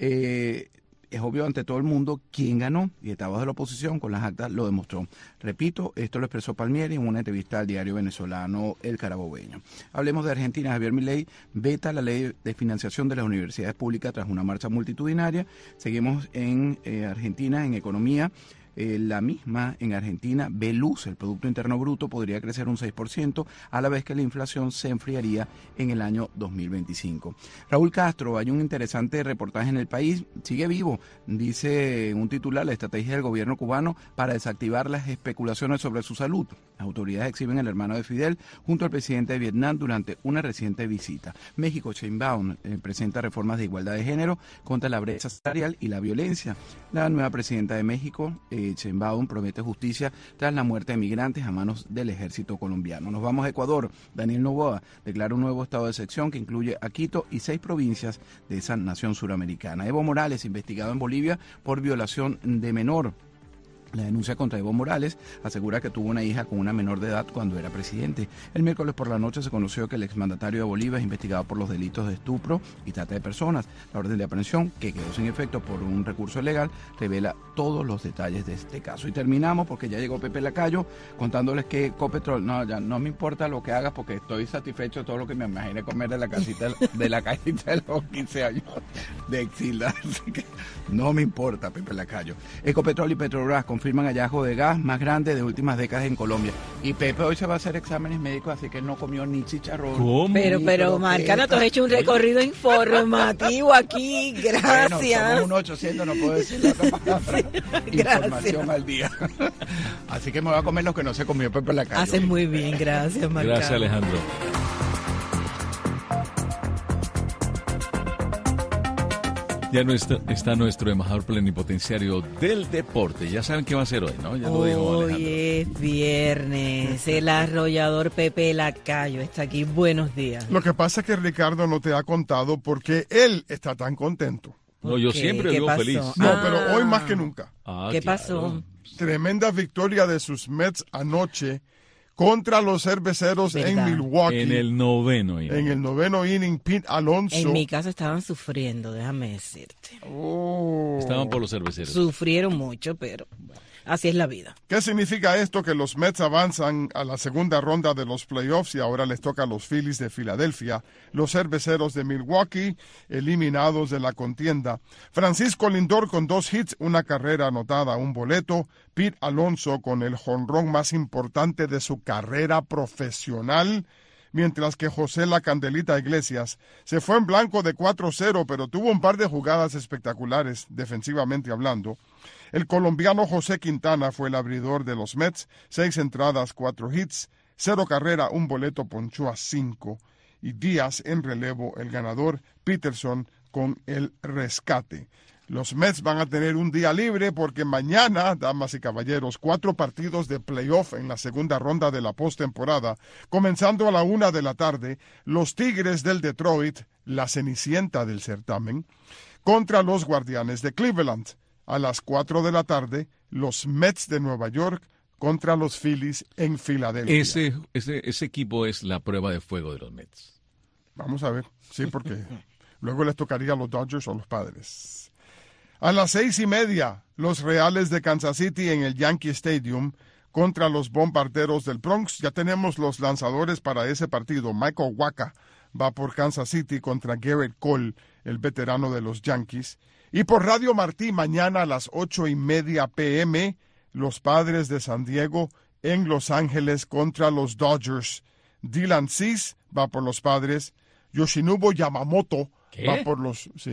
es obvio ante todo el mundo quién ganó, y esta voz de la oposición con las actas lo demostró. Repito, esto lo expresó Palmieri en una entrevista al diario venezolano El Carabobeño. Hablemos de Argentina. Javier Milei veta la ley de financiación de las universidades públicas tras una marcha multitudinaria. Seguimos en Argentina, en economía. La misma en Argentina ve luz, el Producto Interno Bruto podría crecer un 6%, a la vez que la inflación se enfriaría en el año 2025. Raúl Castro, hay un interesante reportaje en El País, sigue vivo, dice un titular, la estrategia del gobierno cubano para desactivar las especulaciones sobre su salud. Las autoridades exhiben al hermano de Fidel junto al presidente de Vietnam durante una reciente visita. México, Sheinbaum presenta reformas de igualdad de género contra la brecha salarial y la violencia. La nueva presidenta de México, Sheinbaum, promete justicia tras la muerte de migrantes a manos del ejército colombiano. Nos vamos a Ecuador. Daniel Noboa declara un nuevo estado de excepción que incluye a Quito y 6 provincias de esa nación suramericana. Evo Morales, investigado en Bolivia por violación de menor. La denuncia contra Evo Morales asegura que tuvo una hija con una menor de edad cuando era presidente. El miércoles por la noche se conoció que el exmandatario de Bolivia es investigado por los delitos de estupro y trata de personas. La orden de aprehensión, que quedó sin efecto por un recurso legal, revela todos los detalles de este caso. Y terminamos porque ya llegó Pepe Lacayo contándoles que Copetrol, ya no me importa lo que hagas porque estoy satisfecho de todo lo que me imaginé comer de la cajita de los 15 años de Exilda. Así que no me importa, Pepe Lacayo. Ecopetrol y Petrobras confirman hallazgo de gas más grande de últimas décadas en Colombia. Y Pepe hoy se va a hacer exámenes médicos, así que él no comió ni chicharrón. ¿Cómo? Pero Marcana, tú has hecho un recorrido informativo aquí. Gracias. Bueno, somos un 800, no puedo decir la otra palabra. Sí, información al día. Así que me voy a comer lo que no se comió Pepe Lacayo. Haces muy bien, gracias, Marcana. Gracias, Alejandro. Ya está nuestro embajador plenipotenciario del deporte. Ya saben qué va a ser hoy, ¿no? Ya lo dijo Alejandro. Hoy es viernes. El arrollador Pepe Lacayo está aquí. Buenos días. Lo que pasa es que Ricardo no te ha contado por qué él está tan contento. No, yo siempre vivo feliz. No, pero hoy más que nunca. ¿Qué pasó? Tremenda victoria de sus Mets anoche contra los Cerveceros en Milwaukee. En el noveno inning. En el noveno inning, Pete Alonso. En mi caso estaban sufriendo, déjame decirte. Estaban por los Cerveceros. Sufrieron mucho, pero así es la vida. ¿Qué significa esto? Que los Mets avanzan a la segunda ronda de los playoffs y ahora les toca a los Phillies de Filadelfia. Los Cerveceros de Milwaukee eliminados de la contienda. Francisco Lindor con 2 hits, una carrera anotada, un boleto. Pete Alonso con el jonrón más importante de su carrera profesional. Mientras que José La Candelita Iglesias se fue en blanco de 4-0, pero tuvo un par de jugadas espectaculares, defensivamente hablando. El colombiano José Quintana fue el abridor de los Mets, 6 entradas, 4 hits, 0 carrera, un boleto, ponchó a 5. Y Díaz en relevo, el ganador, Peterson con el rescate. Los Mets van a tener un día libre porque mañana, damas y caballeros, 4 partidos de playoff en la segunda ronda de la postemporada. Comenzando a la 1 de la tarde, los Tigres del Detroit, la cenicienta del certamen, contra los Guardianes de Cleveland. A las 4 de la tarde, los Mets de Nueva York contra los Phillies en Filadelfia. Ese equipo es la prueba de fuego de los Mets. Vamos a ver, sí, porque luego les tocaría a los Dodgers o los Padres. A las 6:30, los Reales de Kansas City en el Yankee Stadium contra los Bombarderos del Bronx. Ya tenemos los lanzadores para ese partido. Michael Wacha va por Kansas City contra Garrett Cole, el veterano de los Yankees. Y por Radio Martí, mañana a las 8:30 p.m., los Padres de San Diego en Los Ángeles contra los Dodgers. Dylan Cease va por los Padres. Yoshinobu Yamamoto va por los... Sí,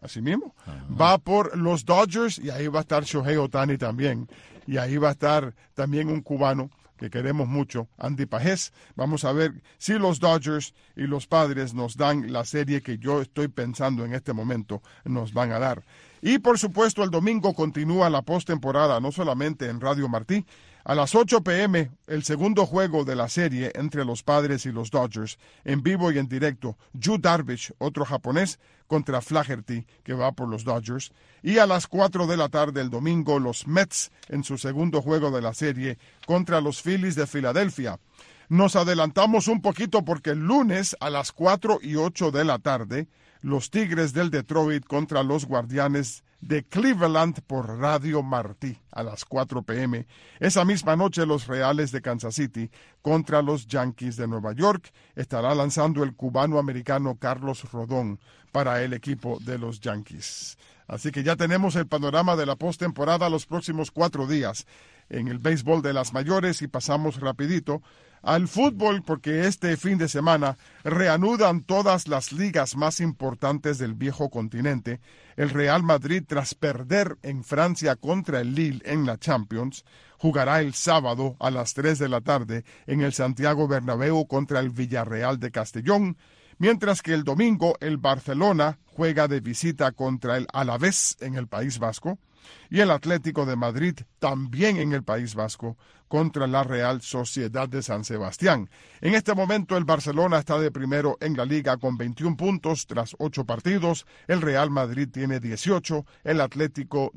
así mismo. Va por los Dodgers y ahí va a estar Shohei Ohtani también. Y ahí va a estar también un cubano que queremos mucho, Andy Pajés. Vamos a ver si los Dodgers y los Padres nos dan la serie que yo estoy pensando en este momento nos van a dar. Y por supuesto el domingo continúa la postemporada, no solamente en Radio Martí. A las 8 p.m., el segundo juego de la serie entre los Padres y los Dodgers, en vivo y en directo, Yu Darvish, otro japonés, contra Flaherty, que va por los Dodgers. Y a las 4 de la tarde el domingo, los Mets, en su segundo juego de la serie, contra los Phillies de Filadelfia. Nos adelantamos un poquito porque el lunes, a las 4 y 8 de la tarde, los Tigres del Detroit contra los Guardianes de Cleveland por Radio Martí a las 4 p.m. Esa misma noche los Reales de Kansas City contra los Yankees de Nueva York. Estará lanzando el cubano-americano Carlos Rodón para el equipo de los Yankees. Así que ya tenemos el panorama de la postemporada los próximos 4 días en el béisbol de las mayores y pasamos rapidito al fútbol porque este fin de semana reanudan todas las ligas más importantes del viejo continente. El Real Madrid, tras perder en Francia contra el Lille en la Champions, jugará el sábado a las 3 de la tarde en el Santiago Bernabéu contra el Villarreal de Castellón, mientras que el domingo el Barcelona juega de visita contra el Alavés en el País Vasco y el Atlético de Madrid también en el País Vasco contra la Real Sociedad de San Sebastián. En este momento el Barcelona está de primero en la liga con 21 puntos tras 8 partidos, el Real Madrid tiene 18, el Atlético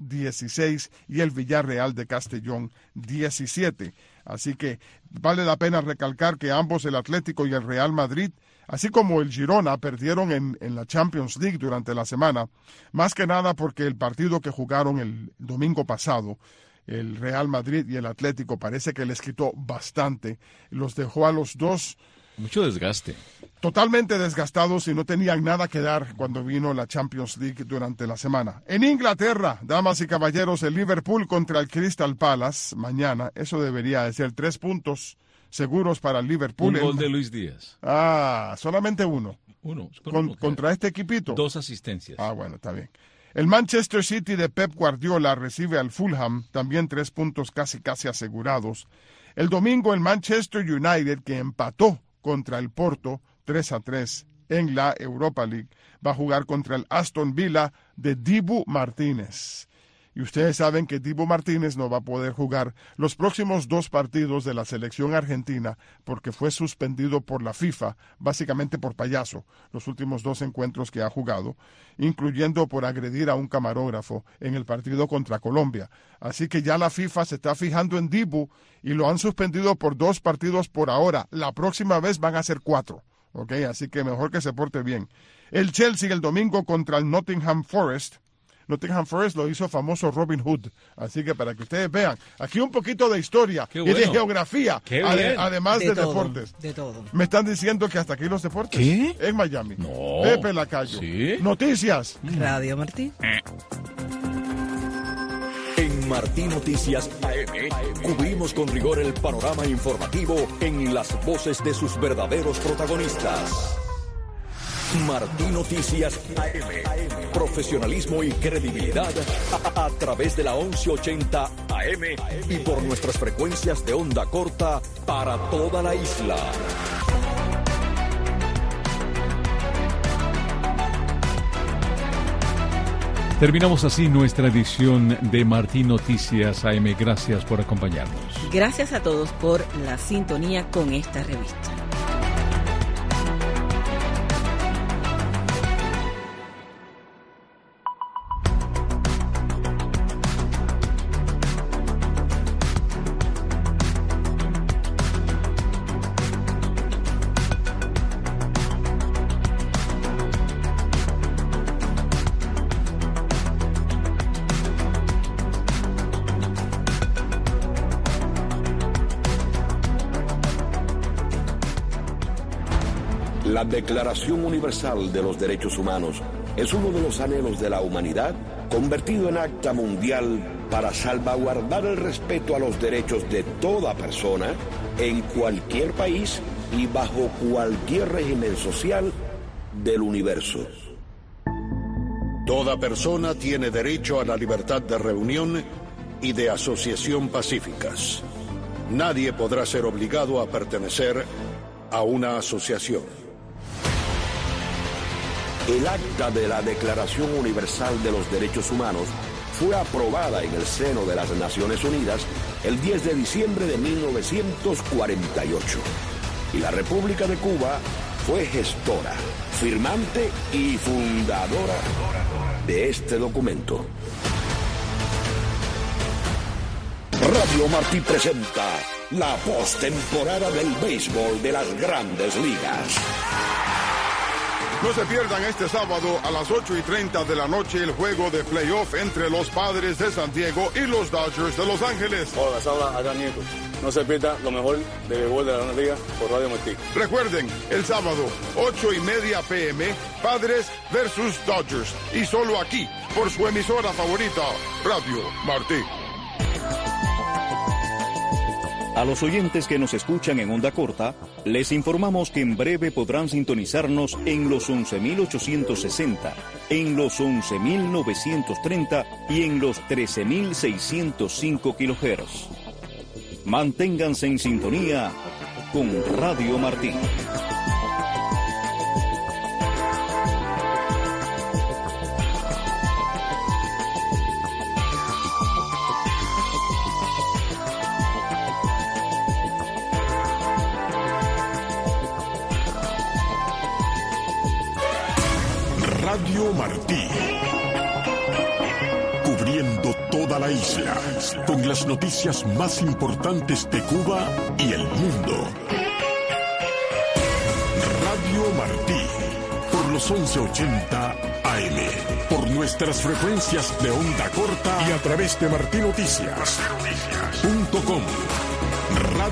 16 y el Villarreal de Castellón 17. Así que vale la pena recalcar que ambos, el Atlético y el Real Madrid, así como el Girona, perdieron en la Champions League durante la semana, más que nada porque el partido que jugaron el domingo pasado, el Real Madrid y el Atlético, parece que les quitó bastante, los dejó a los dos mucho desgaste. Totalmente desgastados y no tenían nada que dar cuando vino la Champions League durante la semana. En Inglaterra, damas y caballeros, el Liverpool contra el Crystal Palace mañana, eso debería de ser 3 puntos seguros para el Liverpool. Un gol de Luis Díaz. Solamente uno. Contra este equipito. 2 asistencias. Bueno, está bien. El Manchester City de Pep Guardiola recibe al Fulham, también 3 puntos casi asegurados. El domingo el Manchester United, que empató contra el Porto 3-3 en la Europa League, va a jugar contra el Aston Villa de Dibu Martínez. Y ustedes saben que Dibu Martínez no va a poder jugar los próximos 2 partidos de la selección argentina porque fue suspendido por la FIFA, básicamente por payaso, los últimos 2 encuentros que ha jugado, incluyendo por agredir a un camarógrafo en el partido contra Colombia. Así que ya la FIFA se está fijando en Dibu y lo han suspendido por 2 partidos por ahora. La próxima vez van a ser 4. ¿Ok? Así que mejor que se porte bien. El Chelsea el domingo contra el Nottingham Forest. Nottingham Forest lo hizo famoso Robin Hood. Así que para que ustedes vean, aquí un poquito de historia y de geografía, además de deportes. De todo. Me están diciendo que hasta aquí los deportes. ¿Qué? En Miami. No. Pepe Lacayo. ¿Sí? Noticias. Radio Martí. En Martí Noticias AM cubrimos con rigor el panorama informativo en las voces de sus verdaderos protagonistas. Martí Noticias AM. Profesionalismo y credibilidad a través de la 1180 AM y por nuestras frecuencias de onda corta para toda la isla. Terminamos así nuestra edición de Martí Noticias AM. Gracias por acompañarnos. Gracias a todos por la sintonía con esta revista. La Declaración Universal de los Derechos Humanos es uno de los anhelos de la humanidad convertido en acta mundial para salvaguardar el respeto a los derechos de toda persona en cualquier país y bajo cualquier régimen social del universo. Toda persona tiene derecho a la libertad de reunión y de asociación pacíficas. Nadie podrá ser obligado a pertenecer a una asociación. El acta de la Declaración Universal de los Derechos Humanos fue aprobada en el seno de las Naciones Unidas el 10 de diciembre de 1948. Y la República de Cuba fue gestora, firmante y fundadora de este documento. Radio Martí presenta la postemporada del béisbol de las Grandes Ligas. No se pierdan este sábado a las 8:30 de la noche el juego de playoff entre los Padres de San Diego y los Dodgers de Los Ángeles. Hola, les habla Adán Nieto. No se pierda lo mejor de béisbol de la Grandes Ligas por Radio Martí. Recuerden, el sábado, 8:30 p.m., Padres versus Dodgers. Y solo aquí, por su emisora favorita, Radio Martí. A los oyentes que nos escuchan en onda corta, les informamos que en breve podrán sintonizarnos en los 11.860, en los 11.930 y en los 13.605 kHz. Manténganse en sintonía con Radio Martí. Radio Martí, cubriendo toda la isla, con las noticias más importantes de Cuba y el mundo. Radio Martí, por los 1180 AM, por nuestras frecuencias de onda corta y a través de martinoticias.com.